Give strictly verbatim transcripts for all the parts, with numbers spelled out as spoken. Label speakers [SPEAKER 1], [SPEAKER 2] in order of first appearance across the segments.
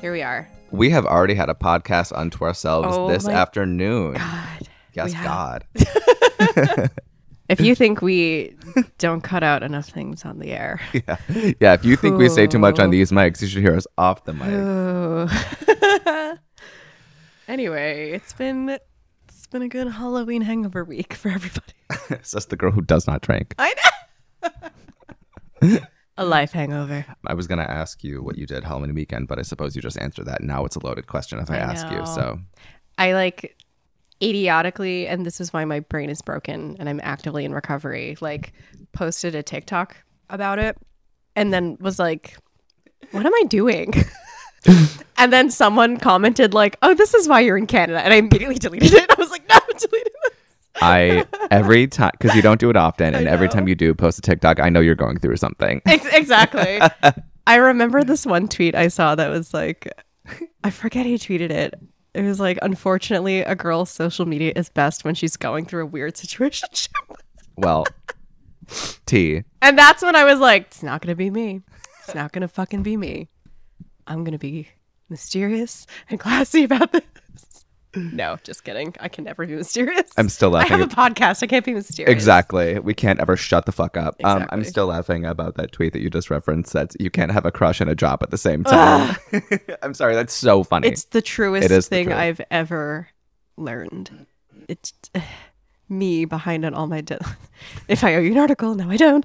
[SPEAKER 1] Here we are.
[SPEAKER 2] We have already had a podcast unto ourselves
[SPEAKER 1] Oh
[SPEAKER 2] this
[SPEAKER 1] my
[SPEAKER 2] afternoon.
[SPEAKER 1] God.
[SPEAKER 2] Yes, God.
[SPEAKER 1] If you think we don't cut out enough things on the air.
[SPEAKER 2] Yeah. Yeah. If you think we say too much on
[SPEAKER 1] Ooh.
[SPEAKER 2] these mics, you should hear us off the mic.
[SPEAKER 1] Ooh. Anyway, it's been it's been a good Halloween hangover week for everybody.
[SPEAKER 2] It's just the girl who does not drink.
[SPEAKER 1] I know. A life hangover.
[SPEAKER 2] I was going to ask you what you did Halloween weekend, but I suppose you just answered that. Now it's a loaded question if I,
[SPEAKER 1] I
[SPEAKER 2] ask
[SPEAKER 1] know.
[SPEAKER 2] you. So
[SPEAKER 1] I like idiotically, and this is why my brain is broken and I'm actively in recovery, like posted a TikTok about it and then was like, what am I doing? And then someone commented like, oh, this is why you're in Canada. And I immediately deleted it. I was like, no, delete it.
[SPEAKER 2] I, every time, because you don't do it often, and
[SPEAKER 1] I
[SPEAKER 2] every
[SPEAKER 1] know.
[SPEAKER 2] time you do post a TikTok, I know you're going through something.
[SPEAKER 1] Ex- exactly. I remember this one tweet I saw that was like, I forget who tweeted it. It was like, unfortunately, a girl's social media is best when she's going through a weird situation.
[SPEAKER 2] Well, T.
[SPEAKER 1] And that's when I was like, it's not going to be me. It's not going to fucking be me. I'm going to be mysterious and classy about this. No, just kidding. I can never be mysterious.
[SPEAKER 2] I'm still laughing.
[SPEAKER 1] I have a podcast. I can't be myserious.
[SPEAKER 2] Exactly. We can't ever shut the fuck up. Um, I'm
[SPEAKER 1] Exactly.
[SPEAKER 2] still laughing about that tweet that you just referenced that you can't have a crush and a job at the same time. I'm sorry. That's so funny.
[SPEAKER 1] It's the truest
[SPEAKER 2] It is the
[SPEAKER 1] thing
[SPEAKER 2] truth.
[SPEAKER 1] I've ever learned. It's uh, me behind on all my... De- if I owe you an article, no, I don't.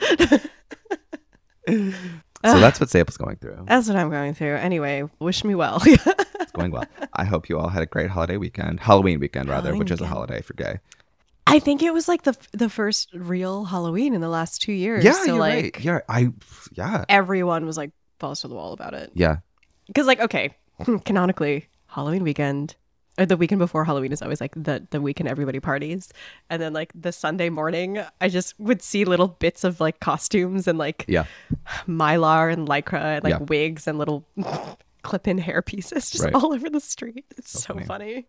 [SPEAKER 2] So that's what Sable's going through.
[SPEAKER 1] That's what I'm going through. Anyway, wish me well.
[SPEAKER 2] It's going well. I hope you all had a great holiday weekend. Halloween weekend, rather,
[SPEAKER 1] Halloween
[SPEAKER 2] which is a
[SPEAKER 1] weekend.
[SPEAKER 2] holiday for gay.
[SPEAKER 1] I think it was like the the first real Halloween in the last two years.
[SPEAKER 2] Yeah,
[SPEAKER 1] so
[SPEAKER 2] you're
[SPEAKER 1] like
[SPEAKER 2] right. Yeah, I, yeah.
[SPEAKER 1] everyone was like balls to the wall about it.
[SPEAKER 2] Yeah.
[SPEAKER 1] Because like, okay, canonically, Halloween weekend, or the weekend before Halloween is always like the, the weekend everybody parties. And then like the Sunday morning, I just would see little bits of like costumes and like
[SPEAKER 2] Yeah.
[SPEAKER 1] Mylar and Lycra and like
[SPEAKER 2] Yeah.
[SPEAKER 1] wigs and little clip-in hair pieces just
[SPEAKER 2] Right.
[SPEAKER 1] all over the street. It's so,
[SPEAKER 2] So funny.
[SPEAKER 1] funny.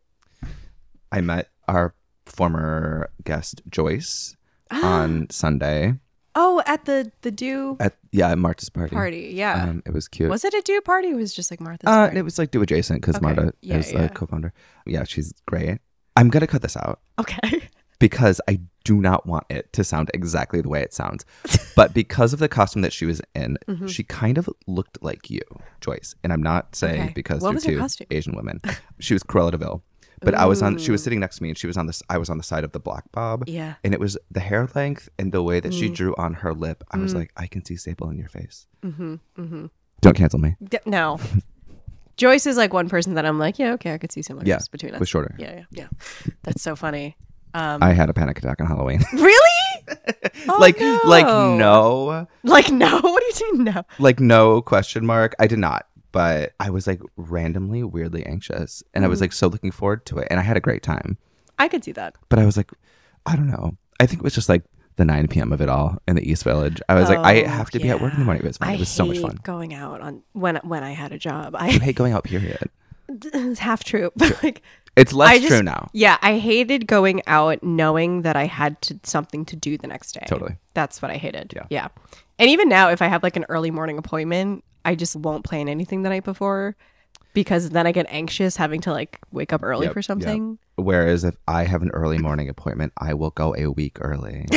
[SPEAKER 2] I met our former guest, Joyce, on Sunday
[SPEAKER 1] Oh, at the the do
[SPEAKER 2] at, yeah, at Marta's party.
[SPEAKER 1] party. Yeah.
[SPEAKER 2] Um, it was cute.
[SPEAKER 1] Was it a do party? Or it was just like Martha's
[SPEAKER 2] Uh,
[SPEAKER 1] party?
[SPEAKER 2] it was like do adjacent because
[SPEAKER 1] Okay.
[SPEAKER 2] Marta
[SPEAKER 1] Yeah,
[SPEAKER 2] is
[SPEAKER 1] yeah.
[SPEAKER 2] a co-founder. Yeah, she's great. I'm gonna cut this out
[SPEAKER 1] Okay.
[SPEAKER 2] because I do not want it to sound exactly the way it sounds. But because of the costume that she was in,
[SPEAKER 1] Mhm.
[SPEAKER 2] she kind of looked like you, Joyce. And I'm not saying
[SPEAKER 1] Okay.
[SPEAKER 2] because
[SPEAKER 1] What
[SPEAKER 2] you're
[SPEAKER 1] was her
[SPEAKER 2] two
[SPEAKER 1] costume?
[SPEAKER 2] Asian women. She was Cruella de Vil. But I was on. She was
[SPEAKER 1] Ooh.
[SPEAKER 2] sitting next to me, and she was on this. I was on the side of the black bob.
[SPEAKER 1] Yeah.
[SPEAKER 2] And it was the hair length and the way that she
[SPEAKER 1] Mm.
[SPEAKER 2] drew on her lip. I was
[SPEAKER 1] Mm.
[SPEAKER 2] like, I can see Sable in your face.
[SPEAKER 1] Mm-hmm. Mm-hmm.
[SPEAKER 2] Don't cancel me.
[SPEAKER 1] D- no. Joyce is like one person that I'm like, yeah, okay, I could see similarities
[SPEAKER 2] Yeah,
[SPEAKER 1] between us.
[SPEAKER 2] With shorter.
[SPEAKER 1] Yeah, yeah, yeah. That's so funny. Um,
[SPEAKER 2] I had a panic attack on Halloween.
[SPEAKER 1] really? Oh,
[SPEAKER 2] like,
[SPEAKER 1] no.
[SPEAKER 2] like no,
[SPEAKER 1] Like no? What do you mean no?
[SPEAKER 2] like no question mark. I did not, but I was like randomly, weirdly anxious, and I was
[SPEAKER 1] Mm.
[SPEAKER 2] like so looking forward to it, and I had a great time.
[SPEAKER 1] I could see that.
[SPEAKER 2] But I was like, I don't know. I think it was just like the nine p.m. of it all in the East Village. I was like, I
[SPEAKER 1] Oh,
[SPEAKER 2] have to be at work in the
[SPEAKER 1] yeah.
[SPEAKER 2] morning. It was fun.
[SPEAKER 1] I
[SPEAKER 2] It was so much
[SPEAKER 1] hate
[SPEAKER 2] fun.
[SPEAKER 1] going out on when when I had a job.
[SPEAKER 2] You
[SPEAKER 1] I
[SPEAKER 2] hate going out, period.
[SPEAKER 1] it's half true, but like
[SPEAKER 2] It's less
[SPEAKER 1] I just-
[SPEAKER 2] true now.
[SPEAKER 1] yeah, I hated going out knowing that I had to something to do the next day.
[SPEAKER 2] Totally.
[SPEAKER 1] That's what I hated.
[SPEAKER 2] Yeah.
[SPEAKER 1] Yeah. And even now, if I have like an early morning appointment, I just won't plan anything the night before because then I get anxious having to like wake up early
[SPEAKER 2] Yep,
[SPEAKER 1] for
[SPEAKER 2] yep.
[SPEAKER 1] something.
[SPEAKER 2] Whereas if I have an early morning appointment, I will go a week early,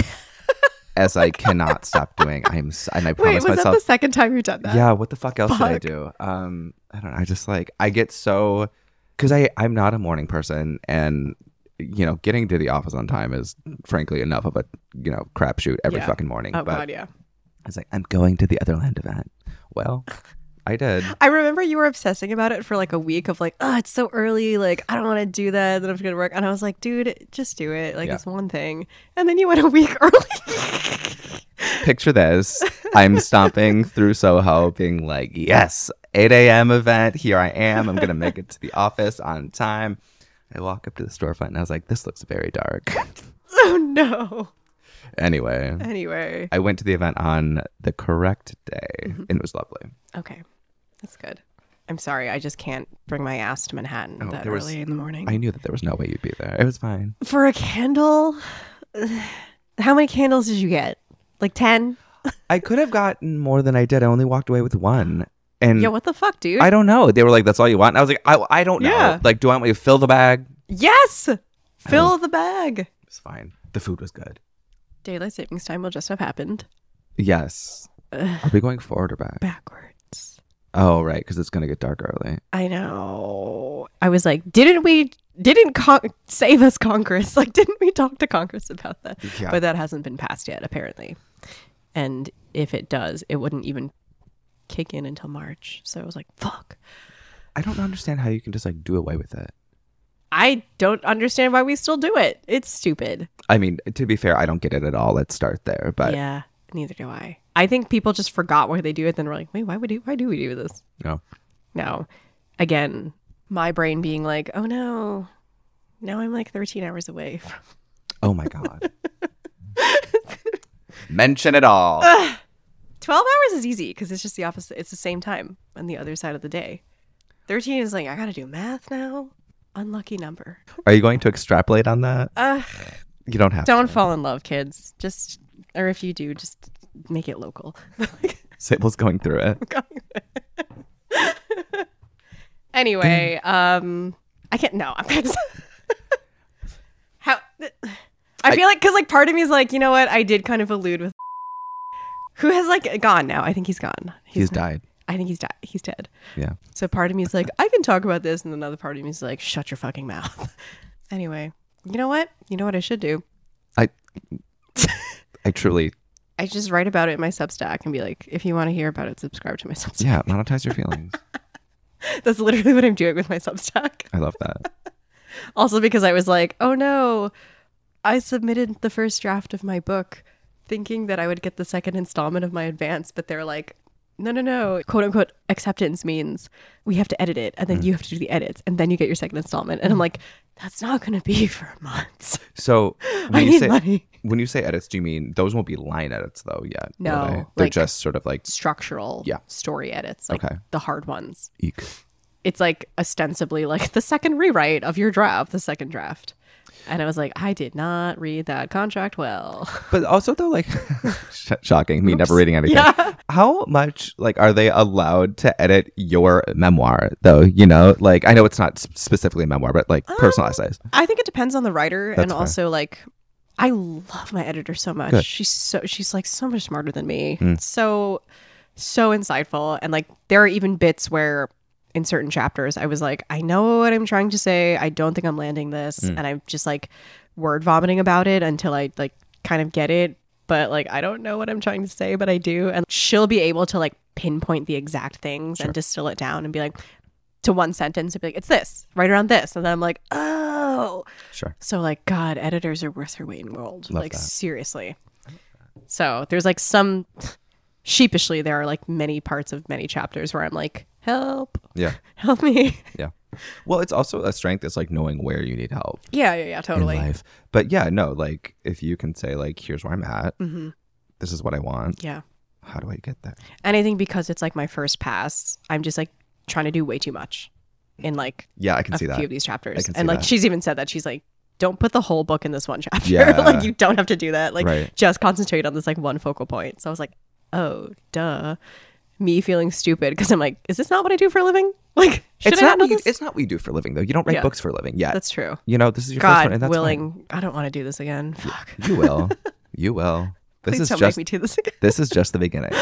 [SPEAKER 2] as I cannot stop doing. I'm s- and I
[SPEAKER 1] Wait,
[SPEAKER 2] promise
[SPEAKER 1] was that
[SPEAKER 2] myself.
[SPEAKER 1] the second time you've done that?
[SPEAKER 2] Yeah, what the fuck else did I
[SPEAKER 1] Fuck.
[SPEAKER 2] do? Um, I don't know. I just like I get so because I I'm not a morning person, and you know, getting to the office on time is frankly enough of a you know crapshoot every
[SPEAKER 1] Yeah.
[SPEAKER 2] fucking morning.
[SPEAKER 1] Oh
[SPEAKER 2] but
[SPEAKER 1] god, yeah.
[SPEAKER 2] I was like, I'm going to the Otherland event. Well, I did.
[SPEAKER 1] I remember you were obsessing about it for like a week of like, oh, it's so early. Like, I don't want to do that. Then I'm going to work. And I was like, dude, just do it. Like,
[SPEAKER 2] Yeah.
[SPEAKER 1] it's one thing. And then you went a week early.
[SPEAKER 2] Picture this. I'm stomping through Soho being like, yes, eight a.m. event. Here I am. I'm going to make it to the office on time. I walk up to the storefront and I was like, this looks very dark.
[SPEAKER 1] Oh, no.
[SPEAKER 2] Anyway,
[SPEAKER 1] Anyway.
[SPEAKER 2] I went to the event on the correct day
[SPEAKER 1] Mm-hmm.
[SPEAKER 2] and it was lovely.
[SPEAKER 1] Okay. That's good. I'm sorry. I just can't bring my ass to Manhattan
[SPEAKER 2] Oh,
[SPEAKER 1] that
[SPEAKER 2] there was-
[SPEAKER 1] early in the morning.
[SPEAKER 2] I knew that there was no way you'd be there. It was fine.
[SPEAKER 1] For a candle? How many candles did you get? Like ten?
[SPEAKER 2] I could have gotten more than I did. I only walked away with one. And
[SPEAKER 1] Yeah, what the fuck, dude?
[SPEAKER 2] I don't know. They were like, that's all you want? And I was like, I, I don't know.
[SPEAKER 1] Yeah.
[SPEAKER 2] Like, do I want you to fill the bag?
[SPEAKER 1] Yes! Fill
[SPEAKER 2] Oh.
[SPEAKER 1] the bag.
[SPEAKER 2] It's fine. The food was good.
[SPEAKER 1] Daylight savings time will just have happened.
[SPEAKER 2] Yes.
[SPEAKER 1] Ugh,
[SPEAKER 2] Are we going forward or back?
[SPEAKER 1] backwards.
[SPEAKER 2] Oh, right. Because it's going to get dark early.
[SPEAKER 1] I know. I was like, didn't we, didn't con- save us Congress? Like, didn't we talk to Congress about that?
[SPEAKER 2] Yeah.
[SPEAKER 1] But that hasn't been passed yet, apparently. And if it does, it wouldn't even kick in until March. So I was like, fuck.
[SPEAKER 2] I don't understand how you can just like do away with it.
[SPEAKER 1] I don't understand why we still do it. It's stupid.
[SPEAKER 2] I mean, to be fair, I don't get it at all. Let's start there. But
[SPEAKER 1] Yeah, neither do I. I think people just forgot why they do it. Then we're like, wait, why would we, why do we do this?
[SPEAKER 2] no.
[SPEAKER 1] No. Again, my brain being like, oh no, now I'm like thirteen hours away from.
[SPEAKER 2] Oh my God. Mention it all.
[SPEAKER 1] twelve hours is easy because it's just the opposite. It's the same time on the other side of the day. thirteen is like, I got to do math now. Unlucky number.
[SPEAKER 2] Are you going to extrapolate on that?
[SPEAKER 1] Uh,
[SPEAKER 2] You don't have
[SPEAKER 1] don't
[SPEAKER 2] to.
[SPEAKER 1] fall in love, kids. Just, or if you do, just make it local.
[SPEAKER 2] Sable's going through it.
[SPEAKER 1] Anyway, um, I can't. No, I'm gonna. How? I feel like because like part of me is like, you know what? I did kind of allude with who has like gone now. I think he's gone.
[SPEAKER 2] He's died.
[SPEAKER 1] I think he's died. He's dead.
[SPEAKER 2] Yeah.
[SPEAKER 1] So part of me is like, I can talk about this, and another part of me is like, shut your fucking mouth. Anyway, you know what? You know what I should do?
[SPEAKER 2] I I truly,
[SPEAKER 1] I just write about it in my Substack and be like, if you want to hear about it, subscribe to my Substack.
[SPEAKER 2] yeah, monetize your feelings.
[SPEAKER 1] That's literally what I'm doing with my Substack.
[SPEAKER 2] I love that.
[SPEAKER 1] Also because I was like, oh no, I submitted the first draft of my book thinking that I would get the second installment of my advance, but they're like, no, no, no. Quote unquote acceptance means we have to edit it and then
[SPEAKER 2] Mm.
[SPEAKER 1] you have to do the edits and then you get your second installment. And I'm like, that's not going to be for months.
[SPEAKER 2] So
[SPEAKER 1] I
[SPEAKER 2] when you
[SPEAKER 1] need
[SPEAKER 2] say
[SPEAKER 1] money.
[SPEAKER 2] when you say edits, do you mean those won't be line edits though yet? will
[SPEAKER 1] No,
[SPEAKER 2] they? they're
[SPEAKER 1] like-
[SPEAKER 2] just sort of like
[SPEAKER 1] Structural
[SPEAKER 2] Yeah.
[SPEAKER 1] story edits, like
[SPEAKER 2] Okay.
[SPEAKER 1] the hard ones.
[SPEAKER 2] eek.
[SPEAKER 1] It's like ostensibly like the second rewrite of your draft, the second draft. And I was like, I did not read that contract well.
[SPEAKER 2] But also though, like sh- shocking, me never
[SPEAKER 1] Oops.
[SPEAKER 2] reading anything.
[SPEAKER 1] Yeah.
[SPEAKER 2] How much like are they allowed to edit your memoir though? You know, like I know it's not s- specifically a memoir, but like personal
[SPEAKER 1] Um,
[SPEAKER 2] essays.
[SPEAKER 1] I think it depends on the writer,
[SPEAKER 2] That's
[SPEAKER 1] and
[SPEAKER 2] fair.
[SPEAKER 1] also like I love my editor so much.
[SPEAKER 2] Good.
[SPEAKER 1] She's so she's like so much smarter than me.
[SPEAKER 2] Mm.
[SPEAKER 1] So so insightful, and like there are even bits where in certain chapters I was like, I know what I'm trying to say. I don't think I'm landing this,
[SPEAKER 2] Mm.
[SPEAKER 1] and I'm just like word vomiting about it until I like kind of get it. But like I don't know what I'm trying to say, but I do, and she'll be able to like pinpoint the exact things
[SPEAKER 2] Sure.
[SPEAKER 1] and distill it down and be like to one sentence and be like, it's this right around this, and then I'm like, oh.
[SPEAKER 2] Sure.
[SPEAKER 1] So like, God, editors are worth their weight in gold.
[SPEAKER 2] Love
[SPEAKER 1] like
[SPEAKER 2] that.
[SPEAKER 1] seriously. So there's like some sheepishly there are like many parts of many chapters where I'm like, help,
[SPEAKER 2] Yeah.
[SPEAKER 1] help me.
[SPEAKER 2] Yeah. Well, it's also a strength. It's like knowing where you need help
[SPEAKER 1] Yeah, yeah, yeah, totally.
[SPEAKER 2] in life. But yeah, no, like if you can say like, here's where I'm at.
[SPEAKER 1] hmm
[SPEAKER 2] This is what I want.
[SPEAKER 1] Yeah.
[SPEAKER 2] How do I get there?
[SPEAKER 1] And I think because it's like my first pass, I'm just like trying to do way too much in like
[SPEAKER 2] Yeah, I can
[SPEAKER 1] a
[SPEAKER 2] see
[SPEAKER 1] few
[SPEAKER 2] that.
[SPEAKER 1] of these chapters.
[SPEAKER 2] I can see
[SPEAKER 1] And like
[SPEAKER 2] that.
[SPEAKER 1] she's even said that she's like, don't put the whole book in this one chapter.
[SPEAKER 2] Yeah.
[SPEAKER 1] Like you don't have to do that. Like
[SPEAKER 2] Right.
[SPEAKER 1] just concentrate on this like one focal point. So I was like, oh, duh. Me feeling stupid because I'm like, is this not what I do for a living? Like, should
[SPEAKER 2] It's
[SPEAKER 1] I
[SPEAKER 2] not
[SPEAKER 1] not know
[SPEAKER 2] what you,
[SPEAKER 1] this?
[SPEAKER 2] it's not what you do for a living though. You don't write
[SPEAKER 1] Yeah.
[SPEAKER 2] books for a living yet.
[SPEAKER 1] That's true.
[SPEAKER 2] You know, this is your first one,
[SPEAKER 1] God
[SPEAKER 2] and that's
[SPEAKER 1] willing,
[SPEAKER 2] fine.
[SPEAKER 1] I don't want to do this again. Fuck.
[SPEAKER 2] You will. You will. This
[SPEAKER 1] Please
[SPEAKER 2] is
[SPEAKER 1] don't
[SPEAKER 2] just
[SPEAKER 1] make me do this again.
[SPEAKER 2] this is just the beginning.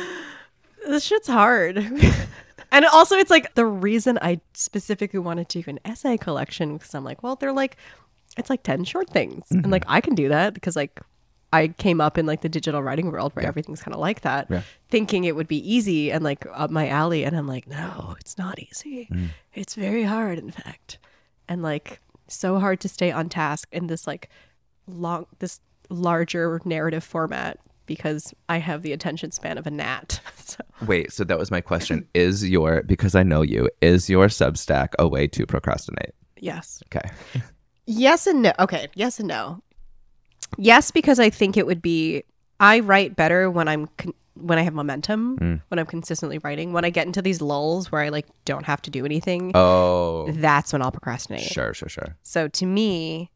[SPEAKER 1] This shit's hard. And also, it's like the reason I specifically wanted to do an essay collection because I'm like, well, they're like, it's like ten short things.
[SPEAKER 2] Mm-hmm.
[SPEAKER 1] And like, I can do that because like I came up in like the digital writing world where
[SPEAKER 2] Yeah.
[SPEAKER 1] everything's kind of like that,
[SPEAKER 2] Yeah.
[SPEAKER 1] thinking it would be easy and like up my alley. And I'm like, no, it's not easy.
[SPEAKER 2] Mm.
[SPEAKER 1] It's very hard, in fact. And like, so hard to stay on task in this like long, this larger narrative format because I have the attention span of a gnat. So.
[SPEAKER 2] Wait, so that was my question. Is your because I know you, is your Substack a way to procrastinate?
[SPEAKER 1] Yes.
[SPEAKER 2] Okay.
[SPEAKER 1] Yes and no. Okay. Yes and no. Yes, because I think it would be, I write better when I'm, con- when I have momentum,
[SPEAKER 2] Mm.
[SPEAKER 1] when I'm consistently writing. When I get into these lulls where I like don't have to do anything,
[SPEAKER 2] Oh,
[SPEAKER 1] that's when I'll procrastinate.
[SPEAKER 2] sure, sure, sure.
[SPEAKER 1] So to me,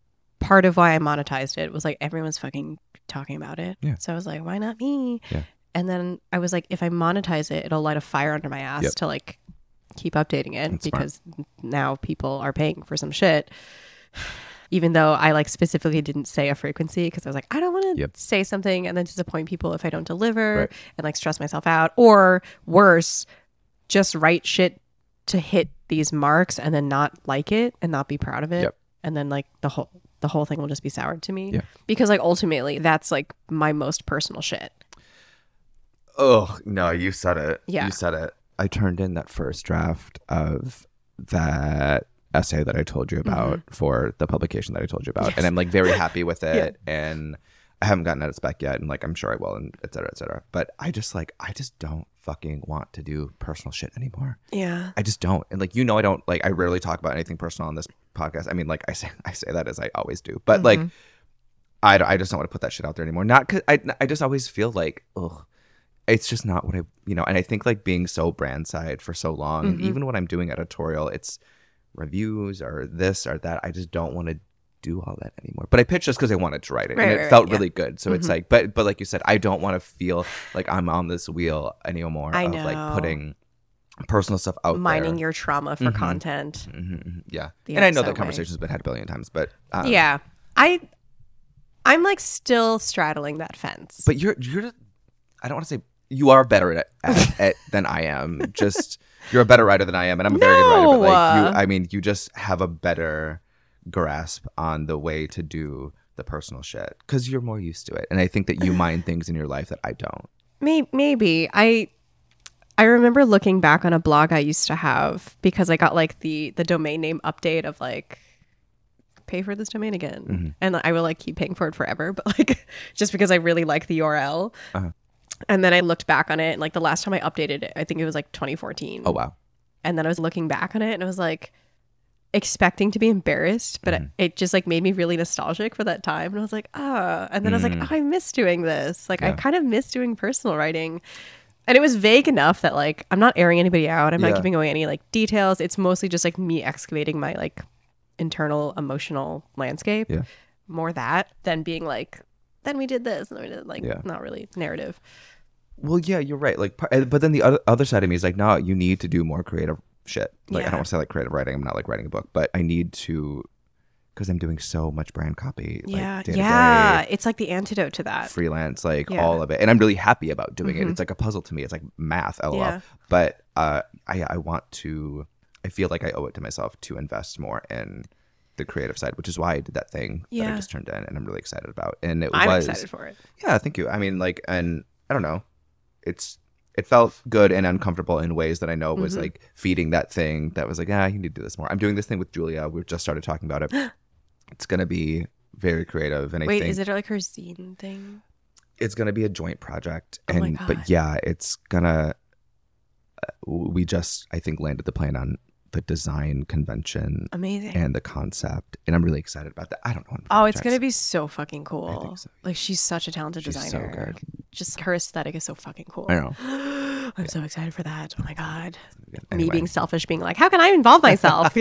[SPEAKER 1] part of why I monetized it was like everyone's fucking talking about it.
[SPEAKER 2] Yeah.
[SPEAKER 1] So I was like, why not me?
[SPEAKER 2] Yeah.
[SPEAKER 1] And then I was like, if I monetize it, it'll light a fire under my ass
[SPEAKER 2] Yep.
[SPEAKER 1] to like keep updating it
[SPEAKER 2] That's
[SPEAKER 1] because now people are paying for some shit. Even though I like specifically didn't say a frequency because I was like, I don't want to
[SPEAKER 2] Yep.
[SPEAKER 1] say something and then disappoint people if I don't deliver
[SPEAKER 2] Right.
[SPEAKER 1] and like stress myself out. Or worse, just write shit to hit these marks and then not like it and not be proud of it.
[SPEAKER 2] Yep.
[SPEAKER 1] And then like the whole the whole thing will just be soured to me.
[SPEAKER 2] Yeah.
[SPEAKER 1] Because like ultimately that's like my most personal shit.
[SPEAKER 2] Oh, no, you said it.
[SPEAKER 1] Yeah.
[SPEAKER 2] You said it. I turned in that first draft of that essay that I told you about
[SPEAKER 1] Mm-hmm.
[SPEAKER 2] for the publication that I told you about.
[SPEAKER 1] Yes.
[SPEAKER 2] And I'm like very happy with it. And I haven't gotten it back yet. And like, I'm sure I will, and et cetera, et cetera. But I just like, I just don't fucking want to do personal shit anymore.
[SPEAKER 1] Yeah.
[SPEAKER 2] I just don't. And like, you know, I don't like, I rarely talk about anything personal on this podcast. I mean, like I say, I say that as I always do, but like, I, I just don't want to put that shit out there anymore. Not cause I, I just always feel like, ugh, it's just not what I, you know, and I think like being so brand side for so long, and even when I'm doing editorial, it's reviews or this or that. I just don't want to do all that anymore. But I pitched just because I wanted to write it,
[SPEAKER 1] Right,
[SPEAKER 2] and it
[SPEAKER 1] right,
[SPEAKER 2] felt
[SPEAKER 1] right,
[SPEAKER 2] really good. So it's like, but but like you said, I don't want to feel like I'm on this wheel anymore
[SPEAKER 1] I
[SPEAKER 2] of
[SPEAKER 1] know.
[SPEAKER 2] like putting personal stuff out
[SPEAKER 1] Mining
[SPEAKER 2] there.
[SPEAKER 1] your trauma for content.
[SPEAKER 2] Mm-hmm, yeah,
[SPEAKER 1] The
[SPEAKER 2] and I know
[SPEAKER 1] upset
[SPEAKER 2] that
[SPEAKER 1] way.
[SPEAKER 2] conversation's been had a billion times, but um,
[SPEAKER 1] Yeah. I I'm like still straddling that fence.
[SPEAKER 2] But you're you're I don't want to say you are better at, at, at than I am. Just you're a better writer than I am, and I'm a very good writer. But like you,
[SPEAKER 1] No.
[SPEAKER 2] I mean, you just have a better grasp on the way to do the personal shit because you're more used to it. And I think that you mind things in your life that I don't.
[SPEAKER 1] Maybe, maybe. I I remember looking back on a blog I used to have because I got like the the domain name update of like pay for this domain again,
[SPEAKER 2] Mm-hmm.
[SPEAKER 1] and I will like keep paying for it forever. But like just because I really like the U R L.
[SPEAKER 2] Uh-huh.
[SPEAKER 1] And then I looked back on it, and like the last time I updated it, I think it was like twenty fourteen.
[SPEAKER 2] Oh wow.
[SPEAKER 1] And then I was looking back on it, and I was like expecting to be embarrassed, but
[SPEAKER 2] Mm-hmm.
[SPEAKER 1] it, it just like made me really nostalgic for that time. And I was like, ah. And then I was like, oh, I miss doing this. Like I
[SPEAKER 2] Mm. Yeah.
[SPEAKER 1] kind of miss doing personal writing. And it was vague enough that like I'm not airing anybody out. I'm
[SPEAKER 2] Yeah.
[SPEAKER 1] not giving away any like details. It's mostly just like me excavating my like internal emotional landscape.
[SPEAKER 2] Yeah.
[SPEAKER 1] More that than being like, then we did this and then we did like
[SPEAKER 2] Yeah.
[SPEAKER 1] not really narrative.
[SPEAKER 2] Well, yeah, you're right. Like, par- uh, but then the other other side of me is like, no, you need to do more creative shit. Like, I
[SPEAKER 1] Yeah.
[SPEAKER 2] don't want to say like creative writing. I'm not like writing a book, but I need to because I'm doing so much brand copy.
[SPEAKER 1] Yeah.
[SPEAKER 2] like, day to
[SPEAKER 1] yeah.
[SPEAKER 2] day,
[SPEAKER 1] It's like the antidote to that.
[SPEAKER 2] freelance, like
[SPEAKER 1] Yeah.
[SPEAKER 2] all of it, and I'm really happy about doing it. It's like a puzzle to me. It's like math, lol.
[SPEAKER 1] Yeah.
[SPEAKER 2] But uh, I I want to. I feel like I owe it to myself to invest more in the creative side, which is why I did that thing that
[SPEAKER 1] Yeah.
[SPEAKER 2] I just turned in, and I'm really excited about. And it
[SPEAKER 1] I'm
[SPEAKER 2] was
[SPEAKER 1] excited for it.
[SPEAKER 2] yeah, thank you. I mean, like, and I don't know, it's it felt good and uncomfortable in ways that I know was
[SPEAKER 1] Mm-hmm.
[SPEAKER 2] like feeding that thing that was like, ah, you need to do this more. I'm doing this thing with Julia. We just started talking about it. It's gonna be very creative, and I
[SPEAKER 1] Wait,
[SPEAKER 2] think
[SPEAKER 1] is it like her zine thing?
[SPEAKER 2] it's gonna be a joint project.
[SPEAKER 1] Oh my
[SPEAKER 2] And
[SPEAKER 1] God.
[SPEAKER 2] but yeah, it's gonna. Uh, we just I think landed the plane on the design convention
[SPEAKER 1] Amazing.
[SPEAKER 2] and the concept, and I'm really excited about that. I don't know. when the
[SPEAKER 1] Oh, it's
[SPEAKER 2] project's-
[SPEAKER 1] gonna be so fucking cool.
[SPEAKER 2] think so.
[SPEAKER 1] Like she's such a talented
[SPEAKER 2] She's so
[SPEAKER 1] designer.
[SPEAKER 2] good.
[SPEAKER 1] Just her aesthetic is so fucking cool.
[SPEAKER 2] I know.
[SPEAKER 1] I'm so excited for that. Oh my god.
[SPEAKER 2] Anyway.
[SPEAKER 1] Me being selfish, being like, how can I involve myself?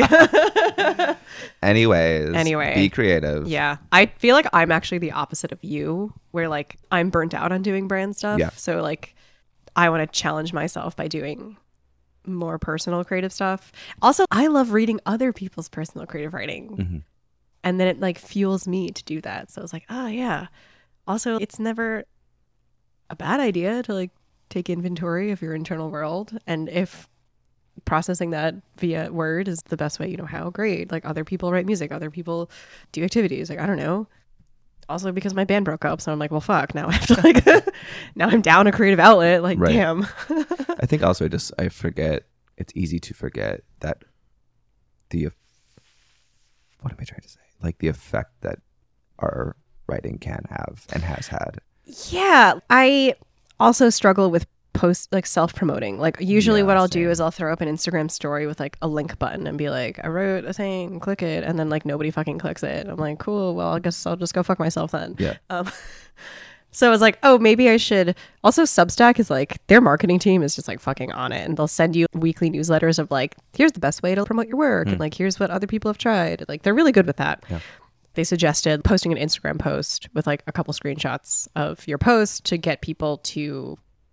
[SPEAKER 2] Anyways,
[SPEAKER 1] Anyway.
[SPEAKER 2] be creative.
[SPEAKER 1] Yeah. I feel like I'm actually the opposite of you, where like I'm burnt out on doing brand stuff.
[SPEAKER 2] Yeah.
[SPEAKER 1] So like I want to challenge myself by doing more personal creative stuff. Also, I love reading other people's personal creative writing.
[SPEAKER 2] Mm-hmm.
[SPEAKER 1] And then it like fuels me to do that. So it's like, oh yeah. Also, it's never a bad idea to like take inventory of your internal world. And if processing that via word is the best way you know how, great. Like other people write music, other people do activities. Like, I don't know. Also because my band broke up. So I'm like, well, fuck. Now I have to like, now I'm down a creative outlet. Like,
[SPEAKER 2] Right.
[SPEAKER 1] damn.
[SPEAKER 2] I think also just I forget. It's easy to forget that the what am I trying to say? Like the effect that our writing can have and has had.
[SPEAKER 1] Yeah. I also struggle with post like self-promoting. Like usually
[SPEAKER 2] Yeah,
[SPEAKER 1] what I'll
[SPEAKER 2] same.
[SPEAKER 1] do is I'll throw up an Instagram story with like a link button and be like, I wrote a thing, click it. And then like nobody fucking clicks it. I'm like, cool. Well, I guess I'll just go fuck myself then.
[SPEAKER 2] Yeah.
[SPEAKER 1] Um, so I was like, oh, maybe I should. Also, Substack is like, their marketing team is just like fucking on it. And they'll send you weekly newsletters of like, here's the best way to promote your work. And like, here's what other people have tried. Like, they're really good with that.
[SPEAKER 2] Yeah.
[SPEAKER 1] They suggested posting an Instagram post with like a couple screenshots of your post to get people to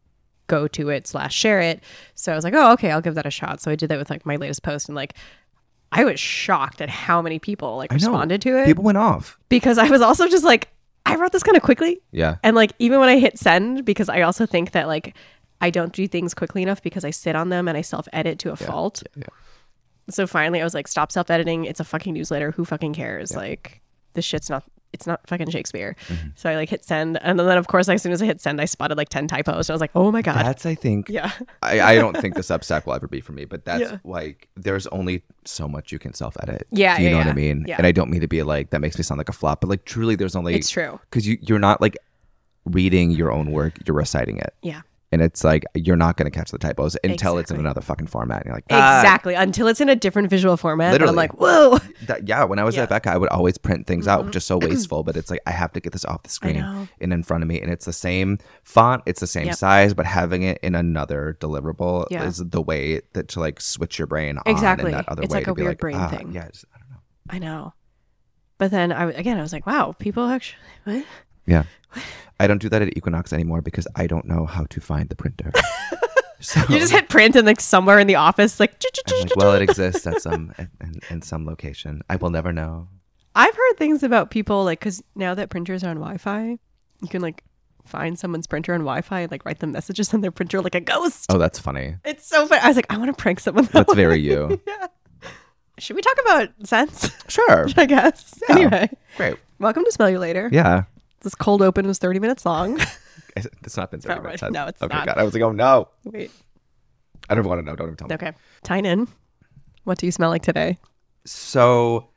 [SPEAKER 1] go to it slash share it. So I was like, oh, okay, I'll give that a shot. So I did that with like my latest post, and like I was shocked at how many people like
[SPEAKER 2] I know.
[SPEAKER 1] responded to it.
[SPEAKER 2] People went off.
[SPEAKER 1] Because I was also just like, I wrote this kind of quickly.
[SPEAKER 2] Yeah.
[SPEAKER 1] And like even when I hit send, because I also think that like I don't do things quickly enough because I sit on them and I self edit to a
[SPEAKER 2] Yeah.
[SPEAKER 1] fault.
[SPEAKER 2] Yeah. yeah.
[SPEAKER 1] So finally I was like, stop self editing. It's a fucking newsletter. Who fucking cares?
[SPEAKER 2] Yeah.
[SPEAKER 1] Like this shit's not, it's not fucking Shakespeare.
[SPEAKER 2] Mm-hmm.
[SPEAKER 1] So I like hit send. And then of course, as soon as I hit send, I spotted like ten typos. And I was like, oh my God.
[SPEAKER 2] That's, I think,
[SPEAKER 1] yeah.
[SPEAKER 2] I, I don't think the Substack will ever be for me, but that's
[SPEAKER 1] Yeah.
[SPEAKER 2] like, there's only so much you can self edit.
[SPEAKER 1] Yeah,
[SPEAKER 2] Do you
[SPEAKER 1] yeah,
[SPEAKER 2] know what
[SPEAKER 1] yeah.
[SPEAKER 2] I mean?
[SPEAKER 1] Yeah.
[SPEAKER 2] And I don't mean to be like, that makes me sound like a flop, but like truly there's only,
[SPEAKER 1] It's true.
[SPEAKER 2] because you, you're not like reading your own work, you're reciting it.
[SPEAKER 1] Yeah.
[SPEAKER 2] And it's like, you're not going to catch the typos until it's in
[SPEAKER 1] Exactly.
[SPEAKER 2] another fucking format. And you're like, ah.
[SPEAKER 1] Exactly. Until it's in a different visual format. Literally.
[SPEAKER 2] Literally.
[SPEAKER 1] I'm like, whoa.
[SPEAKER 2] That, yeah, when I was
[SPEAKER 1] Yeah.
[SPEAKER 2] at Becca, I would always print things out, just so wasteful. But it's like I have to get this off the screen
[SPEAKER 1] know.
[SPEAKER 2] and in front of me, and it's the same font, it's the same
[SPEAKER 1] Yep.
[SPEAKER 2] size, but having it in another deliverable
[SPEAKER 1] Yeah.
[SPEAKER 2] is the way that to like switch your brain on
[SPEAKER 1] Exactly.
[SPEAKER 2] in that other
[SPEAKER 1] It's
[SPEAKER 2] way
[SPEAKER 1] like
[SPEAKER 2] to
[SPEAKER 1] a
[SPEAKER 2] be
[SPEAKER 1] weird
[SPEAKER 2] like,
[SPEAKER 1] brain
[SPEAKER 2] ah,
[SPEAKER 1] thing.
[SPEAKER 2] Yeah, just, I don't know.
[SPEAKER 1] I know. But then I again I was like, wow, people actually what?
[SPEAKER 2] Yeah, I don't do that at Equinox anymore because I don't know how to find the printer. So
[SPEAKER 1] You just hit print and like somewhere in the office, like,
[SPEAKER 2] I'm like, well, it exists at some in, in some location. I will never know.
[SPEAKER 1] I've heard things about people like, because now that printers are on Wi-Fi, you can like find someone's printer on Wi-Fi and like write them messages on their printer like a ghost.
[SPEAKER 2] Oh, that's funny.
[SPEAKER 1] It's so funny. I was like, I want to prank someone. That
[SPEAKER 2] That's
[SPEAKER 1] way.
[SPEAKER 2] very you.
[SPEAKER 1] Yeah. Should we talk about scents?
[SPEAKER 2] Sure.
[SPEAKER 1] I guess.
[SPEAKER 2] Yeah.
[SPEAKER 1] Anyway,
[SPEAKER 2] Great.
[SPEAKER 1] welcome to Smell You Later.
[SPEAKER 2] Yeah.
[SPEAKER 1] This cold open was thirty minutes long.
[SPEAKER 2] It's not been thirty
[SPEAKER 1] not
[SPEAKER 2] minutes.
[SPEAKER 1] right. No, it's
[SPEAKER 2] okay,
[SPEAKER 1] not.
[SPEAKER 2] God. I was like, oh no.
[SPEAKER 1] Wait.
[SPEAKER 2] I don't want to know. Don't even tell me.
[SPEAKER 1] Okay. Tynan, what do you smell like today?
[SPEAKER 2] So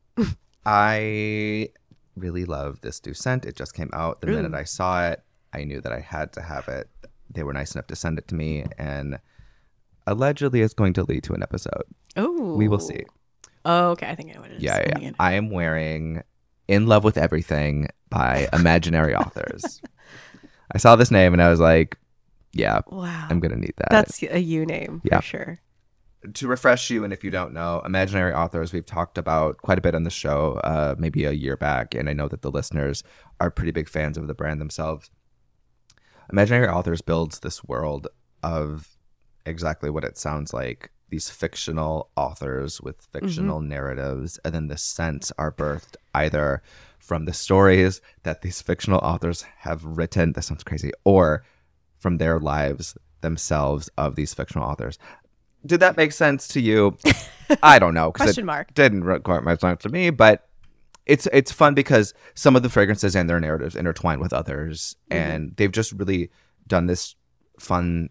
[SPEAKER 2] I really love this new scent. It just came out. The
[SPEAKER 1] Ooh.
[SPEAKER 2] minute I saw it, I knew that I had to have it. They were nice enough to send it to me, and allegedly it's going to lead to an episode.
[SPEAKER 1] Oh.
[SPEAKER 2] We will see.
[SPEAKER 1] Oh, okay. I think I know what it is.
[SPEAKER 2] Yeah,
[SPEAKER 1] Oh
[SPEAKER 2] yeah.
[SPEAKER 1] my
[SPEAKER 2] yeah.
[SPEAKER 1] God.
[SPEAKER 2] I am wearing In Love with Everything by Imaginary Authors. I saw this name and I was like, yeah,
[SPEAKER 1] Wow.
[SPEAKER 2] I'm going to need that.
[SPEAKER 1] That's a you name
[SPEAKER 2] Yeah.
[SPEAKER 1] for sure.
[SPEAKER 2] To refresh you, and if you don't know, Imaginary Authors, we've talked about quite a bit on the show, uh, maybe a year back, and I know that the listeners are pretty big fans of the brand themselves. Imaginary Authors builds this world of exactly what it sounds like. These fictional authors with fictional
[SPEAKER 1] Mm-hmm.
[SPEAKER 2] narratives, and then the scents are birthed either from the stories that these fictional authors have written, that sounds crazy, or from their lives themselves of these fictional authors. Did that make sense to you? I don't know. 'Cause
[SPEAKER 1] Question
[SPEAKER 2] it
[SPEAKER 1] mark.
[SPEAKER 2] Didn't re- quite make sense to me, but it's it's fun because some of the fragrances and their narratives intertwine with others,
[SPEAKER 1] Mm-hmm.
[SPEAKER 2] and they've just really done this fun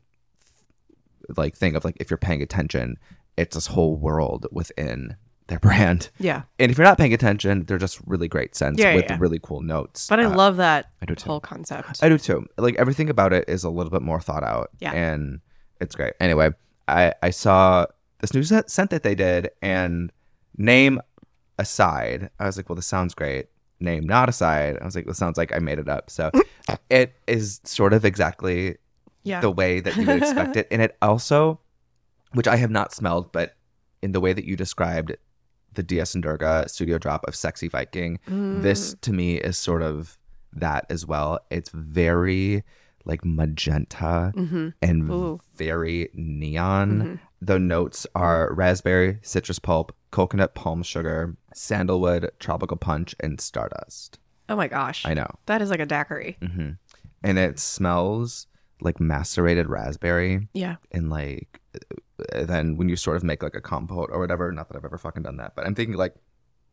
[SPEAKER 2] like thing of like, if you're paying attention, it's this whole world within their brand.
[SPEAKER 1] Yeah.
[SPEAKER 2] And if you're not paying attention, they're just really great scents
[SPEAKER 1] Yeah,
[SPEAKER 2] with
[SPEAKER 1] yeah.
[SPEAKER 2] really cool notes.
[SPEAKER 1] But I
[SPEAKER 2] Uh,
[SPEAKER 1] love that
[SPEAKER 2] I do too.
[SPEAKER 1] whole concept.
[SPEAKER 2] I do too. Like everything about it is a little bit more thought out.
[SPEAKER 1] Yeah.
[SPEAKER 2] And it's great. Anyway, I, I saw this new scent scent that they did, and name aside, I was like, well, this sounds great. Name not aside, I was like, this sounds like I made it up. So it is sort of exactly
[SPEAKER 1] yeah.
[SPEAKER 2] the way that you would expect it. And it also, which I have not smelled, but in the way that you described the D S and Durga studio drop of Sexy Viking,
[SPEAKER 1] Mm.
[SPEAKER 2] this to me is sort of that as well. It's very like magenta
[SPEAKER 1] Mhm.
[SPEAKER 2] and
[SPEAKER 1] Ooh.
[SPEAKER 2] very neon.
[SPEAKER 1] Mhm.
[SPEAKER 2] The notes are raspberry, citrus pulp, coconut palm sugar, sandalwood, tropical punch, and stardust.
[SPEAKER 1] Oh my gosh.
[SPEAKER 2] I know.
[SPEAKER 1] That is like a daiquiri.
[SPEAKER 2] hmm And it smells like macerated raspberry.
[SPEAKER 1] Yeah.
[SPEAKER 2] And like, uh, then when you sort of make like a compote or whatever, not that I've ever fucking done that, but I'm thinking like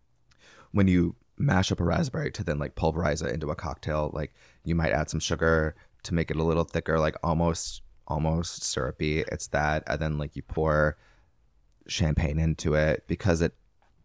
[SPEAKER 2] when you mash up a raspberry to then like pulverize it into a cocktail, like you might add some sugar to make it a little thicker, like almost almost syrupy. It's that, and then like you pour champagne into it because it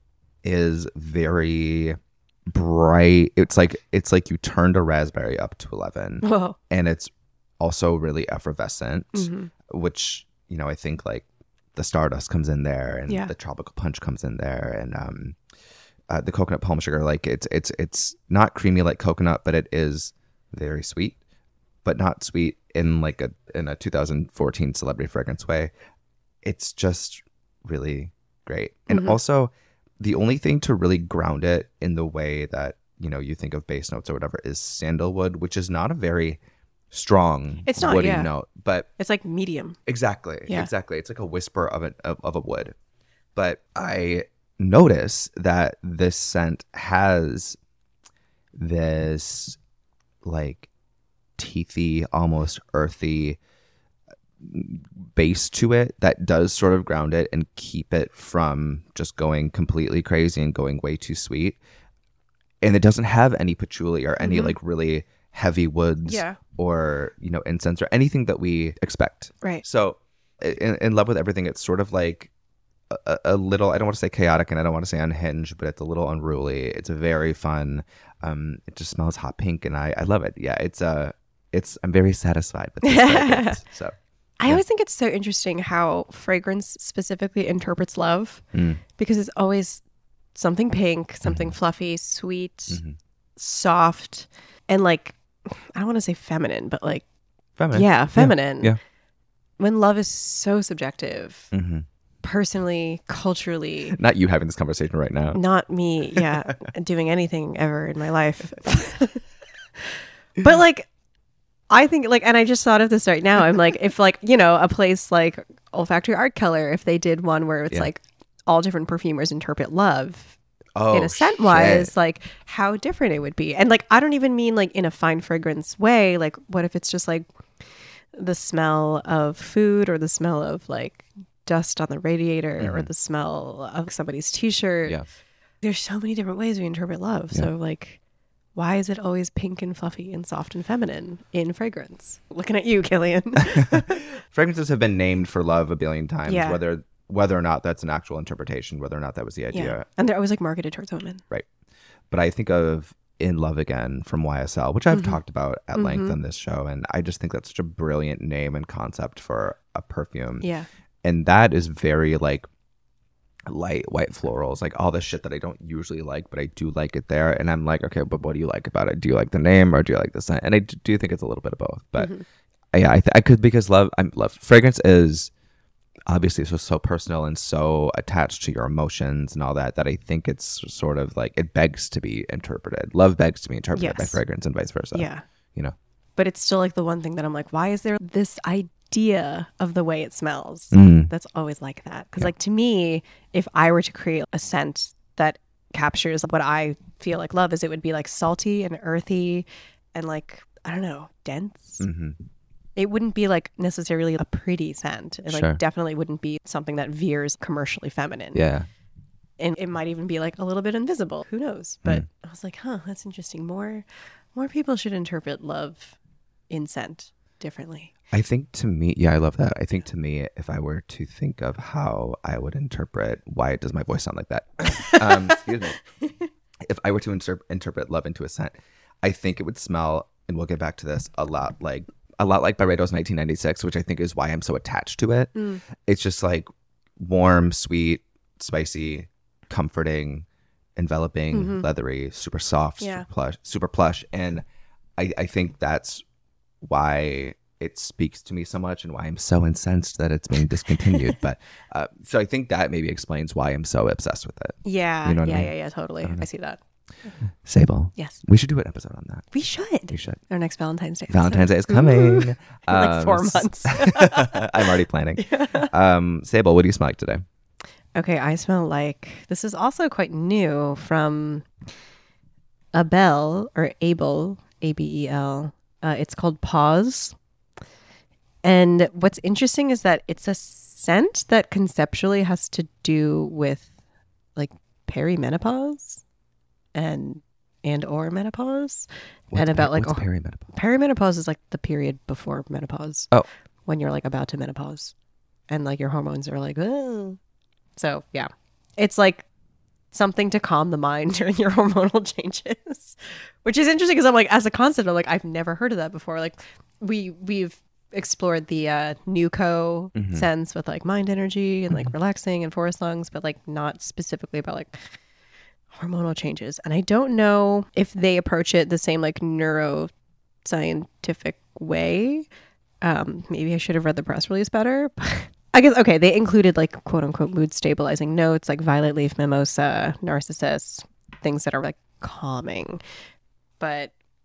[SPEAKER 2] is very bright. It's like it's like you turned a raspberry up to eleven,
[SPEAKER 1] Whoa.
[SPEAKER 2] and it's also really effervescent,
[SPEAKER 1] Mhm.
[SPEAKER 2] which, you know, I think like the stardust comes in there, and
[SPEAKER 1] Yeah.
[SPEAKER 2] the tropical punch comes in there, and um uh, the coconut palm sugar, like it's it's it's not creamy like coconut, but it is very sweet, but not sweet in like a in a two thousand fourteen celebrity fragrance way. It's just really great. And
[SPEAKER 1] Mhm.
[SPEAKER 2] also, the only thing to really ground it in the way that, you know, you think of base notes or whatever is sandalwood, which is not a very strong,
[SPEAKER 1] It's not,
[SPEAKER 2] woody
[SPEAKER 1] yeah.
[SPEAKER 2] note. But
[SPEAKER 1] It's like medium.
[SPEAKER 2] exactly,
[SPEAKER 1] Yeah.
[SPEAKER 2] exactly. It's like a whisper of a of, of a wood. But I notice that this scent has this like teethy, almost earthy base to it that does sort of ground it and keep it from just going completely crazy and going way too sweet. And it doesn't have any patchouli or any
[SPEAKER 1] Mhm.
[SPEAKER 2] like really heavy woods
[SPEAKER 1] Yeah.
[SPEAKER 2] or, you know, incense or anything that we expect.
[SPEAKER 1] Right.
[SPEAKER 2] So in, in Love with Everything, it's sort of like a, a little, I don't want to say chaotic and I don't want to say unhinged, but it's a little unruly. It's very fun. Um, it just smells hot pink and I, I love it. Yeah, it's uh, it's I'm very satisfied with this fragrance. So
[SPEAKER 1] I
[SPEAKER 2] Yeah.
[SPEAKER 1] always think it's so interesting how fragrance specifically interprets love
[SPEAKER 2] mm,
[SPEAKER 1] because it's always something pink, something fluffy, sweet,
[SPEAKER 2] mhm.
[SPEAKER 1] soft, and like, I don't want to say feminine, but like,
[SPEAKER 2] Feminine.
[SPEAKER 1] yeah, feminine.
[SPEAKER 2] yeah.
[SPEAKER 1] When love is so subjective,
[SPEAKER 2] hmm
[SPEAKER 1] personally, culturally,
[SPEAKER 2] Not you having this conversation right now.
[SPEAKER 1] not me, yeah, doing anything ever in my life. But like, I think like, and I just thought of this right now. I'm like, if like, you know, a place like Olfactory Art Color, if they did one where it's
[SPEAKER 2] Yeah.
[SPEAKER 1] like all different perfumers interpret love
[SPEAKER 2] Oh,
[SPEAKER 1] in a scent wise,
[SPEAKER 2] shit.
[SPEAKER 1] like how different it would be. And like, I don't even mean like in a fine fragrance way. Like, what if it's just like the smell of food or the smell of like dust on the radiator or
[SPEAKER 2] Mhm.
[SPEAKER 1] the smell of somebody's t-shirt?
[SPEAKER 2] Yeah.
[SPEAKER 1] There's so many different ways we interpret love.
[SPEAKER 2] Yeah.
[SPEAKER 1] So like, why is it always pink and fluffy and soft and feminine in fragrance? Looking at you, Killian.
[SPEAKER 2] Fragrances have been named for love a billion times,
[SPEAKER 1] Yeah.
[SPEAKER 2] whether whether or not that's an actual interpretation, whether or not that was the idea.
[SPEAKER 1] Yeah. And they're always like marketed towards women.
[SPEAKER 2] But I think of In Love Again from Y S L, which I've
[SPEAKER 1] Mhm.
[SPEAKER 2] talked about at length
[SPEAKER 1] Mhm.
[SPEAKER 2] on this show. And I just think that's such a brilliant name and concept for a perfume.
[SPEAKER 1] Yeah.
[SPEAKER 2] And that is very like light white florals, like all the shit that I don't usually like, but I do like it there. And I'm like, okay, but what do you like about it? Do you like the name or do you like the scent? And I d- do think it's a little bit of both. But
[SPEAKER 1] Mhm.
[SPEAKER 2] yeah, I, th- I could, because love, I'm love fragrance is obviously so so personal and so attached to your emotions and all that, that I think it's sort of like it begs to be interpreted. Love begs to be interpreted by
[SPEAKER 1] Yes.
[SPEAKER 2] fragrance and vice versa.
[SPEAKER 1] Yeah.
[SPEAKER 2] You know.
[SPEAKER 1] But it's still like the one thing that I'm like, why is there this idea of the way it smells?
[SPEAKER 2] Mm.
[SPEAKER 1] That's always like that. Because
[SPEAKER 2] Yeah.
[SPEAKER 1] like to me, if I were to create a scent that captures what I feel like love is, it would be like salty and earthy and like, I don't know, dense.
[SPEAKER 2] hmm
[SPEAKER 1] It wouldn't be like necessarily a pretty scent. It like
[SPEAKER 2] Sure.
[SPEAKER 1] definitely wouldn't be something that veers commercially feminine.
[SPEAKER 2] Yeah.
[SPEAKER 1] And it might even be like a little bit invisible. Who knows? But
[SPEAKER 2] Mm.
[SPEAKER 1] I was like, huh, that's interesting. More more people should interpret love in scent differently.
[SPEAKER 2] I think to me, yeah, I love that. I think to me, if I were to think of how I would interpret, why does my voice sound like that? um, excuse me. If I were to inter- interpret love into a scent, I think it would smell, and we'll get back to this, a lot like a lot like Byredo's nineteen ninety-six, which I think is why I'm so attached to it.
[SPEAKER 1] Mm.
[SPEAKER 2] It's just like warm, sweet, spicy, comforting, enveloping,
[SPEAKER 1] Mhm.
[SPEAKER 2] leathery, super soft,
[SPEAKER 1] Yeah.
[SPEAKER 2] super plush, super plush, and I, I think that's why it speaks to me so much and why I'm so incensed that it's being discontinued. But uh, so I think that maybe explains why I'm so obsessed with it.
[SPEAKER 1] Yeah.
[SPEAKER 2] You know what I
[SPEAKER 1] yeah,
[SPEAKER 2] mean?
[SPEAKER 1] yeah, yeah, totally.
[SPEAKER 2] I don't know.
[SPEAKER 1] I see that.
[SPEAKER 2] Sable,
[SPEAKER 1] Yes.
[SPEAKER 2] we should do an episode on that.
[SPEAKER 1] We should.
[SPEAKER 2] We should.
[SPEAKER 1] Our next Valentine's Day.
[SPEAKER 2] Valentine's Day is
[SPEAKER 1] episode.
[SPEAKER 2] coming.
[SPEAKER 1] Ooh. like
[SPEAKER 2] Um,
[SPEAKER 1] four
[SPEAKER 2] s-
[SPEAKER 1] months.
[SPEAKER 2] I'm already planning. Um, Sable, what do you smell like today?
[SPEAKER 1] Okay, I smell like this is also quite new from Abel or Abel, A B E L. Uh, it's called Pause. And what's interesting is that it's a scent that conceptually has to do with like perimenopause and and or menopause.
[SPEAKER 2] What's
[SPEAKER 1] And about,
[SPEAKER 2] pe-
[SPEAKER 1] like,
[SPEAKER 2] what's
[SPEAKER 1] oh-
[SPEAKER 2] perimenopause?
[SPEAKER 1] Perimenopause is like the period before menopause.
[SPEAKER 2] Oh.
[SPEAKER 1] When you're like about to menopause and like your hormones are like, oh. So yeah, it's like something to calm the mind during your hormonal changes, which is interesting because I'm like, as a concept, I'm like, I've never heard of that before. Like we, we've explored the uh, Nuco
[SPEAKER 2] Mhm.
[SPEAKER 1] sense with like mind energy and like relaxing and forest lungs, but like not specifically about like hormonal changes. And I don't know if they approach it the same like neuroscientific way. Um, maybe I should have read the press release better. I guess, okay, they included like quote unquote mood stabilizing notes like violet leaf, mimosa, narcissus, things that are like calming. But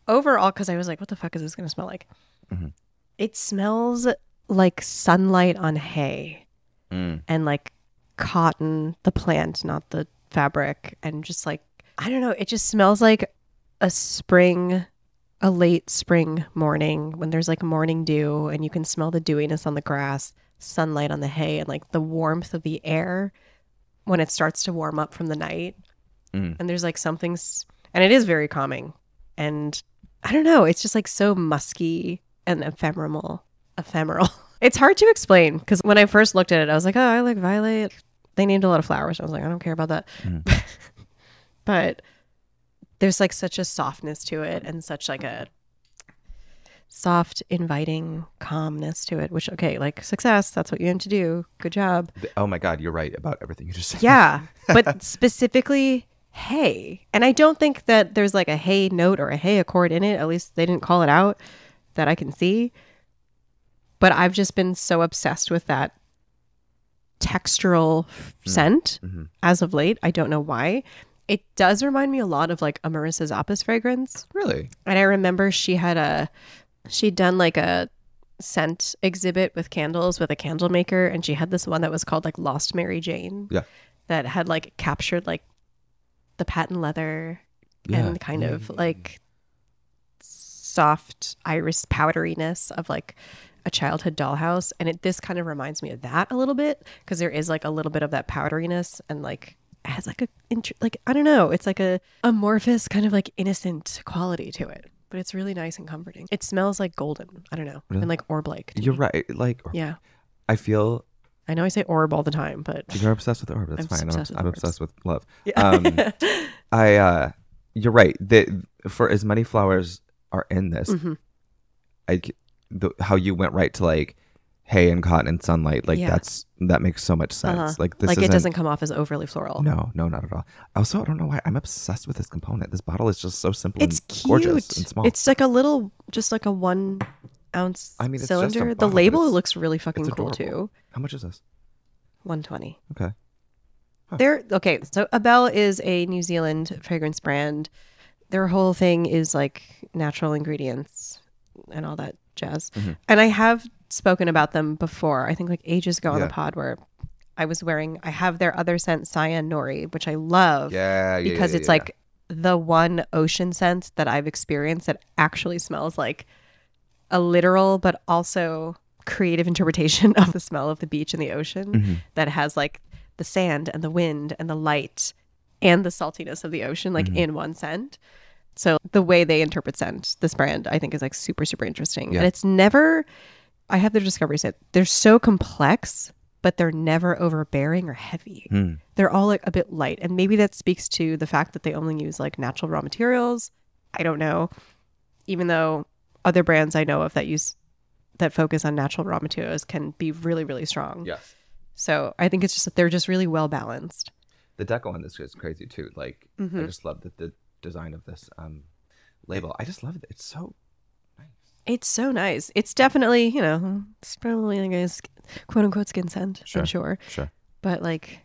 [SPEAKER 1] overall, because I was like, what the fuck is this going to smell like?
[SPEAKER 2] Mhm.
[SPEAKER 1] It smells like sunlight on hay
[SPEAKER 2] Mm.
[SPEAKER 1] and like cotton, the plant, not the fabric. And just like, I don't know, it just smells like a spring, a late spring morning when there's like morning dew and you can smell the dewiness on the grass, sunlight on the hay, and like the warmth of the air when it starts to warm up from the night.
[SPEAKER 2] Mm.
[SPEAKER 1] And there's like something, s- and it is very calming. And I don't know, it's just like so musky and ephemeral. Ephemeral. It's hard to explain because when I first looked at it, I was like, oh, I like violet. They named a lot of flowers. I was like, I don't care about that.
[SPEAKER 2] Mm.
[SPEAKER 1] But there's like such a softness to it and such like a soft, inviting calmness to it, which, okay, like success, that's what you aim to do. Good job.
[SPEAKER 2] Th- Oh my God, you're right about everything you just said.
[SPEAKER 1] Yeah. But specifically hay. And I don't think that there's like a hay note or a hay accord in it. At least they didn't call it out that I can see. But I've just been so obsessed with that textural scent
[SPEAKER 2] Mhm.
[SPEAKER 1] as of late. I don't know why. It does remind me a lot of like a Marissa Zappas fragrance.
[SPEAKER 2] Really?
[SPEAKER 1] And I remember she had a, she'd done like a scent exhibit with candles with a candle maker. And she had this one that was called like Lost Mary Jane.
[SPEAKER 2] Yeah.
[SPEAKER 1] That had like captured like the patent leather
[SPEAKER 2] Yeah.
[SPEAKER 1] and kind
[SPEAKER 2] Yeah,
[SPEAKER 1] of
[SPEAKER 2] yeah, yeah.
[SPEAKER 1] like soft iris powderiness of like a childhood dollhouse. And it this kind of reminds me of that a little bit because there is like a little bit of that powderiness and like it has like a int- like I don't know, it's like a amorphous kind of like innocent quality to it, but it's really nice and comforting. It smells like golden. I don't know.
[SPEAKER 2] Really?
[SPEAKER 1] And like orb like.
[SPEAKER 2] You're right. Like,
[SPEAKER 1] Yeah.
[SPEAKER 2] I feel
[SPEAKER 1] I know I say orb all the time, but
[SPEAKER 2] you're obsessed with orb. That's
[SPEAKER 1] I'm
[SPEAKER 2] fine. I'm,
[SPEAKER 1] obsessed with
[SPEAKER 2] I'm
[SPEAKER 1] orbs.
[SPEAKER 2] obsessed with love.
[SPEAKER 1] yeah.
[SPEAKER 2] Um, I, uh, you're right. That for as many flowers are in this,
[SPEAKER 1] Mhm.
[SPEAKER 2] I, c- the, how you went right to like hay and cotton and sunlight, like
[SPEAKER 1] Yeah.
[SPEAKER 2] that's that makes so much sense.
[SPEAKER 1] Uh-huh.
[SPEAKER 2] Like this
[SPEAKER 1] like
[SPEAKER 2] isn't,
[SPEAKER 1] it doesn't come off as overly floral.
[SPEAKER 2] No, no, not at all. Also, I don't know why I'm obsessed with this component. This bottle is just so simple
[SPEAKER 1] It's
[SPEAKER 2] and
[SPEAKER 1] cute.
[SPEAKER 2] gorgeous and small.
[SPEAKER 1] It's like a little, just like a one ounce
[SPEAKER 2] I mean, it's just a
[SPEAKER 1] cylinder. The
[SPEAKER 2] bottle, but
[SPEAKER 1] label
[SPEAKER 2] it's-
[SPEAKER 1] looks really fucking
[SPEAKER 2] it's
[SPEAKER 1] cool
[SPEAKER 2] adorable.
[SPEAKER 1] too.
[SPEAKER 2] How much is this?
[SPEAKER 1] one twenty.
[SPEAKER 2] Okay. Huh.
[SPEAKER 1] They're okay. So Abel is a New Zealand fragrance brand. Their whole thing is like natural ingredients and all that jazz.
[SPEAKER 2] Mhm.
[SPEAKER 1] And I have spoken about them before. I think like ages ago on
[SPEAKER 2] Yeah.
[SPEAKER 1] the pod where I was wearing. I have their other scent, Cyan Nori, which I love.
[SPEAKER 2] Yeah, yeah,
[SPEAKER 1] because
[SPEAKER 2] yeah,
[SPEAKER 1] it's
[SPEAKER 2] yeah,
[SPEAKER 1] like the one ocean scent that I've experienced that actually smells like a literal but also creative interpretation of the smell of the beach and the ocean
[SPEAKER 2] Mhm.
[SPEAKER 1] that has like the sand and the wind and the light and the saltiness of the ocean like
[SPEAKER 2] Mhm.
[SPEAKER 1] in one scent. So the way they interpret scent, this brand, I think is like super, super interesting.
[SPEAKER 2] Yeah.
[SPEAKER 1] And it's never, I have their discovery set. They're so complex, but they're never overbearing or heavy.
[SPEAKER 2] Hmm.
[SPEAKER 1] They're all like a bit light. And maybe that speaks to the fact that they only use like natural raw materials. I don't know. Even though other brands I know of that use that focus on natural raw materials can be really, really strong.
[SPEAKER 2] Yes.
[SPEAKER 1] So I think it's just that they're just really well balanced.
[SPEAKER 2] The deco on this is crazy too. Like I
[SPEAKER 1] Mhm.
[SPEAKER 2] just love the, the design of this um label. I just love it. It's so nice.
[SPEAKER 1] It's so nice. It's definitely, you know, it's probably like a sk- quote unquote skin scent,
[SPEAKER 2] Sure.
[SPEAKER 1] I'm sure.
[SPEAKER 2] Sure.
[SPEAKER 1] But like,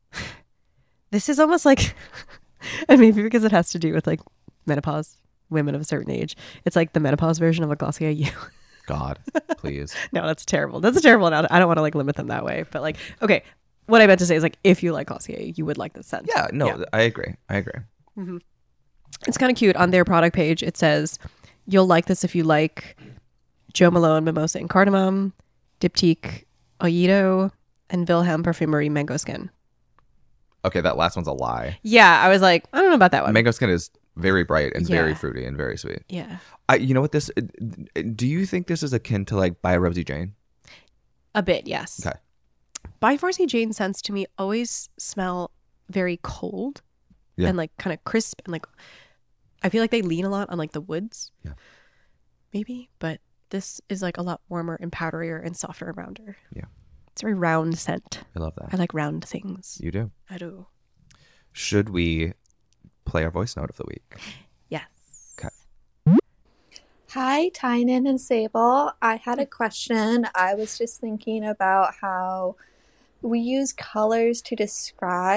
[SPEAKER 1] this is almost like, and maybe because it has to do with like menopause, women of a certain age. It's like the menopause version of a Glossier You.
[SPEAKER 2] God, please.
[SPEAKER 1] No, that's terrible. That's a terrible. I don't want to like limit them that way. But like, okay, what I meant to say is like, if you like Glossier, you would like this scent.
[SPEAKER 2] Yeah, no,
[SPEAKER 1] Yeah.
[SPEAKER 2] I agree. I agree.
[SPEAKER 1] It's kind of cute. On their product page, it says, you'll like this if you like Joe Malone Mimosa and Cardamom, Diptyque Oyido, and Wilhelm Perfumery Mango Skin.
[SPEAKER 2] Okay, that last one's a lie.
[SPEAKER 1] Yeah, I was like, I don't know about that one.
[SPEAKER 2] Mango skin is very bright and very
[SPEAKER 1] Yeah.
[SPEAKER 2] fruity and very sweet.
[SPEAKER 1] Yeah,
[SPEAKER 2] I, you know what this? Do you think this is akin to like By Rosie Jane?
[SPEAKER 1] a bit, yes.
[SPEAKER 2] Okay.
[SPEAKER 1] By Forsey Jane scents to me always smell very cold
[SPEAKER 2] Yeah.
[SPEAKER 1] and like kind of crisp and like I feel like they lean a lot on like the woods.
[SPEAKER 2] Yeah.
[SPEAKER 1] Maybe, but this is like a lot warmer and powderier and softer and rounder.
[SPEAKER 2] Yeah.
[SPEAKER 1] It's a very round scent.
[SPEAKER 2] I love
[SPEAKER 1] I
[SPEAKER 2] that.
[SPEAKER 1] like round things.
[SPEAKER 2] You do.
[SPEAKER 1] I do.
[SPEAKER 2] Should we play our voice note of the week?
[SPEAKER 1] Yes.
[SPEAKER 2] Okay.
[SPEAKER 3] Hi, Tynan and Sable. I had a question. I was just thinking about how we use colors to describe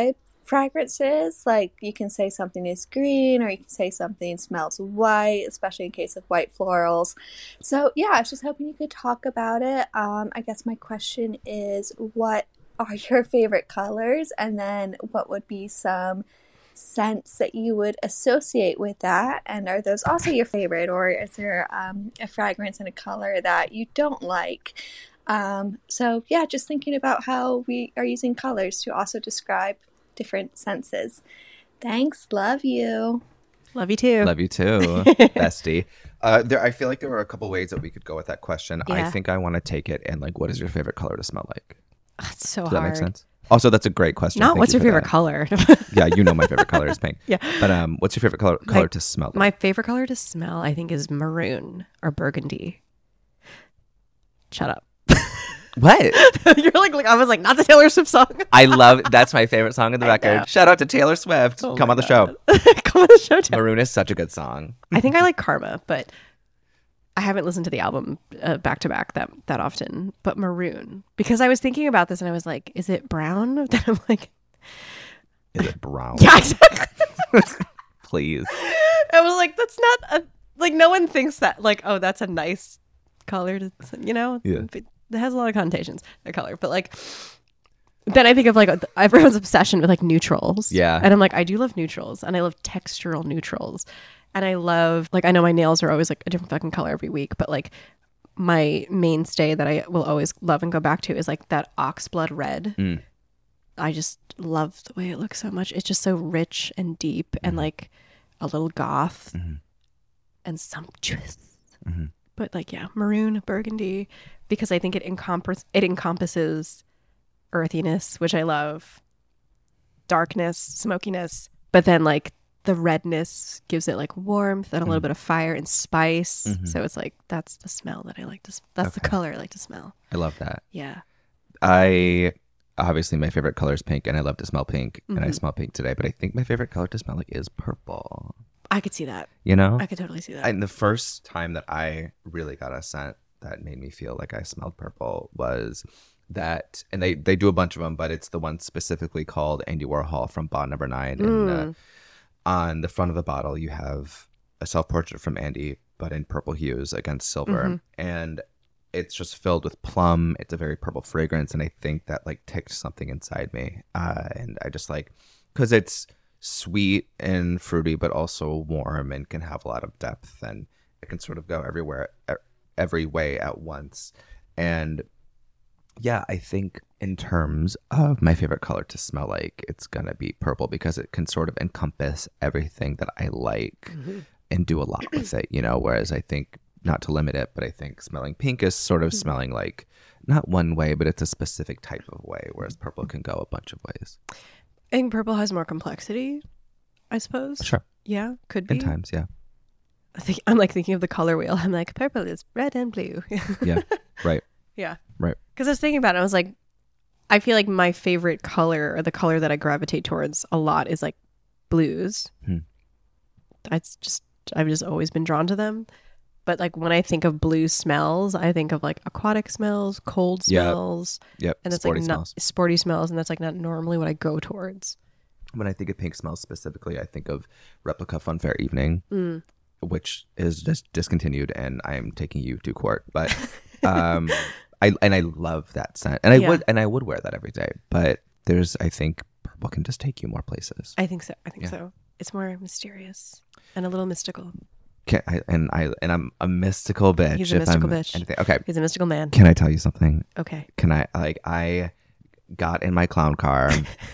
[SPEAKER 3] fragrances. Like you can say something is green or you can say something smells white, especially in case of white florals. So yeah, I was just hoping you could talk about it. Um, I guess my question is, what are your favorite colors? And then what would be some scents that you would associate with that? And are those also your favorite, or is there um, a fragrance and a color that you don't like? Um, so yeah, just thinking about how we are using colors to also describe different senses. Thanks. Love you.
[SPEAKER 1] Love you too.
[SPEAKER 2] Love you too, bestie. Uh, there, I feel like there were a couple ways that we could go with that question. I
[SPEAKER 1] Yeah.
[SPEAKER 2] think I want to take it and like, what is your favorite color to smell like?
[SPEAKER 1] That's so
[SPEAKER 2] Does
[SPEAKER 1] hard.
[SPEAKER 2] that make sense? Also, that's a great question.
[SPEAKER 1] Not
[SPEAKER 2] Thank
[SPEAKER 1] what's
[SPEAKER 2] you
[SPEAKER 1] your
[SPEAKER 2] for
[SPEAKER 1] favorite
[SPEAKER 2] that.
[SPEAKER 1] color?
[SPEAKER 2] Yeah, you know my favorite color is pink.
[SPEAKER 1] Yeah.
[SPEAKER 2] But um, what's your favorite color color
[SPEAKER 1] My-
[SPEAKER 2] to smell like?
[SPEAKER 1] My favorite color to smell, I think, is maroon or burgundy. Shut up.
[SPEAKER 2] What?
[SPEAKER 1] You're like, like, I was like, not the Taylor Swift song.
[SPEAKER 2] I love, that's my favorite song on the
[SPEAKER 1] I know.
[SPEAKER 2] record. Shout out to Taylor Swift.
[SPEAKER 1] Oh
[SPEAKER 2] Come
[SPEAKER 1] my
[SPEAKER 2] on the
[SPEAKER 1] God.
[SPEAKER 2] show.
[SPEAKER 1] Come on the show, Taylor.
[SPEAKER 2] Maroon is such a good song.
[SPEAKER 1] I think I like Karma, but I haven't listened to the album uh, back to back that that often. But maroon, because I was thinking about this and I was like, is it brown? Then I'm like,
[SPEAKER 2] Is it brown?
[SPEAKER 1] yeah, exactly.
[SPEAKER 2] Please.
[SPEAKER 1] I was like, that's not a like. No one thinks that like, oh, that's a nice color to, you know.
[SPEAKER 2] Yeah.
[SPEAKER 1] It has a lot of connotations, the color, but like. Then I think of like everyone's obsession with like neutrals.
[SPEAKER 2] Yeah.
[SPEAKER 1] And I'm like, I do love neutrals and I love textural neutrals. And I love, like, I know my nails are always like a different fucking color every week, but like my mainstay that I will always love and go back to is like that oxblood red.
[SPEAKER 2] Mm.
[SPEAKER 1] I just love the way it looks so much. It's just so rich and deep and like a little goth
[SPEAKER 2] Mhm.
[SPEAKER 1] and sumptuous.
[SPEAKER 2] Mhm.
[SPEAKER 1] But like, yeah, maroon, burgundy, because I think it encompass it encompasses earthiness, which I love, darkness, smokiness, but then like the redness gives it like warmth and a little
[SPEAKER 2] Mhm.
[SPEAKER 1] bit of fire and spice.
[SPEAKER 2] Mhm.
[SPEAKER 1] So it's like that's the smell that I like to. That's the
[SPEAKER 2] Okay.
[SPEAKER 1] color I like to smell.
[SPEAKER 2] I love that.
[SPEAKER 1] Yeah.
[SPEAKER 2] I obviously my favorite color is pink, and I love to smell pink, and I
[SPEAKER 1] Mhm.
[SPEAKER 2] smell pink today. But I think my favorite color to smell like is purple.
[SPEAKER 1] I could see that.
[SPEAKER 2] You know,
[SPEAKER 1] I could totally see that.
[SPEAKER 2] and the first time that I really got a scent that made me feel like I smelled purple was that, and they they do a bunch of them, but it's the one specifically called Andy Warhol from Bond Number Nine, and uh,
[SPEAKER 1] Mm.
[SPEAKER 2] on the front of the bottle you have a self portrait from Andy, but in purple hues against silver,
[SPEAKER 1] Mhm.
[SPEAKER 2] and it's just filled with plum. It's a very purple fragrance, and I think that like ticked something inside me, uh, and I just like, because it's sweet and fruity, but also warm and can have a lot of depth, and it can sort of go everywhere, e- every way at once. And yeah, I think in terms of my favorite color to smell like, it's gonna be purple, because it can sort of encompass everything that I like
[SPEAKER 1] Mhm.
[SPEAKER 2] and do a lot with it, you know. Whereas I think, not to limit it, but I think smelling pink is sort of smelling like not one way, but it's a specific type of way, whereas purple can go a bunch of ways.
[SPEAKER 1] I think purple has more complexity, I suppose.
[SPEAKER 2] Sure.
[SPEAKER 1] Yeah, could be.
[SPEAKER 2] In times, yeah.
[SPEAKER 1] I think I'm like thinking of the color wheel. I'm like, purple is red and blue.
[SPEAKER 2] Yeah. Right.
[SPEAKER 1] Yeah.
[SPEAKER 2] Right.
[SPEAKER 1] Because I was thinking about it, I was like, I feel like my favorite color, or the color that I gravitate towards a lot, is like blues.
[SPEAKER 2] Hmm.
[SPEAKER 1] It's just, I've just always been drawn to them. But like when I think of blue smells, I think of like aquatic smells, cold
[SPEAKER 2] Yeah.
[SPEAKER 1] smells,
[SPEAKER 2] Yep.
[SPEAKER 1] and it's
[SPEAKER 2] Sporty
[SPEAKER 1] like
[SPEAKER 2] smells.
[SPEAKER 1] not sporty smells, and that's like not normally what I go towards.
[SPEAKER 2] When I think of pink smells specifically, I think of Replica Funfair Evening,
[SPEAKER 1] Mm.
[SPEAKER 2] which is just discontinued, and I am taking you to court. But um, I and I love that scent, and I
[SPEAKER 1] Yeah.
[SPEAKER 2] would and I would wear that every day. But there's, I think, purple can just take you more places.
[SPEAKER 1] I think so. I think
[SPEAKER 2] Yeah.
[SPEAKER 1] so. It's more mysterious and a little mystical.
[SPEAKER 2] Can I, and I and I'm a mystical bitch.
[SPEAKER 1] He's a
[SPEAKER 2] if
[SPEAKER 1] mystical
[SPEAKER 2] I'm
[SPEAKER 1] bitch.
[SPEAKER 2] Anything. Okay.
[SPEAKER 1] He's a mystical man.
[SPEAKER 2] Can I tell you something?
[SPEAKER 1] Okay.
[SPEAKER 2] Can I like I got in my clown car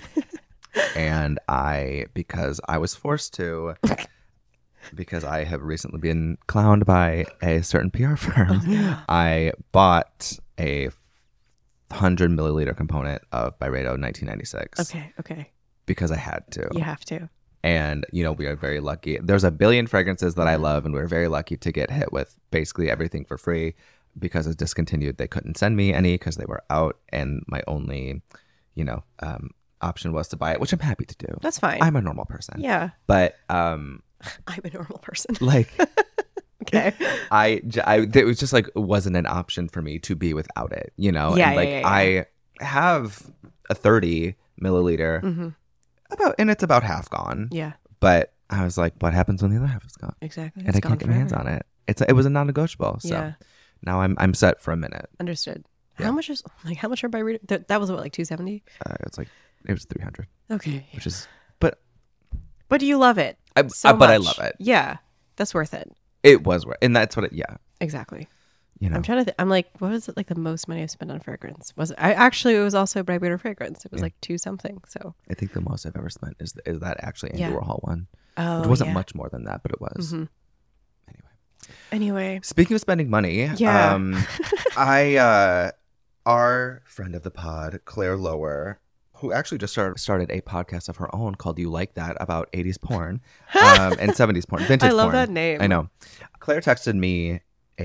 [SPEAKER 2] and I, because I was forced to, because I have recently been clowned by a certain P R firm, I bought a hundred milliliter component of Byredo nineteen ninety-six
[SPEAKER 1] Okay. Okay.
[SPEAKER 2] because I had to.
[SPEAKER 1] You have to.
[SPEAKER 2] And, you know, we are very lucky. There's a billion fragrances that I love, and we're very lucky to get hit with basically everything for free. Because it's discontinued, they couldn't send me any because they were out, and my only, you know, um, option was to buy it, which I'm happy to do.
[SPEAKER 1] That's fine.
[SPEAKER 2] I'm a normal person.
[SPEAKER 1] yeah.
[SPEAKER 2] But, um,
[SPEAKER 1] I'm a normal person.
[SPEAKER 2] like,
[SPEAKER 1] Okay.
[SPEAKER 2] I, j- I, it was just like, it wasn't an option for me to be without it, you know?
[SPEAKER 1] Yeah,
[SPEAKER 2] and like,
[SPEAKER 1] yeah, yeah,
[SPEAKER 2] I have a thirty milliliter
[SPEAKER 1] hmm
[SPEAKER 2] about, and it's about half gone.
[SPEAKER 1] Yeah,
[SPEAKER 2] But I was like, what happens when the other half is gone?
[SPEAKER 1] exactly.
[SPEAKER 2] And
[SPEAKER 1] It's
[SPEAKER 2] I can't
[SPEAKER 1] gone
[SPEAKER 2] get my hands
[SPEAKER 1] forever.
[SPEAKER 2] on it. It's it was a non-negotiable. So
[SPEAKER 1] Yeah,
[SPEAKER 2] now I'm I'm set for a minute.
[SPEAKER 1] understood.
[SPEAKER 2] Yeah.
[SPEAKER 1] How much is like how much are by reader? Th- that was what, like two seventy?
[SPEAKER 2] Uh, it's like it was three hundred,
[SPEAKER 1] Okay,
[SPEAKER 2] which is but
[SPEAKER 1] but do you love it?
[SPEAKER 2] I,
[SPEAKER 1] So
[SPEAKER 2] uh, but I
[SPEAKER 1] much.
[SPEAKER 2] love it.
[SPEAKER 1] Yeah, that's worth it.
[SPEAKER 2] It was wor- and that's what it. Yeah,
[SPEAKER 1] Exactly.
[SPEAKER 2] you know.
[SPEAKER 1] I'm trying to. Th- I'm like, what was it like the most money I spent on fragrance? Was it, I actually it was also by Reader fragrance. It was
[SPEAKER 2] Yeah.
[SPEAKER 1] like two something. So
[SPEAKER 2] I think the most I've ever spent is is that actually Andy
[SPEAKER 1] Yeah.
[SPEAKER 2] Warhol one.
[SPEAKER 1] oh,
[SPEAKER 2] It wasn't
[SPEAKER 1] yeah.
[SPEAKER 2] much more than that, but it was.
[SPEAKER 1] Mhm.
[SPEAKER 2] Anyway,
[SPEAKER 1] Anyway,
[SPEAKER 2] speaking of spending money,
[SPEAKER 1] Yeah.
[SPEAKER 2] um, I uh, our friend of the pod, Claire Lower, who actually just started started a podcast of her own called "You Like That" about eighties porn um, and seventies porn, vintage
[SPEAKER 1] I love
[SPEAKER 2] porn.
[SPEAKER 1] that name.
[SPEAKER 2] I know. Claire texted me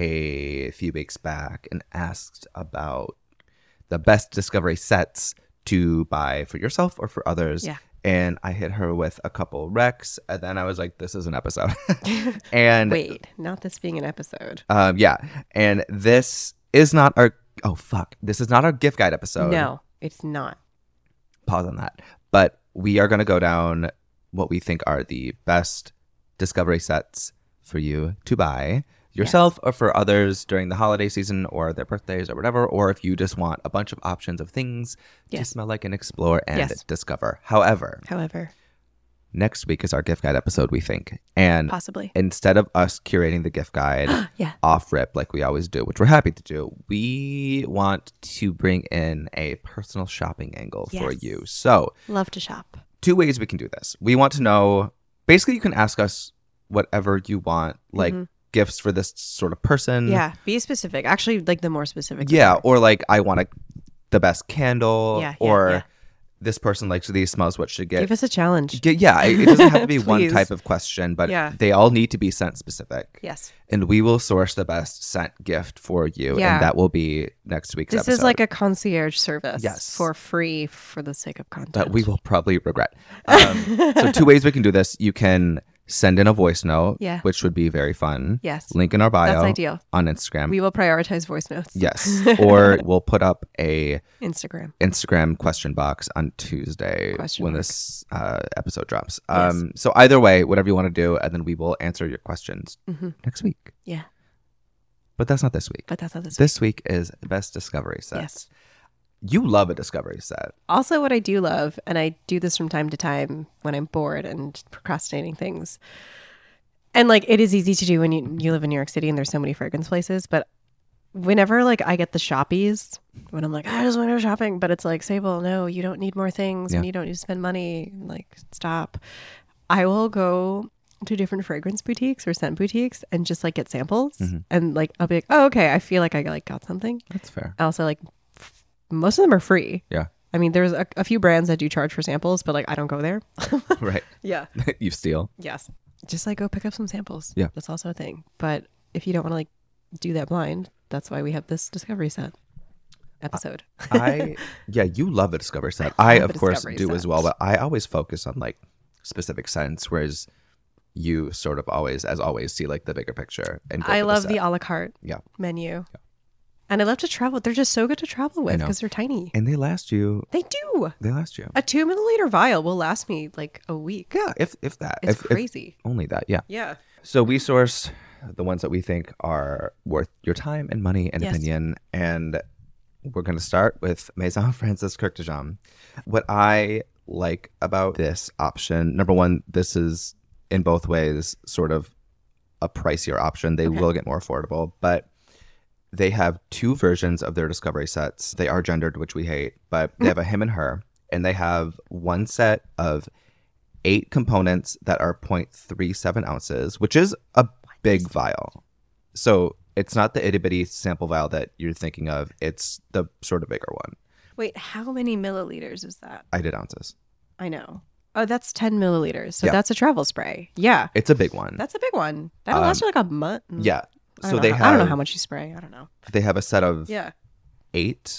[SPEAKER 2] a few weeks back and asked about the best Discovery sets to buy for yourself or for others.
[SPEAKER 1] Yeah.
[SPEAKER 2] And I hit her with a couple recs, and then I was like, "This is an episode." and
[SPEAKER 1] Wait, not this being an episode.
[SPEAKER 2] um, yeah, and this is not our. Oh fuck! This is not our gift guide episode.
[SPEAKER 1] No, it's not.
[SPEAKER 2] Pause on that. But we are going to go down what we think are the best Discovery sets for you to buy yourself or for others during the holiday season or their birthdays or whatever, or if you just want a bunch of options of things to
[SPEAKER 1] Yes.
[SPEAKER 2] smell like and explore and
[SPEAKER 1] Yes.
[SPEAKER 2] discover. However,
[SPEAKER 1] However,
[SPEAKER 2] next week is our gift guide episode, we think. And
[SPEAKER 1] possibly.
[SPEAKER 2] instead of us curating the gift guide
[SPEAKER 1] Yeah.
[SPEAKER 2] off rip like we always do, which we're happy to do, we want to bring in a personal shopping angle for
[SPEAKER 1] Yes.
[SPEAKER 2] you. So,
[SPEAKER 1] Love to shop.
[SPEAKER 2] two ways we can do this. We want to know, basically, you can ask us whatever you want, like
[SPEAKER 1] Mhm.
[SPEAKER 2] gifts for this sort of person.
[SPEAKER 1] Yeah, be specific. Actually, like the more specific. the
[SPEAKER 2] Yeah.
[SPEAKER 1] better.
[SPEAKER 2] Or like, I want a, the best candle.
[SPEAKER 1] Yeah, yeah,
[SPEAKER 2] or
[SPEAKER 1] yeah.
[SPEAKER 2] this person likes these, smells what should get.
[SPEAKER 1] Give us a challenge.
[SPEAKER 2] Get- yeah, it it doesn't have to be one
[SPEAKER 1] Please.
[SPEAKER 2] type of question, but
[SPEAKER 1] Yeah.
[SPEAKER 2] they all need to be scent specific.
[SPEAKER 1] Yes.
[SPEAKER 2] And we will source the best scent gift for you.
[SPEAKER 1] Yeah.
[SPEAKER 2] And that will be next week's
[SPEAKER 1] This
[SPEAKER 2] episode.
[SPEAKER 1] is like a concierge service.
[SPEAKER 2] Yes.
[SPEAKER 1] For free for the sake of content.
[SPEAKER 2] that we will probably regret. Um, so two ways we can do this. You can send in a voice note,
[SPEAKER 1] Yeah.
[SPEAKER 2] which would be very fun.
[SPEAKER 1] Yes.
[SPEAKER 2] Link in our bio
[SPEAKER 1] That's ideal.
[SPEAKER 2] on Instagram.
[SPEAKER 1] We will prioritize voice notes.
[SPEAKER 2] yes. Or we'll put up a
[SPEAKER 1] Instagram.
[SPEAKER 2] Instagram question box on Tuesday
[SPEAKER 1] Question
[SPEAKER 2] when
[SPEAKER 1] mark.
[SPEAKER 2] this uh, episode drops.
[SPEAKER 1] Yes.
[SPEAKER 2] Um, so either way, whatever you want to do, and then we will answer your questions
[SPEAKER 1] Mhm.
[SPEAKER 2] next week.
[SPEAKER 1] Yeah.
[SPEAKER 2] But that's not this week.
[SPEAKER 1] But that's not this.
[SPEAKER 2] This week is best Discovery set.
[SPEAKER 1] Yes.
[SPEAKER 2] You love a Discovery set.
[SPEAKER 1] Also, what I do love, and I do this from time to time when I'm bored and procrastinating things. And like it is easy to do when you, you live in New York City and there's so many fragrance places. But whenever like I get the shoppies, when I'm like, I just want to go shopping, but it's like, Sable, no, you don't need more things
[SPEAKER 2] Yeah.
[SPEAKER 1] and you don't need to spend money. Like, stop. I will go to different fragrance boutiques or scent boutiques and just like get samples.
[SPEAKER 2] Mhm.
[SPEAKER 1] And like I'll be like, oh, okay, I feel like I like got something.
[SPEAKER 2] That's fair.
[SPEAKER 1] Also, like f- most of them are free.
[SPEAKER 2] Yeah.
[SPEAKER 1] I mean, there's a, a few brands that do charge for samples, but like I don't go there.
[SPEAKER 2] Right.
[SPEAKER 1] Yeah.
[SPEAKER 2] You steal.
[SPEAKER 1] Yes. Just like go pick up some samples.
[SPEAKER 2] Yeah.
[SPEAKER 1] That's also a thing. But if you don't want to like do that blind, that's why we have this discovery set episode.
[SPEAKER 2] I yeah, you love a Discovery set. I,
[SPEAKER 1] love
[SPEAKER 2] of
[SPEAKER 1] a
[SPEAKER 2] course
[SPEAKER 1] Discovery
[SPEAKER 2] do as
[SPEAKER 1] set.
[SPEAKER 2] well, but I always focus on like specific scents, whereas you sort of always, as always, see like the bigger picture. And go
[SPEAKER 1] I
[SPEAKER 2] for
[SPEAKER 1] love
[SPEAKER 2] the,
[SPEAKER 1] the
[SPEAKER 2] set.
[SPEAKER 1] a la carte
[SPEAKER 2] Yeah.
[SPEAKER 1] menu. And I love to travel. They're just so good to travel with
[SPEAKER 2] know.
[SPEAKER 1] because they're tiny.
[SPEAKER 2] and they last you.
[SPEAKER 1] They do.
[SPEAKER 2] They last you.
[SPEAKER 1] A two milliliter vial will last me like a week.
[SPEAKER 2] Yeah, if if that,
[SPEAKER 1] It's
[SPEAKER 2] if, if
[SPEAKER 1] crazy.
[SPEAKER 2] only that. Yeah.
[SPEAKER 1] Yeah.
[SPEAKER 2] So we source the ones that we think are worth your time and money and
[SPEAKER 1] Yes.
[SPEAKER 2] opinion, and we're going to start with Maison Francis Kirk de Jean. What I like about this option, number one, this is in both ways sort of a pricier option. They
[SPEAKER 1] Okay.
[SPEAKER 2] will get more affordable, but they have two versions of their Discovery sets. They are gendered, which we hate, but they have a him and her, and they have one set of eight components that are zero point three seven ounces, which is a big vial. So it's not the itty bitty sample vial that you're thinking of. It's the sort of bigger one.
[SPEAKER 1] Wait, how many milliliters is that?
[SPEAKER 2] I did ounces.
[SPEAKER 1] I know. Oh, that's ten milliliters. So
[SPEAKER 2] Yeah.
[SPEAKER 1] that's a travel spray. Yeah.
[SPEAKER 2] It's a big one.
[SPEAKER 1] That's a big one. That'll
[SPEAKER 2] Um,
[SPEAKER 1] last you like a month.
[SPEAKER 2] yeah.
[SPEAKER 1] I
[SPEAKER 2] So
[SPEAKER 1] don't
[SPEAKER 2] they
[SPEAKER 1] know how-
[SPEAKER 2] have
[SPEAKER 1] I don't know how much you spray. I don't know.
[SPEAKER 2] they have a set of
[SPEAKER 1] Yeah.
[SPEAKER 2] eight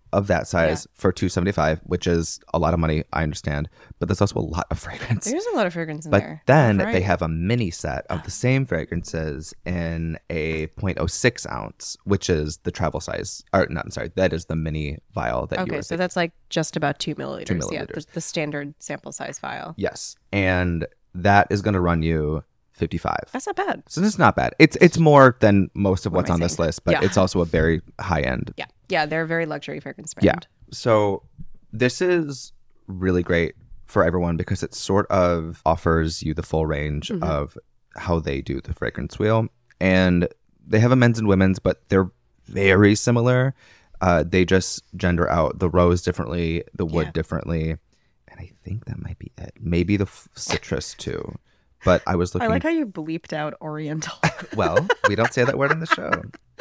[SPEAKER 2] of that size for two seventy-five, which is a lot of money, I understand, but there's also a lot of fragrance.
[SPEAKER 1] There's a lot of fragrance in
[SPEAKER 2] But
[SPEAKER 1] there.
[SPEAKER 2] then
[SPEAKER 1] Right.
[SPEAKER 2] they have a mini set of the same fragrances in a point oh six ounce, which is the travel size. Or not, I'm sorry, that is the mini vial that you
[SPEAKER 1] Okay,
[SPEAKER 2] were
[SPEAKER 1] so
[SPEAKER 2] thinking.
[SPEAKER 1] that's like just about two milliliters. Yeah,
[SPEAKER 2] milliliters.
[SPEAKER 1] the, the standard sample size vial.
[SPEAKER 2] Yes. And that is going to run you fifty-five.
[SPEAKER 1] That's not bad.
[SPEAKER 2] So this is not bad. It's it's more than most of
[SPEAKER 1] What
[SPEAKER 2] what's
[SPEAKER 1] am I
[SPEAKER 2] on this
[SPEAKER 1] saying?
[SPEAKER 2] list, but
[SPEAKER 1] Yeah.
[SPEAKER 2] it's also a very high end.
[SPEAKER 1] Yeah, yeah, they're a very luxury fragrance brand.
[SPEAKER 2] Yeah. So this is really great for everyone because it sort of offers you the full range
[SPEAKER 1] Mhm.
[SPEAKER 2] of how they do the fragrance wheel. And they have a men's and women's, but they're very similar. Uh, they just gender out the rose differently, the wood
[SPEAKER 1] Yeah.
[SPEAKER 2] differently. And I think that might be it. Maybe the f- citrus too. But I was
[SPEAKER 1] I
[SPEAKER 2] looking.
[SPEAKER 1] like how you bleeped out Oriental.
[SPEAKER 2] Well, we don't say that word in the show.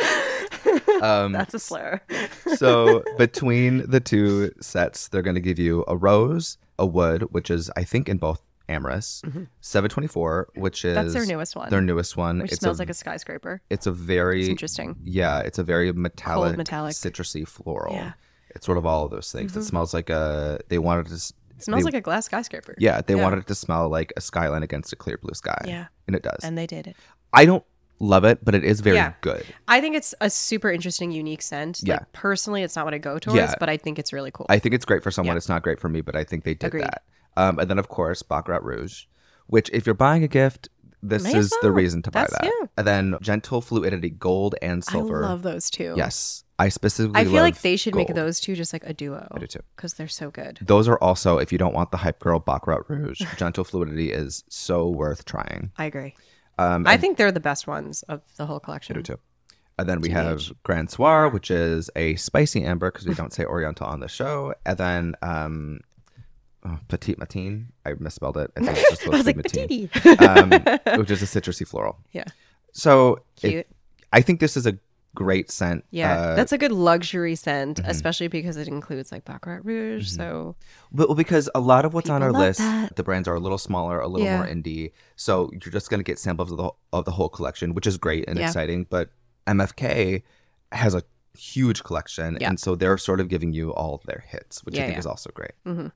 [SPEAKER 2] Um,
[SPEAKER 1] That's a slur.
[SPEAKER 2] so between the two sets, they're going to give you a rose, a wood, which is I think in both Amorous, seven twenty-four, which is
[SPEAKER 1] That's their newest one.
[SPEAKER 2] Their newest one.
[SPEAKER 1] Which
[SPEAKER 2] it's
[SPEAKER 1] smells
[SPEAKER 2] a,
[SPEAKER 1] like a skyscraper.
[SPEAKER 2] It's a very
[SPEAKER 1] It's interesting.
[SPEAKER 2] Yeah, it's a very metallic,
[SPEAKER 1] metallic.
[SPEAKER 2] citrusy floral.
[SPEAKER 1] Yeah.
[SPEAKER 2] It's sort of all of those things. It smells like a. They wanted to. s-
[SPEAKER 1] It smells
[SPEAKER 2] they-
[SPEAKER 1] like a glass skyscraper.
[SPEAKER 2] Yeah, they wanted it to smell like a skyline against a clear blue sky.
[SPEAKER 1] Yeah.
[SPEAKER 2] and it does.
[SPEAKER 1] And they did it.
[SPEAKER 2] I don't love it, but it is very
[SPEAKER 1] Yeah.
[SPEAKER 2] good.
[SPEAKER 1] I think it's a super interesting, unique scent.
[SPEAKER 2] Yeah.
[SPEAKER 1] Like, personally, it's not what I go towards,
[SPEAKER 2] Yeah.
[SPEAKER 1] but I think it's really cool.
[SPEAKER 2] I think it's great for someone.
[SPEAKER 1] Yeah.
[SPEAKER 2] It's not great for me, but I think they did
[SPEAKER 1] Agreed.
[SPEAKER 2] that. Um, and then of course Baccarat Rouge, which if you're buying a gift, this
[SPEAKER 1] May as
[SPEAKER 2] is the
[SPEAKER 1] well.
[SPEAKER 2] reason to buy
[SPEAKER 1] That's-
[SPEAKER 2] that.
[SPEAKER 1] yeah.
[SPEAKER 2] And then Gentle Fluidity Gold and Silver.
[SPEAKER 1] I love those two.
[SPEAKER 2] Yes, I specifically.
[SPEAKER 1] I feel
[SPEAKER 2] love
[SPEAKER 1] like they should make
[SPEAKER 2] gold.
[SPEAKER 1] those two just like a duo.
[SPEAKER 2] I do too.
[SPEAKER 1] Because they're so good.
[SPEAKER 2] Those are also, if you don't want the hype girl Baccarat Rouge, Gentle Fluidity is so worth trying.
[SPEAKER 1] I agree.
[SPEAKER 2] Um,
[SPEAKER 1] I
[SPEAKER 2] and
[SPEAKER 1] think they're the best ones of the whole
[SPEAKER 2] I
[SPEAKER 1] collection.
[SPEAKER 2] do too. And then we
[SPEAKER 1] T
[SPEAKER 2] have
[SPEAKER 1] B H.
[SPEAKER 2] Grand Soir, which is a spicy amber because we don't say Oriental on the show. And then um, oh, Petite Matin. I misspelled it. I think it's just
[SPEAKER 1] I
[SPEAKER 2] supposed
[SPEAKER 1] was
[SPEAKER 2] to
[SPEAKER 1] like,
[SPEAKER 2] be Matin.
[SPEAKER 1] petite.
[SPEAKER 2] um, which is a citrusy floral.
[SPEAKER 1] Yeah.
[SPEAKER 2] So it-
[SPEAKER 1] Cute.
[SPEAKER 2] I think this is a great scent.
[SPEAKER 1] Yeah.
[SPEAKER 2] Uh,
[SPEAKER 1] That's a good luxury scent,
[SPEAKER 2] mhm.
[SPEAKER 1] especially because it includes like Baccarat Rouge.
[SPEAKER 2] Mhm.
[SPEAKER 1] So
[SPEAKER 2] well, because a lot of what's on
[SPEAKER 1] People
[SPEAKER 2] our
[SPEAKER 1] love
[SPEAKER 2] list,
[SPEAKER 1] that.
[SPEAKER 2] the brands are a little smaller, a little
[SPEAKER 1] Yeah.
[SPEAKER 2] more indie. So you're just going to get samples of the, of the whole collection, which is great and
[SPEAKER 1] Yeah.
[SPEAKER 2] exciting. But M F K has a huge collection.
[SPEAKER 1] Yeah.
[SPEAKER 2] And so they're sort of giving you all of their hits, which
[SPEAKER 1] Yeah,
[SPEAKER 2] I think
[SPEAKER 1] yeah.
[SPEAKER 2] is also great.
[SPEAKER 1] Mhm.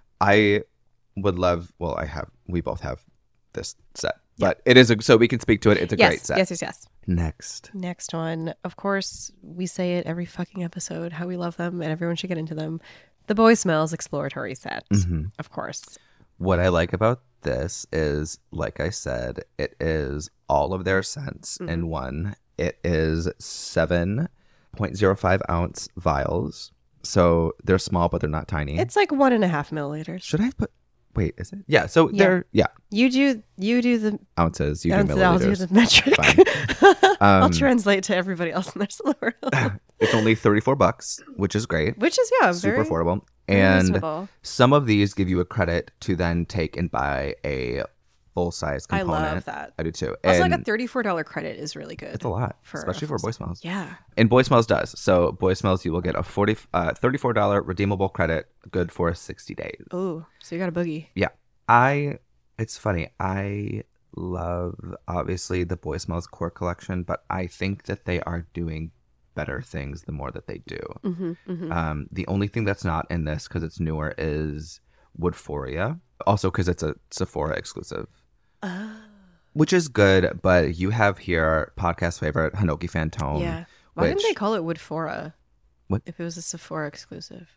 [SPEAKER 2] I would love, well, I have, we both have this set. But it is, a, so we can speak to it. It's a
[SPEAKER 1] yes,
[SPEAKER 2] great set.
[SPEAKER 1] yes, yes, yes.
[SPEAKER 2] Next.
[SPEAKER 1] Next one, of course, we say it every fucking episode how we love them and everyone should get into them. The Boy Smells Exploratory Set,
[SPEAKER 2] Mhm.
[SPEAKER 1] of course.
[SPEAKER 2] What I like about this is, like I said, it is all of their scents
[SPEAKER 1] Mhm.
[SPEAKER 2] in one. It is seven point zero five ounce vials. So they're small, but they're not tiny.
[SPEAKER 1] It's like one and a half milliliters.
[SPEAKER 2] Should I put, wait, is it? Yeah. So
[SPEAKER 1] Yeah.
[SPEAKER 2] they're, yeah,
[SPEAKER 1] You do you do the
[SPEAKER 2] ounces. You do
[SPEAKER 1] ounces, I'll do
[SPEAKER 2] milliliters.
[SPEAKER 1] the metric.
[SPEAKER 2] Fine.
[SPEAKER 1] I'll
[SPEAKER 2] Um,
[SPEAKER 1] translate to everybody else in their slower.
[SPEAKER 2] It's only thirty-four bucks, which is great.
[SPEAKER 1] Which is yeah,
[SPEAKER 2] Super
[SPEAKER 1] very,
[SPEAKER 2] affordable.
[SPEAKER 1] very
[SPEAKER 2] And
[SPEAKER 1] reasonable.
[SPEAKER 2] some of these give you a credit to then take and buy a full size
[SPEAKER 1] I
[SPEAKER 2] component.
[SPEAKER 1] love that.
[SPEAKER 2] I do too.
[SPEAKER 1] Also, like a
[SPEAKER 2] And
[SPEAKER 1] thirty-four dollar credit is really good.
[SPEAKER 2] it's a lot,
[SPEAKER 1] for a
[SPEAKER 2] especially for
[SPEAKER 1] full
[SPEAKER 2] Boy
[SPEAKER 1] size.
[SPEAKER 2] Smells.
[SPEAKER 1] Yeah.
[SPEAKER 2] And Boy Smells does. So Boy Smells, you will get a forty, uh, thirty-four dollars redeemable credit, good for sixty days.
[SPEAKER 1] Oh, so you got a boogie.
[SPEAKER 2] Yeah. I, it's funny. I love, obviously, the Boy Smells core collection, but I think that they are doing better things the more that they do.
[SPEAKER 1] Mm-hmm, mm-hmm.
[SPEAKER 2] Um, the only thing that's not in this, because it's newer, is Woodphoria. Also, because it's a Sephora exclusive.
[SPEAKER 1] Oh.
[SPEAKER 2] Which is good, but you have here podcast favorite Hanoki Fantôme.
[SPEAKER 1] Yeah. Why didn't
[SPEAKER 2] which-
[SPEAKER 1] they call it Woodfora?
[SPEAKER 2] What?
[SPEAKER 1] If it was a Sephora exclusive?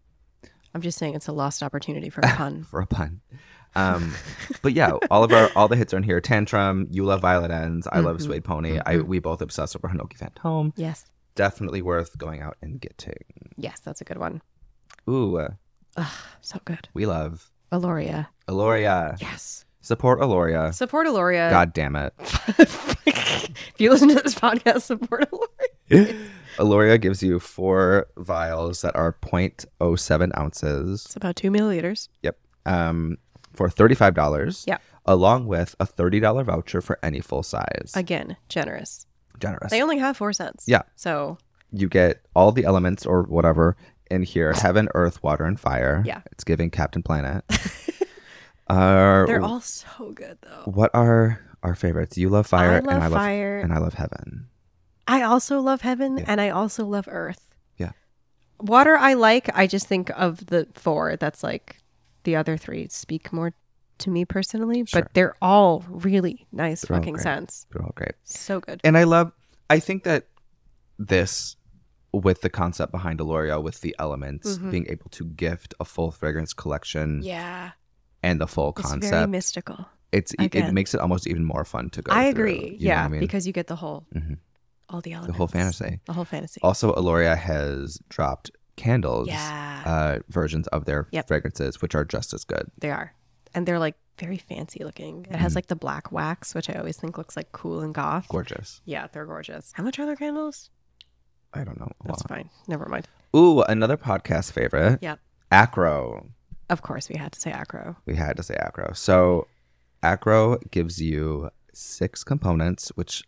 [SPEAKER 1] I'm just saying it's a lost opportunity for a pun.
[SPEAKER 2] For a pun. Um, but yeah, all of our all the hits are in here. Tantrum, You Love Violet Ends, I Love
[SPEAKER 1] Mhm.
[SPEAKER 2] Suede Pony. I we both obsess over Hanoki Fantôme.
[SPEAKER 1] Yes.
[SPEAKER 2] Definitely worth going out and getting.
[SPEAKER 1] Yes, that's a good one.
[SPEAKER 2] Ooh, uh,
[SPEAKER 1] Ugh, so good.
[SPEAKER 2] we love
[SPEAKER 1] Aloria.
[SPEAKER 2] Aloria.
[SPEAKER 1] Yes.
[SPEAKER 2] Support Aloria.
[SPEAKER 1] Support Aloria.
[SPEAKER 2] God damn it.
[SPEAKER 1] if you listen to this podcast, support Aloria.
[SPEAKER 2] Aloria gives you four vials that are zero point zero seven ounces.
[SPEAKER 1] It's about two milliliters.
[SPEAKER 2] Yep. Um, for thirty-five dollars.
[SPEAKER 1] Yeah.
[SPEAKER 2] Along with a thirty dollars voucher for any full size.
[SPEAKER 1] Again, generous.
[SPEAKER 2] Generous.
[SPEAKER 1] They only have four cents.
[SPEAKER 2] Yeah.
[SPEAKER 1] So
[SPEAKER 2] You get all the elements or whatever in here: heaven, earth, water, and fire.
[SPEAKER 1] Yeah.
[SPEAKER 2] It's giving Captain Planet. uh,
[SPEAKER 1] they're all so good, though.
[SPEAKER 2] What are our favorites? You love fire,
[SPEAKER 1] I love
[SPEAKER 2] and I love
[SPEAKER 1] fire.
[SPEAKER 2] and I love heaven.
[SPEAKER 1] I also love heaven,
[SPEAKER 2] Yeah.
[SPEAKER 1] and I also love earth.
[SPEAKER 2] Yeah.
[SPEAKER 1] Water I like. I just think of the four. That's like the other three speak more to me personally,
[SPEAKER 2] Sure.
[SPEAKER 1] but they're all really nice
[SPEAKER 2] They're all
[SPEAKER 1] fucking
[SPEAKER 2] great.
[SPEAKER 1] scents.
[SPEAKER 2] They're all great.
[SPEAKER 1] So good.
[SPEAKER 2] And I love, I think that this, with the concept behind Aloria, with the elements,
[SPEAKER 1] Mhm.
[SPEAKER 2] being able to gift a full fragrance collection
[SPEAKER 1] Yeah.
[SPEAKER 2] and the full
[SPEAKER 1] It's very
[SPEAKER 2] concept,
[SPEAKER 1] mystical.
[SPEAKER 2] it's it, it
[SPEAKER 1] again.
[SPEAKER 2] makes it almost even more fun to go
[SPEAKER 1] I
[SPEAKER 2] through,
[SPEAKER 1] agree.
[SPEAKER 2] you know
[SPEAKER 1] Yeah,
[SPEAKER 2] what I mean?
[SPEAKER 1] because you get the whole,
[SPEAKER 2] Mhm.
[SPEAKER 1] all the
[SPEAKER 2] The
[SPEAKER 1] elements.
[SPEAKER 2] whole fantasy.
[SPEAKER 1] The whole fantasy.
[SPEAKER 2] Also, Aloria has dropped candles,
[SPEAKER 1] Yeah.
[SPEAKER 2] uh, versions of their
[SPEAKER 1] Yep.
[SPEAKER 2] fragrances, which are just as good.
[SPEAKER 1] They are. And they're like very fancy looking. It
[SPEAKER 2] Mm-hmm.
[SPEAKER 1] has like the black wax, which I always think looks like cool and goth.
[SPEAKER 2] Gorgeous.
[SPEAKER 1] Yeah, they're gorgeous. How much are their candles?
[SPEAKER 2] I don't know.
[SPEAKER 1] That's
[SPEAKER 2] Wow.
[SPEAKER 1] fine. Never mind.
[SPEAKER 2] Ooh, another podcast favorite.
[SPEAKER 1] Yep.
[SPEAKER 2] Acro.
[SPEAKER 1] Of course, we had to say acro.
[SPEAKER 2] We had to say Acro. So Acro gives you six components, which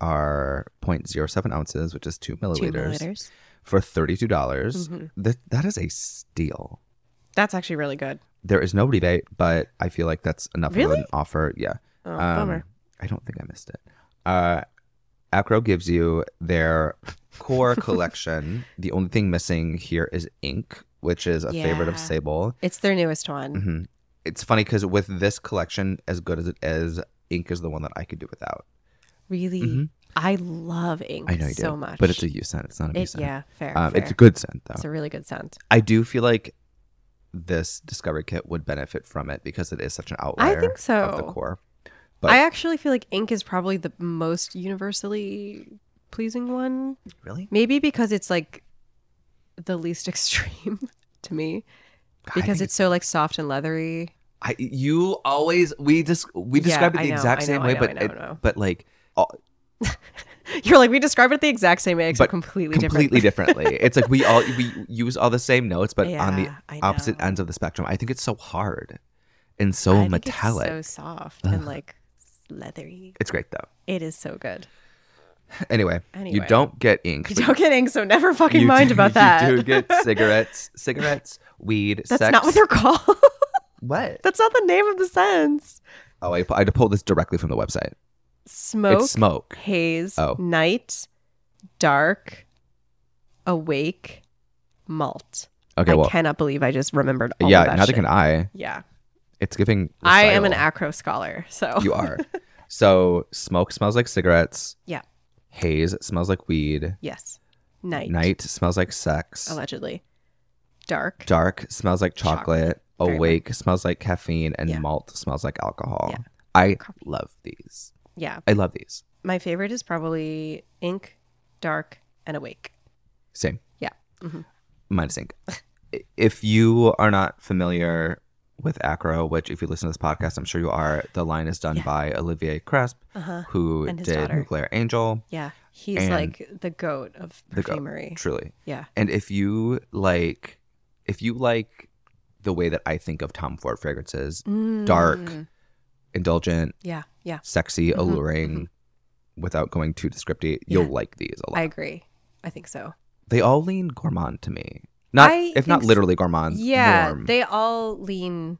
[SPEAKER 2] are zero point zero seven ounces, which is two milliliters,
[SPEAKER 1] Two milliliters.
[SPEAKER 2] for thirty-two dollars.
[SPEAKER 1] Mhm.
[SPEAKER 2] That, that is a steal.
[SPEAKER 1] That's actually really good.
[SPEAKER 2] There is no rebate, but I feel like that's enough of
[SPEAKER 1] Really?
[SPEAKER 2] an offer. Yeah.
[SPEAKER 1] Oh,
[SPEAKER 2] Um,
[SPEAKER 1] bummer.
[SPEAKER 2] I don't think I missed it. Uh, Acro gives you their core collection. The only thing missing here is ink, which is a favorite of
[SPEAKER 1] Yeah.
[SPEAKER 2] Sable.
[SPEAKER 1] It's their newest one.
[SPEAKER 2] hmm It's funny because with this collection, as good as it is, ink is the one that I could do without.
[SPEAKER 1] Really,
[SPEAKER 2] Mhm.
[SPEAKER 1] I love ink
[SPEAKER 2] I know you
[SPEAKER 1] so
[SPEAKER 2] do,
[SPEAKER 1] much.
[SPEAKER 2] but it's a U scent. It's not a V
[SPEAKER 1] it,
[SPEAKER 2] scent.
[SPEAKER 1] yeah, fair.
[SPEAKER 2] um,
[SPEAKER 1] fair.
[SPEAKER 2] It's a good scent though.
[SPEAKER 1] It's a really good scent.
[SPEAKER 2] I do feel like this Discovery Kit would benefit from it because it is such an outlier
[SPEAKER 1] think so.
[SPEAKER 2] of the core. But
[SPEAKER 1] I actually feel like ink is probably the most universally pleasing one.
[SPEAKER 2] really,
[SPEAKER 1] Maybe because it's like the least extreme to me.
[SPEAKER 2] I
[SPEAKER 1] Because
[SPEAKER 2] think
[SPEAKER 1] it's so like soft and leathery.
[SPEAKER 2] I you always we just we
[SPEAKER 1] Yeah,
[SPEAKER 2] describe it
[SPEAKER 1] I
[SPEAKER 2] the
[SPEAKER 1] know,
[SPEAKER 2] exact
[SPEAKER 1] I
[SPEAKER 2] same
[SPEAKER 1] know,
[SPEAKER 2] way,
[SPEAKER 1] I know,
[SPEAKER 2] but
[SPEAKER 1] I know,
[SPEAKER 2] it-
[SPEAKER 1] I know.
[SPEAKER 2] but like all,
[SPEAKER 1] You're like, we describe it the exact same way, except
[SPEAKER 2] But
[SPEAKER 1] completely,
[SPEAKER 2] completely
[SPEAKER 1] different.
[SPEAKER 2] differently. It's like we all we use all the same notes, but on the
[SPEAKER 1] Yeah, I
[SPEAKER 2] opposite
[SPEAKER 1] know.
[SPEAKER 2] ends of the spectrum. I think it's so hard and
[SPEAKER 1] I
[SPEAKER 2] so
[SPEAKER 1] think
[SPEAKER 2] metallic.
[SPEAKER 1] It's so soft and like leathery.
[SPEAKER 2] It's great though.
[SPEAKER 1] It is so good.
[SPEAKER 2] Anyway, you
[SPEAKER 1] Anyway.
[SPEAKER 2] don't get ink.
[SPEAKER 1] You
[SPEAKER 2] but
[SPEAKER 1] don't get ink, so never fucking
[SPEAKER 2] you
[SPEAKER 1] mind
[SPEAKER 2] do-
[SPEAKER 1] about that.
[SPEAKER 2] You do get cigarettes, cigarettes, weed,
[SPEAKER 1] That's
[SPEAKER 2] sex.
[SPEAKER 1] not what they're called.
[SPEAKER 2] What?
[SPEAKER 1] That's not the name of the scents.
[SPEAKER 2] Oh, I, I had to pull this directly from the website.
[SPEAKER 1] Smoke,
[SPEAKER 2] It's smoke.
[SPEAKER 1] haze,
[SPEAKER 2] Oh.
[SPEAKER 1] night, dark, awake, malt.
[SPEAKER 2] Okay,
[SPEAKER 1] I
[SPEAKER 2] well,
[SPEAKER 1] cannot believe I just remembered all
[SPEAKER 2] yeah,
[SPEAKER 1] of that
[SPEAKER 2] neither
[SPEAKER 1] shit.
[SPEAKER 2] can I.
[SPEAKER 1] Yeah.
[SPEAKER 2] It's giving.
[SPEAKER 1] I am an
[SPEAKER 2] recital.
[SPEAKER 1] acro scholar, so.
[SPEAKER 2] You are. So smoke smells like cigarettes.
[SPEAKER 1] Yeah.
[SPEAKER 2] Haze smells like weed.
[SPEAKER 1] Yes. Night.
[SPEAKER 2] Night smells like sex.
[SPEAKER 1] Allegedly. Dark.
[SPEAKER 2] Dark smells like chocolate.
[SPEAKER 1] Chocolate. Very
[SPEAKER 2] Awake smells like caffeine, and
[SPEAKER 1] Yeah.
[SPEAKER 2] malt smells like alcohol.
[SPEAKER 1] Yeah.
[SPEAKER 2] I love these.
[SPEAKER 1] Yeah.
[SPEAKER 2] I love these.
[SPEAKER 1] My favorite is probably ink, dark, and awake.
[SPEAKER 2] Same.
[SPEAKER 1] Yeah. Mhm.
[SPEAKER 2] Minus ink. If you are not familiar with Acro, which if you listen to this podcast, I'm sure you are, the line is done
[SPEAKER 1] Yeah.
[SPEAKER 2] by Olivier Cresp,
[SPEAKER 1] Uh-huh.
[SPEAKER 2] who
[SPEAKER 1] And his
[SPEAKER 2] did
[SPEAKER 1] daughter.
[SPEAKER 2] Nuclear Angel.
[SPEAKER 1] Yeah. He's
[SPEAKER 2] And
[SPEAKER 1] like the goat of
[SPEAKER 2] The goat,
[SPEAKER 1] perfumery.
[SPEAKER 2] truly.
[SPEAKER 1] Yeah.
[SPEAKER 2] And if you like, if you like the way that I think of Tom Ford fragrances, dark,
[SPEAKER 1] Mm.
[SPEAKER 2] indulgent,
[SPEAKER 1] Yeah. Yeah.
[SPEAKER 2] sexy,
[SPEAKER 1] Mhm,
[SPEAKER 2] alluring, without going too descriptive, you'll
[SPEAKER 1] Yeah.
[SPEAKER 2] like these a lot.
[SPEAKER 1] I agree. I think so.
[SPEAKER 2] They all lean gourmand to me. Not
[SPEAKER 1] I
[SPEAKER 2] if not
[SPEAKER 1] think s-
[SPEAKER 2] literally gourmand.
[SPEAKER 1] Yeah.
[SPEAKER 2] warm.
[SPEAKER 1] They all lean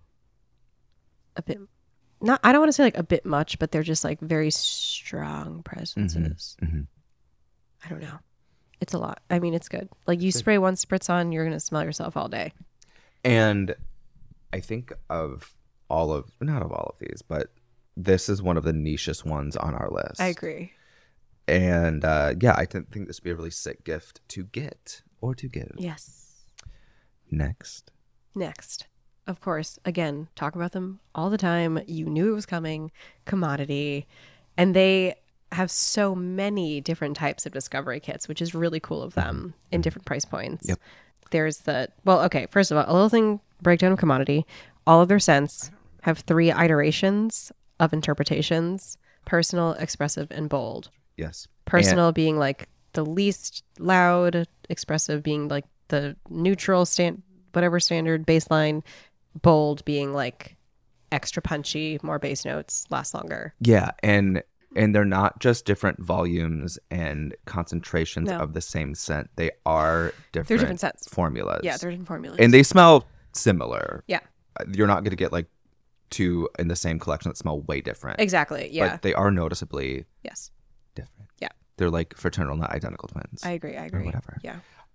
[SPEAKER 1] a bit. Not. I don't want to say like a bit much, but they're just like very strong presences.
[SPEAKER 2] Mhm.
[SPEAKER 1] I don't know. It's a lot. I mean, it's good. Like you spray one spritz on, you're gonna smell yourself all day.
[SPEAKER 2] And I think of all of not of all of these, but this is one of the nichest ones on our list.
[SPEAKER 1] I agree.
[SPEAKER 2] And uh, yeah, I th- think this would be a really sick gift to get or to give.
[SPEAKER 1] Yes.
[SPEAKER 2] Next.
[SPEAKER 1] Next, of course, again, talk about them all the time. You knew it was coming. Commodity, and they have so many different types of discovery kits, which is really cool of them in different price points.
[SPEAKER 2] Yep.
[SPEAKER 1] There's the well, okay. First of all, a little thing breakdown of Commodity. All of their scents have three iterations of interpretations: personal, expressive, and bold.
[SPEAKER 2] Yes.
[SPEAKER 1] Personal being like the least loud, expressive being like the neutral stand, whatever standard baseline, bold being like extra punchy, more bass notes, last longer.
[SPEAKER 2] Yeah, and and they're not just different volumes and concentrations
[SPEAKER 1] No.
[SPEAKER 2] of the same scent. They are different,
[SPEAKER 1] different scents.
[SPEAKER 2] formulas.
[SPEAKER 1] Yeah, they're different formulas.
[SPEAKER 2] and they smell similar.
[SPEAKER 1] yeah,
[SPEAKER 2] Uh, You're not going to get like two in the same collection that smell way different.
[SPEAKER 1] exactly. Yeah.
[SPEAKER 2] But they are noticeably
[SPEAKER 1] yes.
[SPEAKER 2] different.
[SPEAKER 1] Yeah.
[SPEAKER 2] They're like fraternal, not identical twins.
[SPEAKER 1] I agree. I agree.
[SPEAKER 2] whatever.
[SPEAKER 1] Yeah.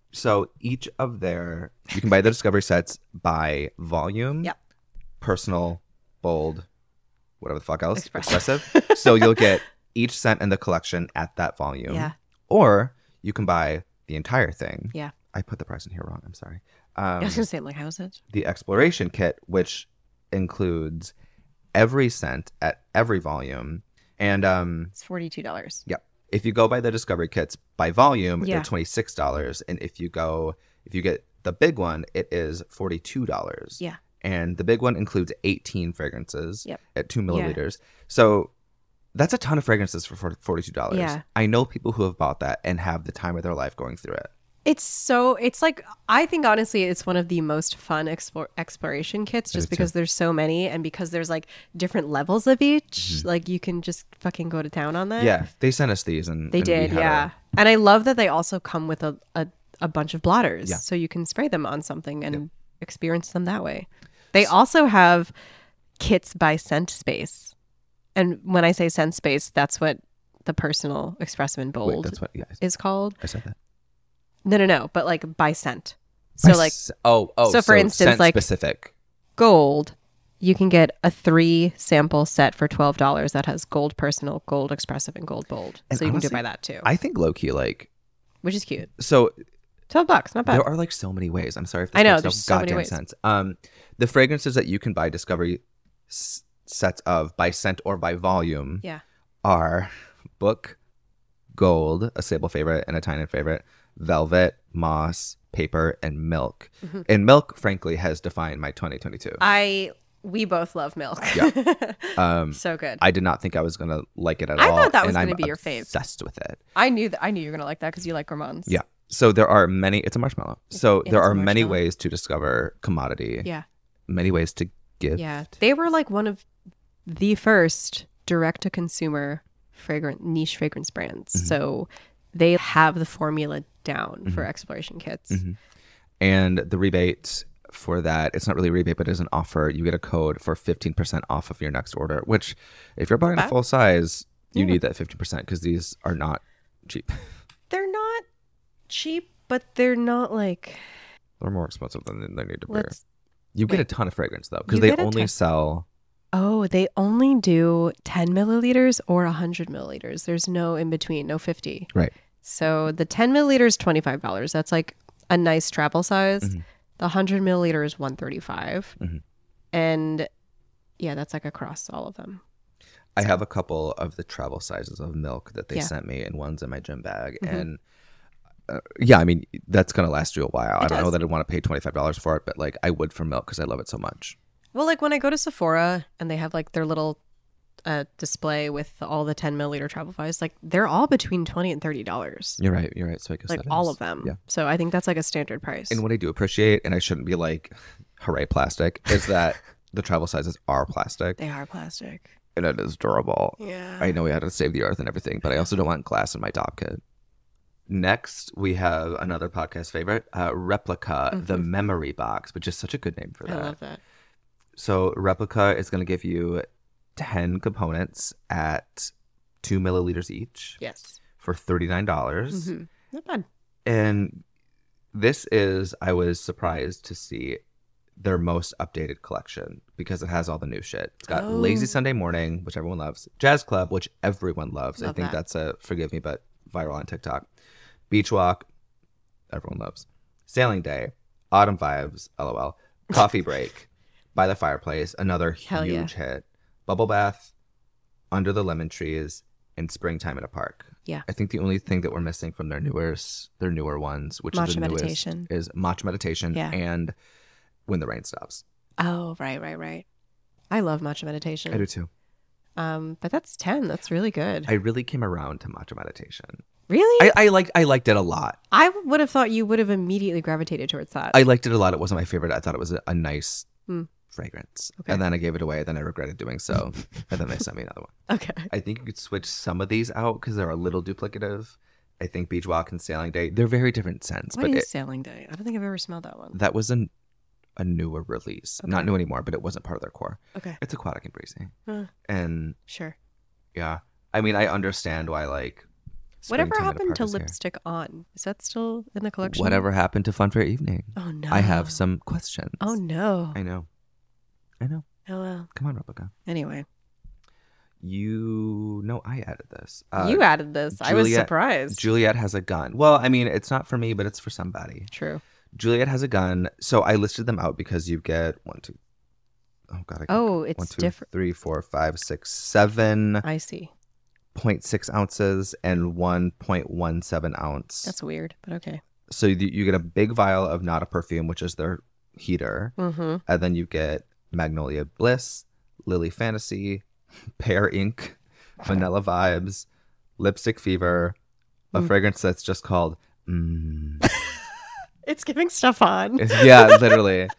[SPEAKER 2] So each of their, you can buy the Discovery sets by volume,
[SPEAKER 1] Yep.
[SPEAKER 2] personal, bold, whatever the fuck else,
[SPEAKER 1] Expressive.
[SPEAKER 2] expressive. So you'll get each scent in the collection at that volume.
[SPEAKER 1] Yeah.
[SPEAKER 2] Or you can buy the entire thing.
[SPEAKER 1] Yeah.
[SPEAKER 2] I put the price in here wrong. I'm sorry.
[SPEAKER 1] I
[SPEAKER 2] Um,
[SPEAKER 1] was gonna say, like, how is it?
[SPEAKER 2] the exploration kit, which includes every scent at every volume. And um,
[SPEAKER 1] It's forty-two dollars.
[SPEAKER 2] yeah, if you go by the Discovery kits by volume,
[SPEAKER 1] Yeah.
[SPEAKER 2] they're twenty-six dollars. And if you go, if you get the big one, it is forty-two dollars.
[SPEAKER 1] Yeah.
[SPEAKER 2] And the big one includes eighteen fragrances
[SPEAKER 1] Yep.
[SPEAKER 2] at two milliliters. So that's a ton of fragrances for forty-two dollars.
[SPEAKER 1] Yeah.
[SPEAKER 2] I know people who have bought that and have the time of their life going through it.
[SPEAKER 1] It's so, it's like, I think honestly, it's one of the most fun explore, exploration kits
[SPEAKER 2] is
[SPEAKER 1] just
[SPEAKER 2] too.
[SPEAKER 1] because there's so many and because there's like different levels of each.
[SPEAKER 2] Mm-hmm.
[SPEAKER 1] Like you can just fucking go to town on that.
[SPEAKER 2] Yeah, they sent us these and
[SPEAKER 1] They
[SPEAKER 2] and we
[SPEAKER 1] did.
[SPEAKER 2] had
[SPEAKER 1] Yeah.
[SPEAKER 2] a-
[SPEAKER 1] And I love that they also come with a, a, a bunch of blotters.
[SPEAKER 2] Yeah.
[SPEAKER 1] So you can spray them on something and experience them that way. They also have kits by scent space. And when I say scent space, that's what the personal, expressive, and
[SPEAKER 2] Wait,
[SPEAKER 1] bold
[SPEAKER 2] that's what? Yeah,
[SPEAKER 1] is called.
[SPEAKER 2] I said that.
[SPEAKER 1] No, no, no. But like by scent. So
[SPEAKER 2] By
[SPEAKER 1] like
[SPEAKER 2] s- oh oh
[SPEAKER 1] so for instance,
[SPEAKER 2] scent
[SPEAKER 1] like-
[SPEAKER 2] specific.
[SPEAKER 1] gold, you can get a three sample set for twelve dollars that has gold personal, gold expressive, and gold bold.
[SPEAKER 2] And
[SPEAKER 1] so you
[SPEAKER 2] honestly,
[SPEAKER 1] can do by that too,
[SPEAKER 2] I think low key like
[SPEAKER 1] which is cute.
[SPEAKER 2] so
[SPEAKER 1] twelve bucks, not bad.
[SPEAKER 2] there are like so many ways. I'm sorry if this
[SPEAKER 1] I know,
[SPEAKER 2] makes
[SPEAKER 1] there's
[SPEAKER 2] no
[SPEAKER 1] so many
[SPEAKER 2] goddamn
[SPEAKER 1] ways.
[SPEAKER 2] sense. Um, the fragrances that you can buy Discovery s- sets of by scent or by volume
[SPEAKER 1] Yeah.
[SPEAKER 2] are Book, Gold, a Sable favorite and a Tynan favorite, Velvet, Moss, Paper, and Milk.
[SPEAKER 1] Mm-hmm.
[SPEAKER 2] And Milk, frankly, has defined my twenty twenty-two.
[SPEAKER 1] I we both love milk.
[SPEAKER 2] Yeah. Um,
[SPEAKER 1] So good.
[SPEAKER 2] I did not think I was gonna like it at
[SPEAKER 1] I
[SPEAKER 2] all.
[SPEAKER 1] thought that was
[SPEAKER 2] and
[SPEAKER 1] gonna
[SPEAKER 2] I'm
[SPEAKER 1] be your fave.
[SPEAKER 2] Obsessed with it.
[SPEAKER 1] I knew that I knew you were gonna like that because you like gourmands.
[SPEAKER 2] Yeah. So there are many. It's a marshmallow. So
[SPEAKER 1] It
[SPEAKER 2] there
[SPEAKER 1] is a
[SPEAKER 2] are many
[SPEAKER 1] marshmallow.
[SPEAKER 2] ways to discover commodity.
[SPEAKER 1] Yeah.
[SPEAKER 2] Many ways to give.
[SPEAKER 1] Yeah. They were like one of the first direct to consumer fragrant niche fragrance brands.
[SPEAKER 2] Mm-hmm.
[SPEAKER 1] So they have the formula down for exploration kits.
[SPEAKER 2] Mm-hmm. And the rebate for that, it's not really a rebate, but it's an offer. You get a code for fifteen percent off of your next order. Which, if you're buying a
[SPEAKER 1] bad.
[SPEAKER 2] full size, you
[SPEAKER 1] Yeah.
[SPEAKER 2] need that fifteen percent because these are not cheap.
[SPEAKER 1] They're not cheap, but they're not like
[SPEAKER 2] They're more expensive than they need to be.
[SPEAKER 1] let's
[SPEAKER 2] You get a
[SPEAKER 1] wait.
[SPEAKER 2] ton of fragrance though, because
[SPEAKER 1] You
[SPEAKER 2] they
[SPEAKER 1] get a
[SPEAKER 2] only
[SPEAKER 1] ton.
[SPEAKER 2] sell.
[SPEAKER 1] Oh, they only do ten milliliters or one hundred milliliters. There's no in between, no fifty.
[SPEAKER 2] Right.
[SPEAKER 1] So the ten milliliters, twenty-five dollars. That's like a nice travel size.
[SPEAKER 2] Mm-hmm.
[SPEAKER 1] The one hundred milliliters, one thirty-five.
[SPEAKER 2] Mhm.
[SPEAKER 1] And yeah, that's like across all of them.
[SPEAKER 2] I have a couple of the travel sizes of Milk that they
[SPEAKER 1] Yeah.
[SPEAKER 2] sent me, and one's in my gym bag.
[SPEAKER 1] Mhm.
[SPEAKER 2] And uh, yeah, I mean, that's going to last you a while.
[SPEAKER 1] It
[SPEAKER 2] I don't know
[SPEAKER 1] does.
[SPEAKER 2] that I'd want to pay twenty-five dollars for it, but like I would for Milk because I love it so much.
[SPEAKER 1] Well, like when I go to Sephora and they have like their little uh, display with all the ten milliliter travel size, like they're all between twenty and thirty dollars.
[SPEAKER 2] You're right. You're right. So I guess
[SPEAKER 1] Like
[SPEAKER 2] that
[SPEAKER 1] all
[SPEAKER 2] is-
[SPEAKER 1] of them.
[SPEAKER 2] Yeah.
[SPEAKER 1] So I think that's like a standard price.
[SPEAKER 2] And what I do appreciate, and I shouldn't be like, hooray, plastic, is that the travel sizes are plastic
[SPEAKER 1] They are plastic.
[SPEAKER 2] and it is durable.
[SPEAKER 1] Yeah.
[SPEAKER 2] I know we had to save the earth and everything, but I also don't want glass in my dog kit. Next, we have another podcast favorite, uh, Replica, the Memory Box, which is such a good name for
[SPEAKER 1] Mm-hmm. I
[SPEAKER 2] that.
[SPEAKER 1] love that.
[SPEAKER 2] So Replica is going to give you ten components at two milliliters each
[SPEAKER 1] Yes.
[SPEAKER 2] for thirty-nine dollars.
[SPEAKER 1] hmm Not bad.
[SPEAKER 2] And this is, I was surprised to see their most updated collection because it has all the new shit. It's got
[SPEAKER 1] Oh.
[SPEAKER 2] Lazy Sunday Morning, which everyone loves, Jazz Club, which everyone loves. I
[SPEAKER 1] Love
[SPEAKER 2] think
[SPEAKER 1] that.
[SPEAKER 2] that's a, forgive me, but viral on TikTok. Beach Walk, everyone loves. Sailing Day, Autumn Vibes, LOL. Coffee Break, By the Fireplace, another
[SPEAKER 1] Hell yeah.
[SPEAKER 2] huge hit. Bubble Bath, Under the Lemon Trees, and Springtime in a Park.
[SPEAKER 1] Yeah.
[SPEAKER 2] I think the only thing that we're missing from their newer, their newer ones, which
[SPEAKER 1] Matcha
[SPEAKER 2] is the newest,
[SPEAKER 1] Meditation.
[SPEAKER 2] is Matcha Meditation
[SPEAKER 1] Yeah.
[SPEAKER 2] and When the Rain Stops.
[SPEAKER 1] Oh, right, right, right. I love matcha meditation.
[SPEAKER 2] I do too.
[SPEAKER 1] Um, but that's ten. That's really good.
[SPEAKER 2] I really came around to Matcha Meditation.
[SPEAKER 1] really?
[SPEAKER 2] I, I liked I liked it a lot.
[SPEAKER 1] I would have thought you would have immediately gravitated towards that.
[SPEAKER 2] I liked it a lot. It wasn't my favorite. I thought it was a, a nice
[SPEAKER 1] Hmm.
[SPEAKER 2] fragrance.
[SPEAKER 1] Okay.
[SPEAKER 2] And then I gave it away. Then I regretted doing so. And then they sent me another one.
[SPEAKER 1] okay.
[SPEAKER 2] I think you could switch some of these out because they're a little duplicative. I think Beach Walk and Sailing Day, they're very different scents.
[SPEAKER 1] What
[SPEAKER 2] but
[SPEAKER 1] is
[SPEAKER 2] it,
[SPEAKER 1] Sailing Day? I don't think I've ever smelled that one.
[SPEAKER 2] that was an, a newer release. Not
[SPEAKER 1] Okay.
[SPEAKER 2] new anymore, but it wasn't part of their core.
[SPEAKER 1] Okay.
[SPEAKER 2] It's aquatic and breezy.
[SPEAKER 1] Huh.
[SPEAKER 2] And
[SPEAKER 1] Sure.
[SPEAKER 2] yeah, I mean, I understand why like
[SPEAKER 1] Whatever
[SPEAKER 2] Springtime at a
[SPEAKER 1] happened to
[SPEAKER 2] Park is here.
[SPEAKER 1] lipstick on? Is that still in the collection?
[SPEAKER 2] Whatever happened to Fun Fair Evening?
[SPEAKER 1] Oh no.
[SPEAKER 2] I have some questions.
[SPEAKER 1] Oh no.
[SPEAKER 2] I know. I know.
[SPEAKER 1] Oh well.
[SPEAKER 2] Come on, Rebecca.
[SPEAKER 1] Anyway,
[SPEAKER 2] You know I added this. Uh,
[SPEAKER 1] you added this. I was
[SPEAKER 2] Juliet-
[SPEAKER 1] surprised.
[SPEAKER 2] Juliet has a gun. Well, I mean, it's not for me, but it's for somebody.
[SPEAKER 1] True.
[SPEAKER 2] Juliet has a gun. So I listed them out because you get one, two. Oh God. I can't-
[SPEAKER 1] Oh, it's
[SPEAKER 2] one, two,
[SPEAKER 1] different.
[SPEAKER 2] three, four, five, six, seven
[SPEAKER 1] I see.
[SPEAKER 2] point six ounces and one point one seven ounce.
[SPEAKER 1] That's weird, but okay.
[SPEAKER 2] So you, you get a big vial of Not a Perfume, which is their heater,
[SPEAKER 1] Mm-hmm.
[SPEAKER 2] and then you get Magnolia Bliss, Lily Fantasy, Pear Ink, Vanilla Vibes, Lipstick Fever, a
[SPEAKER 1] Mm.
[SPEAKER 2] fragrance that's just called mm.
[SPEAKER 1] It's giving stuff on.
[SPEAKER 2] It's- yeah, literally.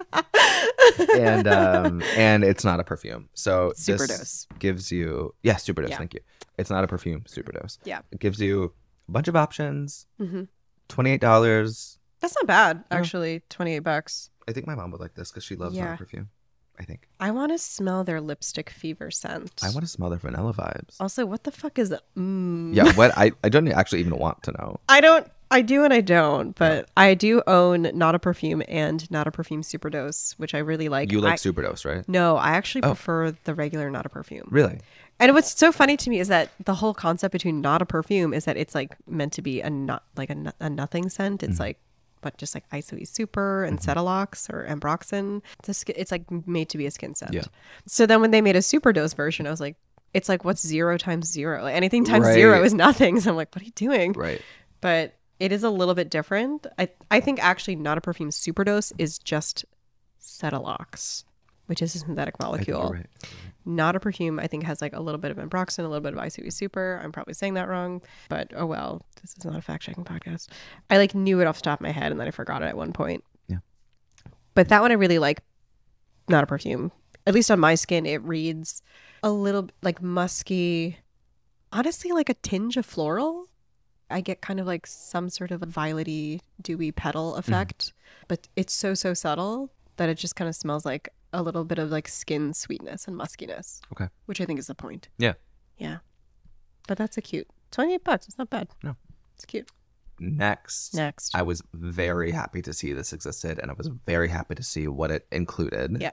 [SPEAKER 2] and um and it's not a perfume. So
[SPEAKER 1] Superdose.
[SPEAKER 2] this gives you yeah, Superdose,
[SPEAKER 1] Yeah.
[SPEAKER 2] thank you. It's not a perfume, Superdose.
[SPEAKER 1] Yeah.
[SPEAKER 2] It gives you a bunch of options,
[SPEAKER 1] Mm-hmm.
[SPEAKER 2] twenty-eight dollars.
[SPEAKER 1] That's not bad,
[SPEAKER 2] No.
[SPEAKER 1] actually. Twenty-eight bucks.
[SPEAKER 2] I think my mom would like this because she loves
[SPEAKER 1] Yeah.
[SPEAKER 2] not a perfume. I think.
[SPEAKER 1] I want to smell their lipstick fever scent.
[SPEAKER 2] I want to smell their vanilla vibes.
[SPEAKER 1] Also, what the fuck is that? Mm.
[SPEAKER 2] Yeah, what I, I don't actually even want to know.
[SPEAKER 1] I don't. I do and I don't, but I do own Not a Perfume and Not a Perfume Superdose, which I really like.
[SPEAKER 2] You like
[SPEAKER 1] I,
[SPEAKER 2] Superdose, right?
[SPEAKER 1] No, I actually
[SPEAKER 2] Oh.
[SPEAKER 1] prefer the regular Not a Perfume.
[SPEAKER 2] Really?
[SPEAKER 1] And what's so funny to me is that the whole concept between Not a Perfume is that it's like meant to be a not like a, no- a nothing scent. It's
[SPEAKER 2] Mhm.
[SPEAKER 1] like, but just like Isoe Super and
[SPEAKER 2] Mhm.
[SPEAKER 1] Cetalox or Ambroxan. It's, a sk- it's like made to be a skin scent.
[SPEAKER 2] Yeah.
[SPEAKER 1] So then when they made a Superdose version, I was like, it's like, what's zero times zero? Like anything times
[SPEAKER 2] Right.
[SPEAKER 1] zero is nothing. So I'm like, what are you doing?
[SPEAKER 2] Right.
[SPEAKER 1] But it is a little bit different. I I think actually Not a Perfume Superdose is just Cetalox, which is a synthetic
[SPEAKER 2] I think you're
[SPEAKER 1] molecule.
[SPEAKER 2] right.
[SPEAKER 1] Not a Perfume, I think, has like a little bit of Ambroxan, a little bit of Isoe Super. I'm probably saying that wrong, but oh well. This is not a fact checking podcast. I like knew it off the top of my head and then I forgot it at one point.
[SPEAKER 2] Yeah.
[SPEAKER 1] But that one I really like. Not a Perfume. At least on my skin, it reads a little like musky, honestly, like a tinge of floral. I get kind of like some sort of a violety, dewy petal effect, but it's so, so subtle that it just kind of smells like a little bit of like skin sweetness and muskiness.
[SPEAKER 2] Okay.
[SPEAKER 1] Which I think is the point.
[SPEAKER 2] Yeah.
[SPEAKER 1] Yeah. But that's a cute. twenty-eight bucks. It's not bad.
[SPEAKER 2] No.
[SPEAKER 1] It's cute.
[SPEAKER 2] Next.
[SPEAKER 1] Next.
[SPEAKER 2] I was very happy to see this existed, and I was very happy to see what it included.
[SPEAKER 1] Yeah.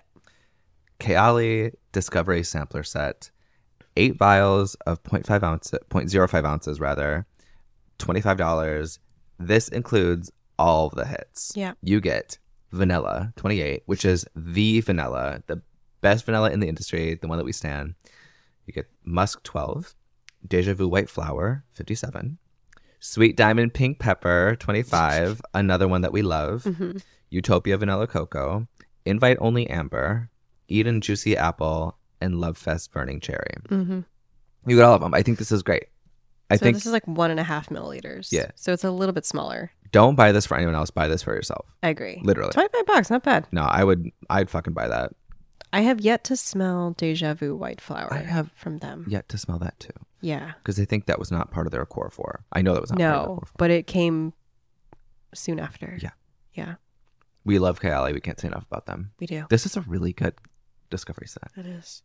[SPEAKER 2] Kayali Discovery Sampler Set, eight vials of zero point five ounce, zero point zero five ounces rather, twenty-five dollars. This includes all of the hits.
[SPEAKER 1] Yeah.
[SPEAKER 2] You get vanilla, twenty-eight, which is the vanilla, the best vanilla in the industry, the one that we stand. You get Musk, twelve, Deja Vu White Flower, fifty-seven, Sweet Diamond Pink Pepper, twenty-five, another one that we love,
[SPEAKER 1] Mm-hmm.
[SPEAKER 2] Utopia Vanilla Cocoa, Invite Only Amber, Eden Juicy Apple, and Love Fest Burning Cherry.
[SPEAKER 1] Mm-hmm.
[SPEAKER 2] You get all of them. I think this is great. I
[SPEAKER 1] so
[SPEAKER 2] think
[SPEAKER 1] this is like one and a half milliliters.
[SPEAKER 2] Yeah.
[SPEAKER 1] So it's a little bit smaller.
[SPEAKER 2] don't buy this for anyone else. Buy this for yourself.
[SPEAKER 1] I agree.
[SPEAKER 2] Literally.
[SPEAKER 1] twenty-five bucks. Not bad.
[SPEAKER 2] No, I would. I'd fucking buy that.
[SPEAKER 1] I have yet to smell Deja Vu White Flower
[SPEAKER 2] I have
[SPEAKER 1] from them.
[SPEAKER 2] Yet to smell that too,
[SPEAKER 1] Yeah.
[SPEAKER 2] because I think that was not part of their core four. I know that was not part of their
[SPEAKER 1] No,
[SPEAKER 2] core four.
[SPEAKER 1] but it came soon after.
[SPEAKER 2] Yeah.
[SPEAKER 1] Yeah,
[SPEAKER 2] We love Kayali. We can't say enough about them.
[SPEAKER 1] we do.
[SPEAKER 2] This is a really good discovery set.
[SPEAKER 1] It is.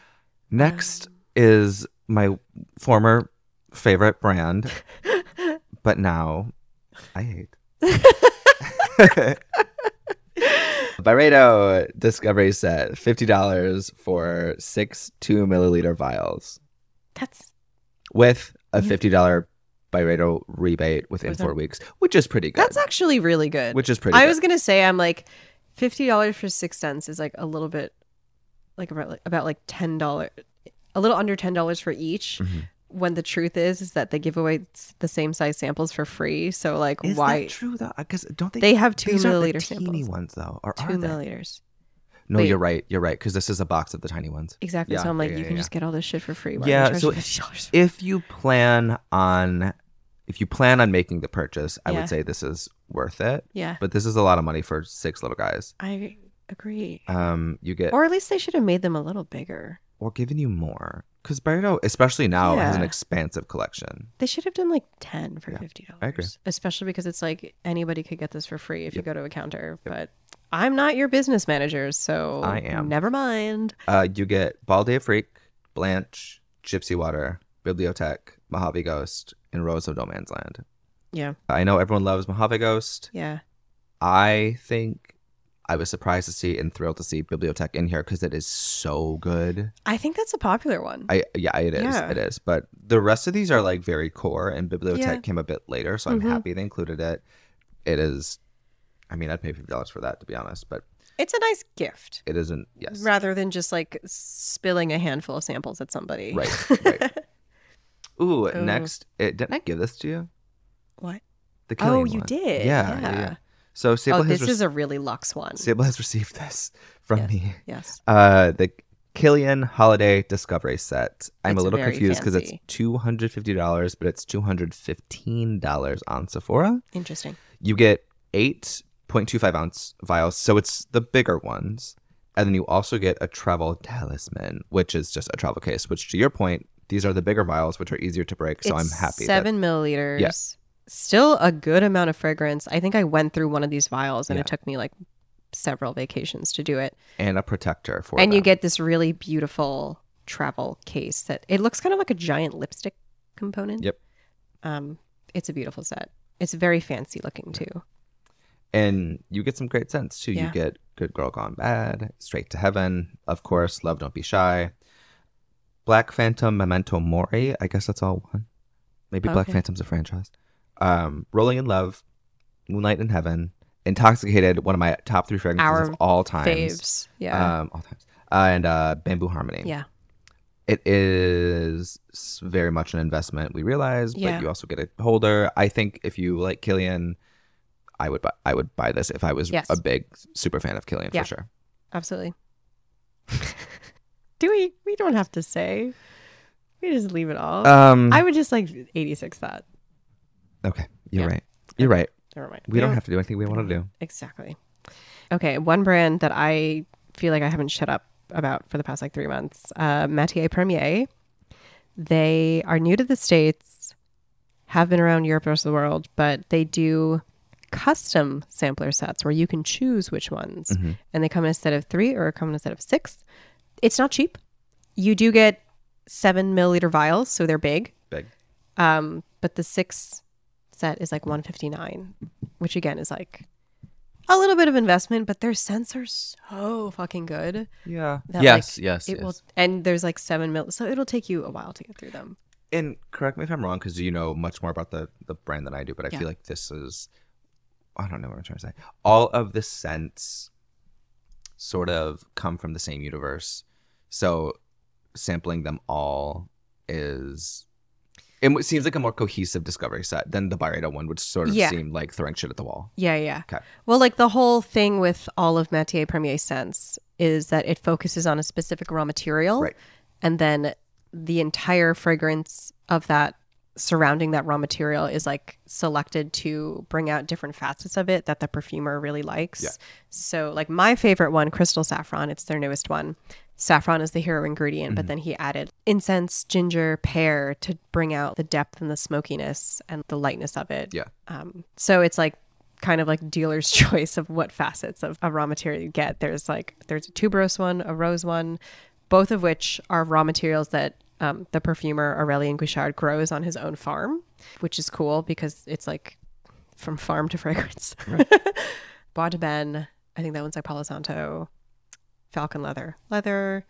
[SPEAKER 2] Next
[SPEAKER 1] Um,
[SPEAKER 2] is my former favorite brand, but now I hate. Byredo Discovery Set, fifty dollars for six two milliliter vials
[SPEAKER 1] That's
[SPEAKER 2] with a
[SPEAKER 1] Mhm.
[SPEAKER 2] fifty dollars Byredo rebate within
[SPEAKER 1] Within-
[SPEAKER 2] four weeks, which is pretty good.
[SPEAKER 1] that's actually really good.
[SPEAKER 2] which is pretty
[SPEAKER 1] I
[SPEAKER 2] good.
[SPEAKER 1] was gonna say I'm like fifty dollars for six cents is like a little bit like about like, about like ten dollars, a little under ten dollars for each.
[SPEAKER 2] Mhm.
[SPEAKER 1] When the truth is, is that they give away s- the same size samples for free. So like,
[SPEAKER 2] Is
[SPEAKER 1] why
[SPEAKER 2] that true though? Because don't they?
[SPEAKER 1] they have two
[SPEAKER 2] these are the
[SPEAKER 1] milliliter
[SPEAKER 2] teeny
[SPEAKER 1] samples?
[SPEAKER 2] ones though, or
[SPEAKER 1] Two
[SPEAKER 2] are they?
[SPEAKER 1] milliliters.
[SPEAKER 2] No,
[SPEAKER 1] Wait.
[SPEAKER 2] you're right. You're right. Because this is a box of the tiny ones.
[SPEAKER 1] Exactly.
[SPEAKER 2] Yeah,
[SPEAKER 1] so I'm like,
[SPEAKER 2] yeah,
[SPEAKER 1] you
[SPEAKER 2] yeah,
[SPEAKER 1] can
[SPEAKER 2] yeah.
[SPEAKER 1] just get all this shit for free. Why
[SPEAKER 2] Yeah,
[SPEAKER 1] are you
[SPEAKER 2] so
[SPEAKER 1] charging fifty dollars?
[SPEAKER 2] If you plan on, if you plan on making the purchase, I
[SPEAKER 1] Yeah.
[SPEAKER 2] would say this is worth it.
[SPEAKER 1] Yeah,
[SPEAKER 2] But this is a lot of money for six little guys.
[SPEAKER 1] I agree.
[SPEAKER 2] Um, you get
[SPEAKER 1] Or at least they should have made them a little bigger.
[SPEAKER 2] or giving you more because Byredo, especially now, has an
[SPEAKER 1] Yeah.
[SPEAKER 2] expansive collection.
[SPEAKER 1] They should have done like ten for
[SPEAKER 2] Yeah,
[SPEAKER 1] fifty dollars.
[SPEAKER 2] I agree.
[SPEAKER 1] Especially because it's like anybody could get this for free if you go to a counter. But I'm not your business manager, so
[SPEAKER 2] I am.
[SPEAKER 1] Never mind.
[SPEAKER 2] Uh, you get Balde Freak, Blanche, Gypsy Water, Bibliothèque, Mojave Ghost, and Rose of No Man's Land.
[SPEAKER 1] Yeah.
[SPEAKER 2] I know everyone loves Mojave Ghost.
[SPEAKER 1] Yeah.
[SPEAKER 2] I think I was surprised to see and thrilled to see Bibliotech in here because it is so good.
[SPEAKER 1] I think that's a popular one.
[SPEAKER 2] I yeah, it is.
[SPEAKER 1] Yeah.
[SPEAKER 2] It is. But the rest of these are like very core, and Bibliotech
[SPEAKER 1] Yeah.
[SPEAKER 2] came a bit later, so I'm
[SPEAKER 1] Mhm.
[SPEAKER 2] happy they included it. It is. I mean, I'd pay fifty dollars for that, to be honest, but
[SPEAKER 1] It's a nice gift
[SPEAKER 2] it isn't. Yes.
[SPEAKER 1] rather than just like spilling a handful of samples at somebody.
[SPEAKER 2] Right. Right. Ooh,
[SPEAKER 1] Ooh.
[SPEAKER 2] next, it, didn't I give this to you?
[SPEAKER 1] What?
[SPEAKER 2] The
[SPEAKER 1] Oh,
[SPEAKER 2] Killian
[SPEAKER 1] you
[SPEAKER 2] one.
[SPEAKER 1] did.
[SPEAKER 2] Yeah, yeah. yeah. So Sable
[SPEAKER 1] Oh,
[SPEAKER 2] has
[SPEAKER 1] this
[SPEAKER 2] rec-
[SPEAKER 1] is a really luxe one.
[SPEAKER 2] Sable has received this from
[SPEAKER 1] Yes.
[SPEAKER 2] me.
[SPEAKER 1] Yes.
[SPEAKER 2] Uh, the Killian Holiday Discovery Set. I'm
[SPEAKER 1] It's
[SPEAKER 2] a little
[SPEAKER 1] very
[SPEAKER 2] confused because it's
[SPEAKER 1] fancy.
[SPEAKER 2] two hundred fifty dollars, but it's two hundred fifteen dollars on Sephora.
[SPEAKER 1] Interesting.
[SPEAKER 2] You get eight point two five ounce vials, so it's the bigger ones. And then you also get a travel talisman, which is just a travel case, which to your point, these are the bigger vials, which are easier to break. So
[SPEAKER 1] It's
[SPEAKER 2] I'm happy.
[SPEAKER 1] Seven
[SPEAKER 2] that,
[SPEAKER 1] milliliters.
[SPEAKER 2] Yeah.
[SPEAKER 1] Still a good amount of fragrance. I think I went through one of these vials and
[SPEAKER 2] Yeah.
[SPEAKER 1] it took me like several vacations to do it.
[SPEAKER 2] and a protector for
[SPEAKER 1] And you
[SPEAKER 2] them.
[SPEAKER 1] get this really beautiful travel case that it looks kind of like a giant lipstick component.
[SPEAKER 2] Yep.
[SPEAKER 1] Um, it's a beautiful set. It's very fancy looking too.
[SPEAKER 2] And you get some great scents too.
[SPEAKER 1] Yeah.
[SPEAKER 2] You get Good Girl Gone Bad, Straight to Heaven, of course, Love Don't Be Shy, Black Phantom, Memento Mori. I guess that's all one. Maybe Black
[SPEAKER 1] Okay.
[SPEAKER 2] Phantom's a franchise. Um, Rolling in Love, Moonlight in Heaven, Intoxicated, one of my top three fragrances
[SPEAKER 1] Our
[SPEAKER 2] of all times.
[SPEAKER 1] Faves. Yeah.
[SPEAKER 2] Um, all times. Uh, and uh, Bamboo Harmony.
[SPEAKER 1] yeah.
[SPEAKER 2] It is s- very much an investment, we realize,
[SPEAKER 1] Yeah.
[SPEAKER 2] but you also get a holder. I think if you like Killian, I would buy, I would buy this if I was
[SPEAKER 1] Yes.
[SPEAKER 2] a big super fan of Killian
[SPEAKER 1] Yeah.
[SPEAKER 2] for sure.
[SPEAKER 1] Absolutely. Do we? We don't have to say. We just leave it all.
[SPEAKER 2] Um,
[SPEAKER 1] I would just like eighty-six that.
[SPEAKER 2] okay, you're
[SPEAKER 1] Yeah.
[SPEAKER 2] right. You're right.
[SPEAKER 1] Never mind.
[SPEAKER 2] We don't have to do anything we want to do.
[SPEAKER 1] Exactly. Okay, one brand that I feel like I haven't shut up about for the past like three months, uh, Matier Premier. They are new to the States, have been around Europe, the rest of the world, but they do custom sampler sets where you can choose which ones.
[SPEAKER 2] Mhm.
[SPEAKER 1] And they come in a set of three or come in a set of six. It's not cheap. You do get seven milliliter vials, so they're big.
[SPEAKER 2] Big.
[SPEAKER 1] Um, but the six set is like one fifty-nine, which again is like a little bit of investment, but their scents are so fucking good.
[SPEAKER 2] Yeah.
[SPEAKER 1] That,
[SPEAKER 2] yes,
[SPEAKER 1] like,
[SPEAKER 2] yes,
[SPEAKER 1] It
[SPEAKER 2] yes.
[SPEAKER 1] will, and there's like seven mil, so it'll take you a while to get through them.
[SPEAKER 2] And correct me if I'm wrong, because you know much more about the, the brand than I do, but I
[SPEAKER 1] Yeah.
[SPEAKER 2] feel like this is, I don't know what I'm trying to say. All of the scents sort of come from the same universe. So sampling them all is, it seems like a more cohesive discovery set than the Byredo one, which sort of
[SPEAKER 1] Yeah.
[SPEAKER 2] seemed like throwing shit at the wall.
[SPEAKER 1] Yeah, yeah.
[SPEAKER 2] Okay.
[SPEAKER 1] Well, like the whole thing with all of Matier Premier scents is that it focuses on a specific raw material,
[SPEAKER 2] Right.
[SPEAKER 1] and then the entire fragrance of that surrounding that raw material is like selected to bring out different facets of it that the perfumer really likes.
[SPEAKER 2] Yeah.
[SPEAKER 1] So like my favorite one, Crystal Saffron, it's their newest one. Saffron is the hero ingredient, but then he added incense, ginger, pear to bring out the depth and the smokiness and the lightness of it.
[SPEAKER 2] Yeah.
[SPEAKER 1] Um, so it's like kind of like dealer's choice of what facets of a raw material you get. There's like there's a tuberose one, a rose one, both of which are raw materials that um, the perfumer Aurélien Guichard grows on his own farm, which is cool because it's like from farm to fragrance. Bois de Ben, I think that one's like Palo Santo, Falcon Leather, Leather,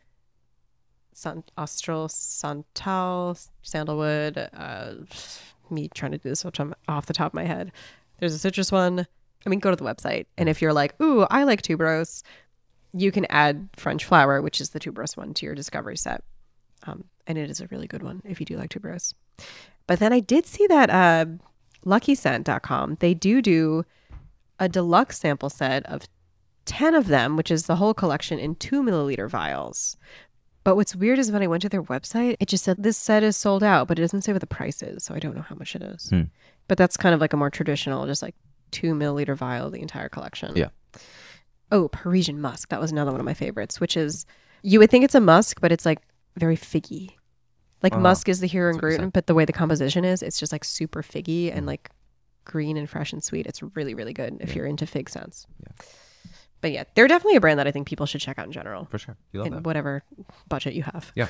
[SPEAKER 1] San, Austral, Santal, Sandalwood. Uh, me trying to do this off off the top of my head. There's a citrus one. I mean, go to the website, and if you're like, ooh, I like tuberose, you can add French flower, which is the tuberose one, to your discovery set. Um, and it is a really good one if you do like tuberose. But then I did see that uh, lucky scent dot com, they do do a deluxe sample set of ten of them, which is the whole collection in two milliliter vials. But what's weird is when I went to their website, it just said this set is sold out, but it doesn't say what the price is. So I don't know how much it is.
[SPEAKER 2] Hmm.
[SPEAKER 1] But that's kind of like a more traditional, just like two milliliter vial, the entire collection.
[SPEAKER 2] Yeah.
[SPEAKER 1] Oh, Parisian musk. That was another one of my favorites, which is, you would think it's a musk, but it's like very figgy. Like
[SPEAKER 2] Uh-huh.
[SPEAKER 1] musk is the hero
[SPEAKER 2] That's what you
[SPEAKER 1] ingredient, but the way the composition is, it's just like super figgy and like green and fresh and sweet. It's really, really good if
[SPEAKER 2] Yeah.
[SPEAKER 1] you're into fig scents.
[SPEAKER 2] Yeah.
[SPEAKER 1] But yeah, they're definitely a brand that I think people should check out in general,
[SPEAKER 2] For sure. You love
[SPEAKER 1] in
[SPEAKER 2] that.
[SPEAKER 1] whatever budget you have.
[SPEAKER 2] Yeah.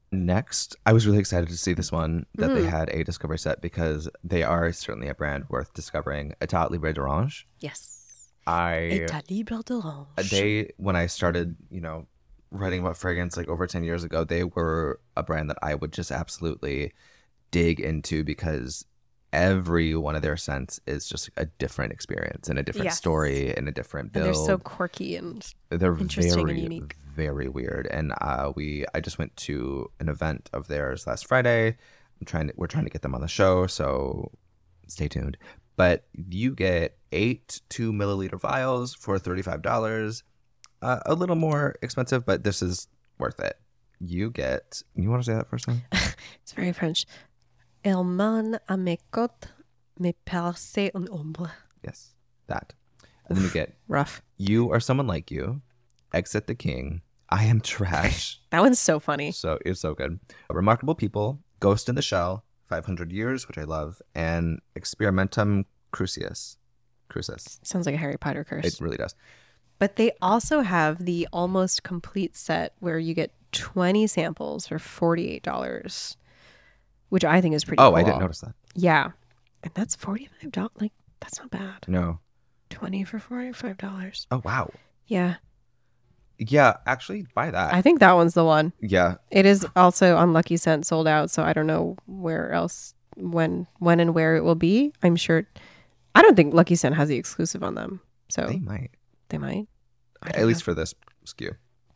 [SPEAKER 2] Next, I was really excited to see this one that they
[SPEAKER 1] Mhm.
[SPEAKER 2] had a Discovery set because they are certainly a brand worth discovering. Etat Libre d'Orange.
[SPEAKER 1] Yes.
[SPEAKER 2] I
[SPEAKER 1] État libre d'orange.
[SPEAKER 2] they when I started, you know, writing about fragrance like over ten years ago, they were a brand that I would just absolutely dig into because every one of their scents is just a different experience and a different
[SPEAKER 1] Yes.
[SPEAKER 2] story and a different
[SPEAKER 1] And
[SPEAKER 2] build.
[SPEAKER 1] they're so quirky and
[SPEAKER 2] They're
[SPEAKER 1] interesting and
[SPEAKER 2] very,
[SPEAKER 1] unique.
[SPEAKER 2] very weird. And uh, we, I just went to an event of theirs last Friday. I'm trying to, we're trying to get them on the show, so stay tuned. But you get eight two milliliter vials for thirty-five dollars. Uh, a little more expensive, but this is worth it. You get. You want to say that first thing?
[SPEAKER 1] it's very French. Elle mène à mes côtes, me percer en ombre.
[SPEAKER 2] Yes, that. And then you get.
[SPEAKER 1] Rough.
[SPEAKER 2] You are someone like you. Exit the king. I am trash.
[SPEAKER 1] That one's so funny.
[SPEAKER 2] So it's so good. Remarkable People, Ghost in the Shell, five hundred Years, which I love, and Experimentum Crucius. Crucis.
[SPEAKER 1] Sounds like a Harry Potter curse.
[SPEAKER 2] It really does.
[SPEAKER 1] But they also have the almost complete set where you get twenty samples for forty-eight dollars, which I think is pretty
[SPEAKER 2] Oh,
[SPEAKER 1] cool.
[SPEAKER 2] I didn't notice that.
[SPEAKER 1] Yeah. And that's forty-five dollars. Like, that's not bad.
[SPEAKER 2] No.
[SPEAKER 1] twenty for forty-five dollars.
[SPEAKER 2] Oh, wow.
[SPEAKER 1] Yeah.
[SPEAKER 2] Yeah, actually, buy that.
[SPEAKER 1] I think that one's the one.
[SPEAKER 2] yeah.
[SPEAKER 1] It is also on Lucky Scent sold out, so I don't know where else, when, when and where it will be. I'm sure. I don't think Lucky Scent has the exclusive on them, so
[SPEAKER 2] They
[SPEAKER 1] they,
[SPEAKER 2] might.
[SPEAKER 1] might. I
[SPEAKER 2] At
[SPEAKER 1] don't
[SPEAKER 2] least
[SPEAKER 1] know.
[SPEAKER 2] for this S K U.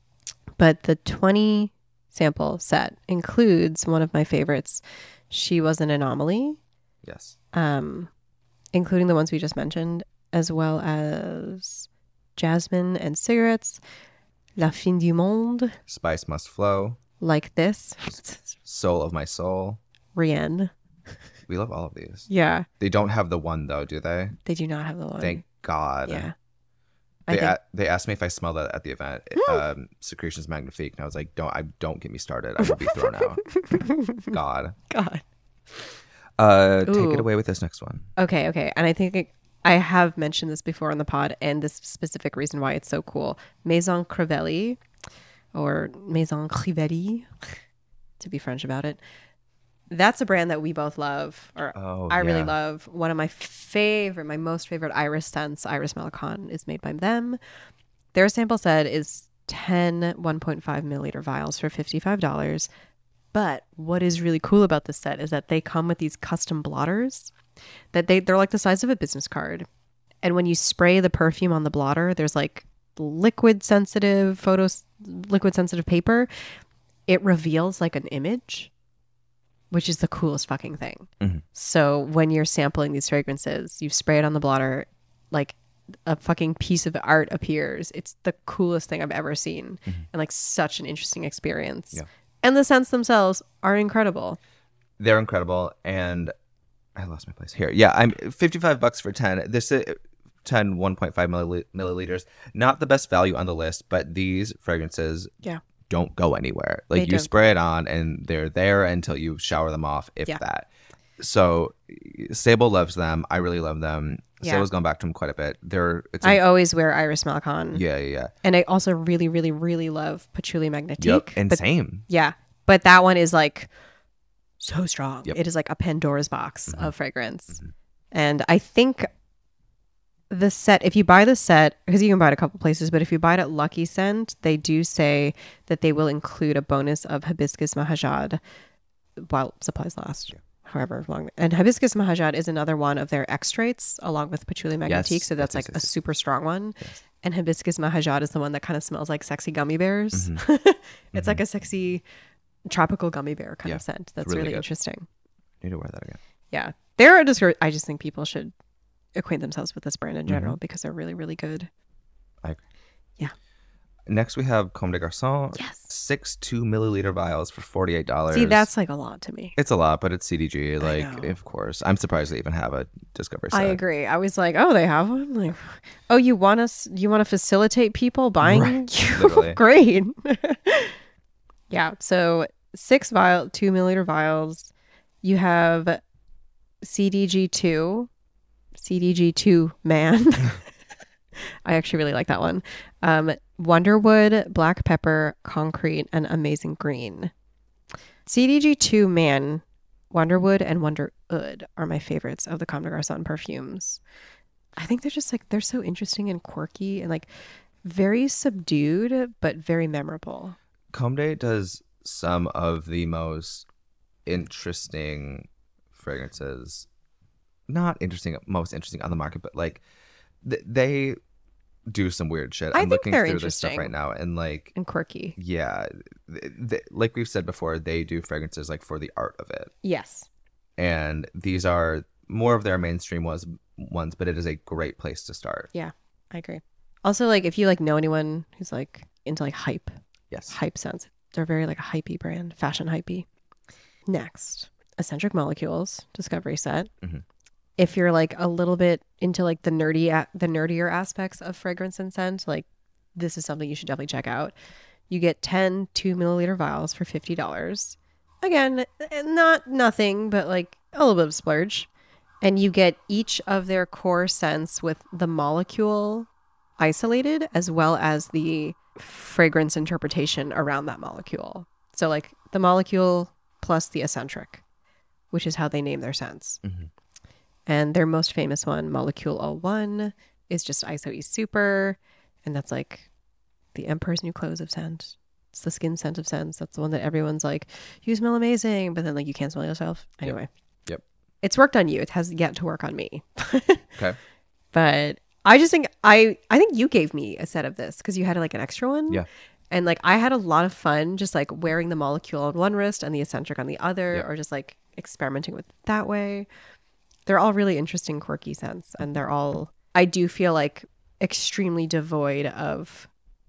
[SPEAKER 1] But the twenty sample set includes one of my favorites. She Was an Anomaly,
[SPEAKER 2] Yes.
[SPEAKER 1] um, including the ones we just mentioned, as well as Jasmine and Cigarettes, La Fin du Monde,
[SPEAKER 2] Spice Must Flow,
[SPEAKER 1] Like This,
[SPEAKER 2] Soul of My Soul.
[SPEAKER 1] Rienne.
[SPEAKER 2] We love all of these.
[SPEAKER 1] Yeah,
[SPEAKER 2] They don't have the one, though, do they?
[SPEAKER 1] they do not have the one.
[SPEAKER 2] Thank God.
[SPEAKER 1] Yeah. I
[SPEAKER 2] They,
[SPEAKER 1] think,
[SPEAKER 2] a- they asked me if I smelled that at the event, um, Secretions Magnifique, and I was like, "Don't, I don't get me started. I will be thrown out." God,
[SPEAKER 1] God.
[SPEAKER 2] uh, take
[SPEAKER 1] Ooh.
[SPEAKER 2] it away with this next one.
[SPEAKER 1] Okay, okay. And I think it, I have mentioned this before on the pod, and this specific reason why it's so cool. Maison Crivelli, or Maison Crivelli, to be French about it. That's a brand that we both love, or
[SPEAKER 2] Oh,
[SPEAKER 1] I really
[SPEAKER 2] yeah.
[SPEAKER 1] love. One of my favorite, my most favorite iris scents, Iris Malicon, is made by them. Their sample set is ten one point five milliliter vials for fifty-five dollars. But what is really cool about this set is that they come with these custom blotters that they, they're like the size of a business card. And when you spray the perfume on the blotter, there's like liquid sensitive photo, liquid sensitive paper. It reveals like an image, which is the coolest fucking thing.
[SPEAKER 2] Mhm.
[SPEAKER 1] So when you're sampling these fragrances, you spray it on the blotter, like a fucking piece of art appears. It's the coolest thing I've ever seen, and like such an interesting experience.
[SPEAKER 2] Yeah.
[SPEAKER 1] And the scents themselves are incredible.
[SPEAKER 2] They're incredible, and I lost my place here. Yeah, I'm fifty-five bucks for ten. This is ten one point five milli- milliliters. Not the best value on the list, but these fragrances
[SPEAKER 1] Yeah.
[SPEAKER 2] don't go anywhere. Like
[SPEAKER 1] They
[SPEAKER 2] you
[SPEAKER 1] don't.
[SPEAKER 2] spray it on, and they're there until you shower them off, if
[SPEAKER 1] Yeah.
[SPEAKER 2] that. So Sable loves them. I really love them.
[SPEAKER 1] Yeah.
[SPEAKER 2] Sable's gone back to them quite a bit. They're it's a,
[SPEAKER 1] I always wear Iris Malicon.
[SPEAKER 2] yeah, yeah, yeah.
[SPEAKER 1] And I also really, really, really love Patchouli Magnetique.
[SPEAKER 2] Yep, and
[SPEAKER 1] but,
[SPEAKER 2] same.
[SPEAKER 1] yeah. But that one is like so strong.
[SPEAKER 2] Yep.
[SPEAKER 1] It is like a Pandora's box
[SPEAKER 2] Mhm.
[SPEAKER 1] of fragrance.
[SPEAKER 2] Mhm.
[SPEAKER 1] And I think the set, if you buy the set, because you can buy it a couple places, but if you buy it at Lucky Scent, they do say that they will include a bonus of Hibiscus Mahajad while supplies last. However long. And Hibiscus Mahajad is another one of their extracts along with Patchouli Magnetique.
[SPEAKER 2] Yes,
[SPEAKER 1] So that's
[SPEAKER 2] yes,
[SPEAKER 1] like
[SPEAKER 2] yes,
[SPEAKER 1] a
[SPEAKER 2] yes.
[SPEAKER 1] super strong one.
[SPEAKER 2] Yes.
[SPEAKER 1] And Hibiscus Mahajad is the one that kind of smells like sexy gummy bears.
[SPEAKER 2] Mhm.
[SPEAKER 1] It's like a sexy tropical gummy bear kind
[SPEAKER 2] Yeah,
[SPEAKER 1] of scent. That's
[SPEAKER 2] really
[SPEAKER 1] really,
[SPEAKER 2] good.
[SPEAKER 1] interesting.
[SPEAKER 2] Need to wear that again.
[SPEAKER 1] Yeah. There are just, I just think people should acquaint themselves with this brand in
[SPEAKER 2] Mm-hmm.
[SPEAKER 1] general because they're really, really good.
[SPEAKER 2] I agree.
[SPEAKER 1] Yeah.
[SPEAKER 2] Next, we have Comme des Garçons.
[SPEAKER 1] Yes.
[SPEAKER 2] Six two milliliter vials for forty-eight dollars.
[SPEAKER 1] See, that's like a lot to me.
[SPEAKER 2] It's a lot, but it's C D G. Like,
[SPEAKER 1] know.
[SPEAKER 2] of course. I'm surprised they even have a Discover set.
[SPEAKER 1] I agree. I was like, oh, they have one. Like, oh, you want us? You want to facilitate people buying?
[SPEAKER 2] Right,
[SPEAKER 1] you?
[SPEAKER 2] literally.
[SPEAKER 1] Great. Yeah. So six vial, two milliliter vials. You have C D G two, C D G two man. I actually really like that one. Um, Wonderwood, Black Pepper, Concrete, and Amazing Green. C D G two Man, Wonderwood, and Wonderood are my favorites of the Comme des Garçons perfumes. I think they're just like, they're so interesting and quirky and like very subdued, but very memorable.
[SPEAKER 2] Comme des does some of the most interesting fragrances. Not interesting, most interesting on the market, but like th- they do some weird shit.
[SPEAKER 1] I
[SPEAKER 2] I'm
[SPEAKER 1] think
[SPEAKER 2] looking
[SPEAKER 1] they're
[SPEAKER 2] through this stuff
[SPEAKER 1] interesting.
[SPEAKER 2] right now, and like,
[SPEAKER 1] And quirky.
[SPEAKER 2] yeah, th- th- like we've said before, they do fragrances like for the art of it,
[SPEAKER 1] Yes.
[SPEAKER 2] and these are more of their mainstream was ones, but it is a great place to start.
[SPEAKER 1] Yeah, I agree. Also, like if you like know anyone who's like into like hype,
[SPEAKER 2] Yes.
[SPEAKER 1] hype scents, they're very like a hypey brand, fashion hypey. Next, Eccentric Molecules Discovery Set.
[SPEAKER 2] Mhm.
[SPEAKER 1] If you're like a little bit into like the nerdy, a- the nerdier aspects of fragrance and scent, like this is something you should definitely check out. You get ten two milliliter vials for fifty dollars. Again, not nothing, but like a little bit of splurge. And you get each of their core scents with the molecule isolated as well as the fragrance interpretation around that molecule. So like the molecule plus the eccentric, which is how they name their scents.
[SPEAKER 2] Mhm.
[SPEAKER 1] And their most famous one, Molecule oh one, is just I S O E Super. And that's like the Emperor's New Clothes of scent. It's the skin scent of scents. That's the one that everyone's like, you smell amazing, but then like you can't smell yourself. Anyway.
[SPEAKER 2] Yep.
[SPEAKER 1] It's worked on you. It has yet to work on me.
[SPEAKER 2] Okay.
[SPEAKER 1] But I just think I I think you gave me a set of this because you had like an extra one.
[SPEAKER 2] Yeah.
[SPEAKER 1] And like I had a lot of fun just like wearing the molecule on one wrist and the eccentric on the other,
[SPEAKER 2] Yeah.
[SPEAKER 1] or just like experimenting with it that way. They're all really interesting, quirky scents, and they're all, I do feel like, extremely devoid of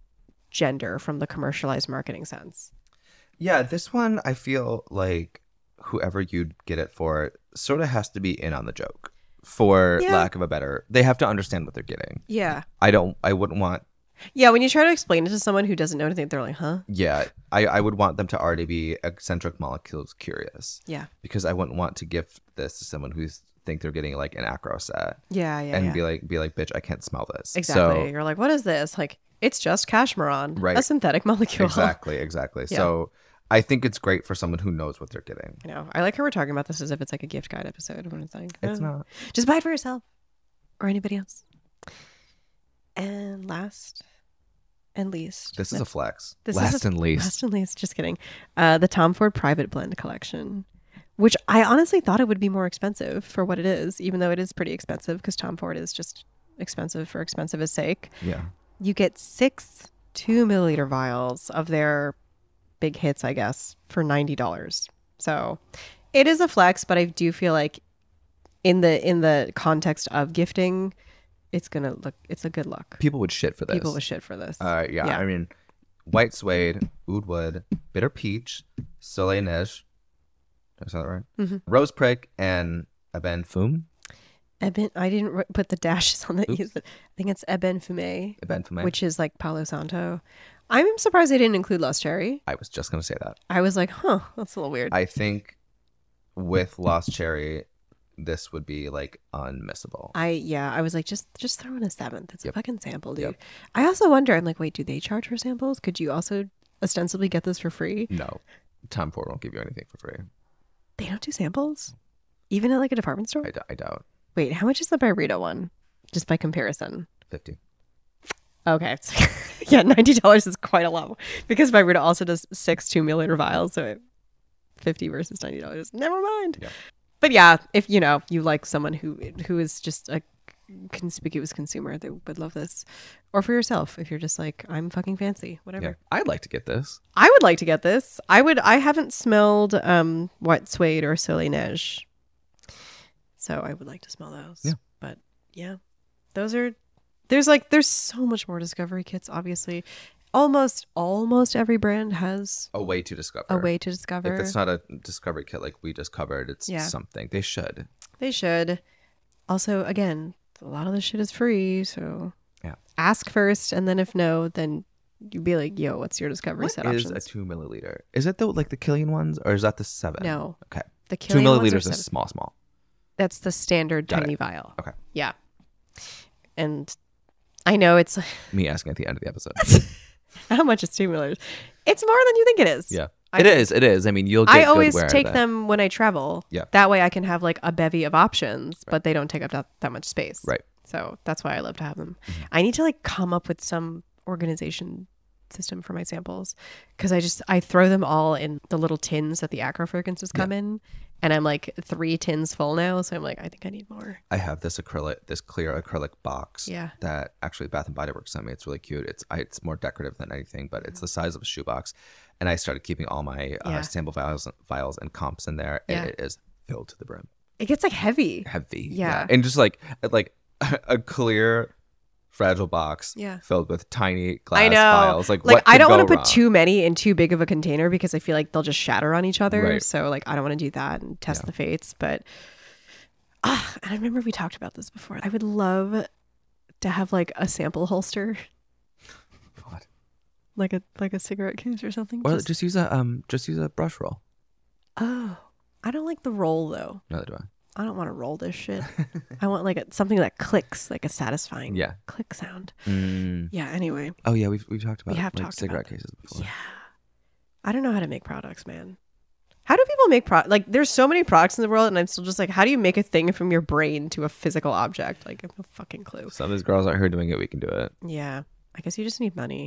[SPEAKER 1] gender from the commercialized marketing sense.
[SPEAKER 2] Yeah, this one I feel like whoever you'd get it for sort of has to be in on the joke, for
[SPEAKER 1] Yeah.
[SPEAKER 2] lack of a better. They have to understand what they're getting.
[SPEAKER 1] Yeah.
[SPEAKER 2] I don't. I wouldn't want.
[SPEAKER 1] Yeah, when you try to explain it to someone who doesn't know anything, they're like, huh?
[SPEAKER 2] Yeah, I, I would want them to already be eccentric molecules curious,
[SPEAKER 1] Yeah.
[SPEAKER 2] because I wouldn't want to gift this to someone who think they're getting like an acro set
[SPEAKER 1] Yeah, yeah,
[SPEAKER 2] and
[SPEAKER 1] yeah.
[SPEAKER 2] be like, be like, bitch, I can't smell this.
[SPEAKER 1] Exactly.
[SPEAKER 2] So,
[SPEAKER 1] You're like, what is this? Like, it's just cashmeron,
[SPEAKER 2] Right.
[SPEAKER 1] a synthetic molecule.
[SPEAKER 2] exactly, exactly.
[SPEAKER 1] Yeah.
[SPEAKER 2] So I think it's great for someone who knows what they're getting.
[SPEAKER 1] You know, I like how we're talking about this as if it's like a gift guide episode when it's like,
[SPEAKER 2] It's
[SPEAKER 1] oh,
[SPEAKER 2] not.
[SPEAKER 1] just buy it for yourself or anybody else. And last and least,
[SPEAKER 2] This is a flex.
[SPEAKER 1] This
[SPEAKER 2] Last
[SPEAKER 1] is a-
[SPEAKER 2] and least.
[SPEAKER 1] last and least, just kidding. Uh, the Tom Ford Private Blend collection, which I honestly thought it would be more expensive for what it is, even though it is pretty expensive because Tom Ford is just expensive for expensive's sake.
[SPEAKER 2] Yeah.
[SPEAKER 1] You get six two milliliter vials of their big hits, I guess, for ninety dollars. So it is a flex, but I do feel like in the in the context of gifting, it's gonna look it's a good look.
[SPEAKER 2] People would shit for this.
[SPEAKER 1] People would shit for this.
[SPEAKER 2] Uh, yeah,
[SPEAKER 1] Yeah.
[SPEAKER 2] I mean, white suede, oud wood, bitter peach, soleil neige. Did I say that right?
[SPEAKER 1] Mhm.
[SPEAKER 2] Rose prick and eben fume.
[SPEAKER 1] Eben, I didn't r- put the dashes on the
[SPEAKER 2] Oops.
[SPEAKER 1] e's, but I think it's Eben Fume,
[SPEAKER 2] Eben fume.
[SPEAKER 1] which is like Palo Santo. I'm surprised they didn't include Lost Cherry.
[SPEAKER 2] I was just gonna say that.
[SPEAKER 1] I was like, huh, that's a little weird.
[SPEAKER 2] I think with Lost Cherry, this would be like unmissable.
[SPEAKER 1] I yeah, I was like, just just throw in a seventh. It's
[SPEAKER 2] Yep.
[SPEAKER 1] a fucking sample, dude.
[SPEAKER 2] Yep.
[SPEAKER 1] I also wonder, I'm like, wait, do they charge for samples? Could you also ostensibly get this for free?
[SPEAKER 2] No, Tom Ford won't give you anything for free.
[SPEAKER 1] They don't do samples? Even at like a department store?
[SPEAKER 2] I, d- I doubt.
[SPEAKER 1] Wait, how much is the Byredo one? Just by comparison.
[SPEAKER 2] Fifty.
[SPEAKER 1] Okay. So, yeah, ninety dollars is quite a lot because Byredo also does six two milliliter vials. So fifty versus ninety dollars. Never mind.
[SPEAKER 2] Yeah.
[SPEAKER 1] But yeah, if you know, you like someone who who is just a conspicuous consumer, they would love this. Or for yourself, if you're just like, I'm fucking fancy, whatever.
[SPEAKER 2] Yeah, I'd like to get this.
[SPEAKER 1] I would like to get this. I would. I haven't smelled um white suede or soleil neige, so I would like to smell those.
[SPEAKER 2] Yeah.
[SPEAKER 1] But yeah, those are. There's like there's so much more discovery kits. Obviously, almost almost every brand has
[SPEAKER 2] A way to discover.
[SPEAKER 1] a way to discover.
[SPEAKER 2] If it's not a discovery kit like we just covered, it's
[SPEAKER 1] Yeah.
[SPEAKER 2] something. They should.
[SPEAKER 1] They should. Also, again, a lot of this shit is free, so
[SPEAKER 2] Yeah.
[SPEAKER 1] ask first, and then if no, then you'd be like, "Yo, what's your discovery
[SPEAKER 2] What
[SPEAKER 1] set
[SPEAKER 2] is
[SPEAKER 1] options?"
[SPEAKER 2] a two milliliter? Is it the like the Killian ones, or is that the seven?
[SPEAKER 1] No,
[SPEAKER 2] Okay.
[SPEAKER 1] the
[SPEAKER 2] Two
[SPEAKER 1] Killian ones are
[SPEAKER 2] milliliters is
[SPEAKER 1] seven.
[SPEAKER 2] small, small.
[SPEAKER 1] That's the standard
[SPEAKER 2] Got
[SPEAKER 1] tiny
[SPEAKER 2] it.
[SPEAKER 1] vial.
[SPEAKER 2] Okay.
[SPEAKER 1] Yeah. And I know it's
[SPEAKER 2] Me asking at the end of the episode.
[SPEAKER 1] how much is two milliliters? It's more than you think it is.
[SPEAKER 2] Yeah.
[SPEAKER 1] I
[SPEAKER 2] It
[SPEAKER 1] think.
[SPEAKER 2] is. It is. I mean, you'll get
[SPEAKER 1] I
[SPEAKER 2] good
[SPEAKER 1] always
[SPEAKER 2] wear out
[SPEAKER 1] take
[SPEAKER 2] of it.
[SPEAKER 1] them when I travel.
[SPEAKER 2] Yeah.
[SPEAKER 1] That way I can have like a bevy of options, but they don't take up that, that much space.
[SPEAKER 2] Right.
[SPEAKER 1] So that's why I love to have them.
[SPEAKER 2] Mm-hmm.
[SPEAKER 1] I need to like come up with some organization system for my samples because I just I throw them all in the little tins that the Acro fragrances come in, and I'm like three tins full now. So I'm like, I think I need more.
[SPEAKER 2] I have this acrylic, this clear acrylic box.
[SPEAKER 1] Yeah.
[SPEAKER 2] That actually Bath and Body Works sent me. It's really cute. It's I, it's more decorative than anything, but it's the size of a shoebox. And I started keeping all my uh,
[SPEAKER 1] Yeah.
[SPEAKER 2] sample vials, vials and comps in there, and
[SPEAKER 1] Yeah.
[SPEAKER 2] it is filled to the brim,
[SPEAKER 1] It gets like heavy.
[SPEAKER 2] heavy.
[SPEAKER 1] Yeah.
[SPEAKER 2] And just like like a clear, fragile box.
[SPEAKER 1] Yeah.
[SPEAKER 2] Filled with tiny glass
[SPEAKER 1] I know.
[SPEAKER 2] vials. Like,
[SPEAKER 1] Like
[SPEAKER 2] what
[SPEAKER 1] I
[SPEAKER 2] could
[SPEAKER 1] don't want to
[SPEAKER 2] go
[SPEAKER 1] put
[SPEAKER 2] wrong?
[SPEAKER 1] too many in too big of a container because I feel like they'll just shatter on each other.
[SPEAKER 2] Right.
[SPEAKER 1] So like I don't want to do that and test
[SPEAKER 2] Yeah.
[SPEAKER 1] the fates. But ah, and I remember we talked about this before. I would love to have like a sample holster,
[SPEAKER 2] What?
[SPEAKER 1] like a like a cigarette case or something.
[SPEAKER 2] Or
[SPEAKER 1] Just-
[SPEAKER 2] just use a um, just use a brush roll.
[SPEAKER 1] oh, I don't like the roll though.
[SPEAKER 2] Neither do I.
[SPEAKER 1] I don't want to roll this shit. I want like a, something that clicks, like a satisfying
[SPEAKER 2] Yeah.
[SPEAKER 1] click sound.
[SPEAKER 2] Mm.
[SPEAKER 1] Yeah. Anyway,
[SPEAKER 2] Oh yeah, we've we've talked about
[SPEAKER 1] We have
[SPEAKER 2] like
[SPEAKER 1] talked
[SPEAKER 2] cigarette
[SPEAKER 1] about it.
[SPEAKER 2] cases before.
[SPEAKER 1] yeah. I don't know how to make products, man. How do people make pro? Like, there's so many products in the world, and I'm still just like, how do you make a thing from your brain to a physical object? Like, I have no fucking clue.
[SPEAKER 2] Some of these girls out here doing it. We can do it.
[SPEAKER 1] Yeah, I guess you just need money.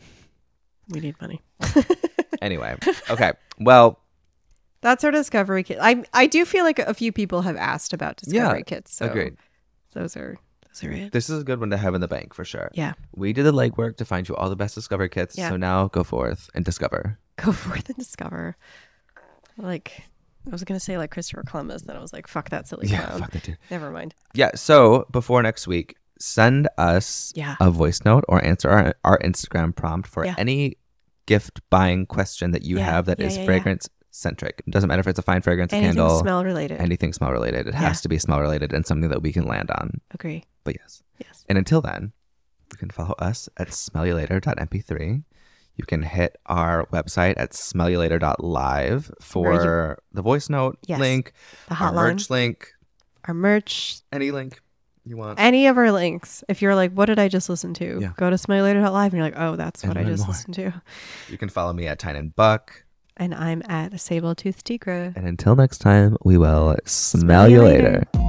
[SPEAKER 1] We need money.
[SPEAKER 2] Anyway, okay. Well,
[SPEAKER 1] That's our discovery kit. I I do feel like a few people have asked about discovery
[SPEAKER 2] Yeah,
[SPEAKER 1] kits. So
[SPEAKER 2] agreed.
[SPEAKER 1] Those are those are it.
[SPEAKER 2] This is a good one to have in the bank for sure.
[SPEAKER 1] Yeah.
[SPEAKER 2] We did the legwork to find you all the best discovery kits.
[SPEAKER 1] Yeah.
[SPEAKER 2] So now go forth and discover.
[SPEAKER 1] Go forth and discover. Like, I was gonna say like Christopher Columbus, then I was like, fuck that silly
[SPEAKER 2] Yeah,
[SPEAKER 1] clown.
[SPEAKER 2] fuck that dude.
[SPEAKER 1] Never mind.
[SPEAKER 2] Yeah. So before next week, send us
[SPEAKER 1] Yeah.
[SPEAKER 2] a voice note or answer our, our Instagram prompt for
[SPEAKER 1] Yeah.
[SPEAKER 2] any gift buying question that you
[SPEAKER 1] Yeah,
[SPEAKER 2] have that
[SPEAKER 1] yeah,
[SPEAKER 2] is
[SPEAKER 1] yeah, yeah.
[SPEAKER 2] fragrance centric. It doesn't matter if it's a fine fragrance, a
[SPEAKER 1] Anything
[SPEAKER 2] candle,
[SPEAKER 1] smell related.
[SPEAKER 2] anything smell related. It
[SPEAKER 1] Yeah.
[SPEAKER 2] has to be smell related and something that we can land on.
[SPEAKER 1] Agree.
[SPEAKER 2] But yes.
[SPEAKER 1] Yes.
[SPEAKER 2] And until then, you can follow us at smell you later dot m p three. You can hit our website at smell you later dot live for the voice note
[SPEAKER 1] Yes.
[SPEAKER 2] link,
[SPEAKER 1] The
[SPEAKER 2] our
[SPEAKER 1] hotline,
[SPEAKER 2] merch link,
[SPEAKER 1] our merch,
[SPEAKER 2] any link you want.
[SPEAKER 1] any of our links. If you're like, what did I just listen to?
[SPEAKER 2] Yeah.
[SPEAKER 1] Go to smell you later dot live and you're like, oh, that's
[SPEAKER 2] And
[SPEAKER 1] what I
[SPEAKER 2] learn
[SPEAKER 1] just
[SPEAKER 2] more.
[SPEAKER 1] listened to.
[SPEAKER 2] You can follow me at Tynan Buck.
[SPEAKER 1] And I'm at Sable Tooth Tigra.
[SPEAKER 2] And until next time, we will smell,
[SPEAKER 1] Smell
[SPEAKER 2] you
[SPEAKER 1] you
[SPEAKER 2] later.
[SPEAKER 1] later.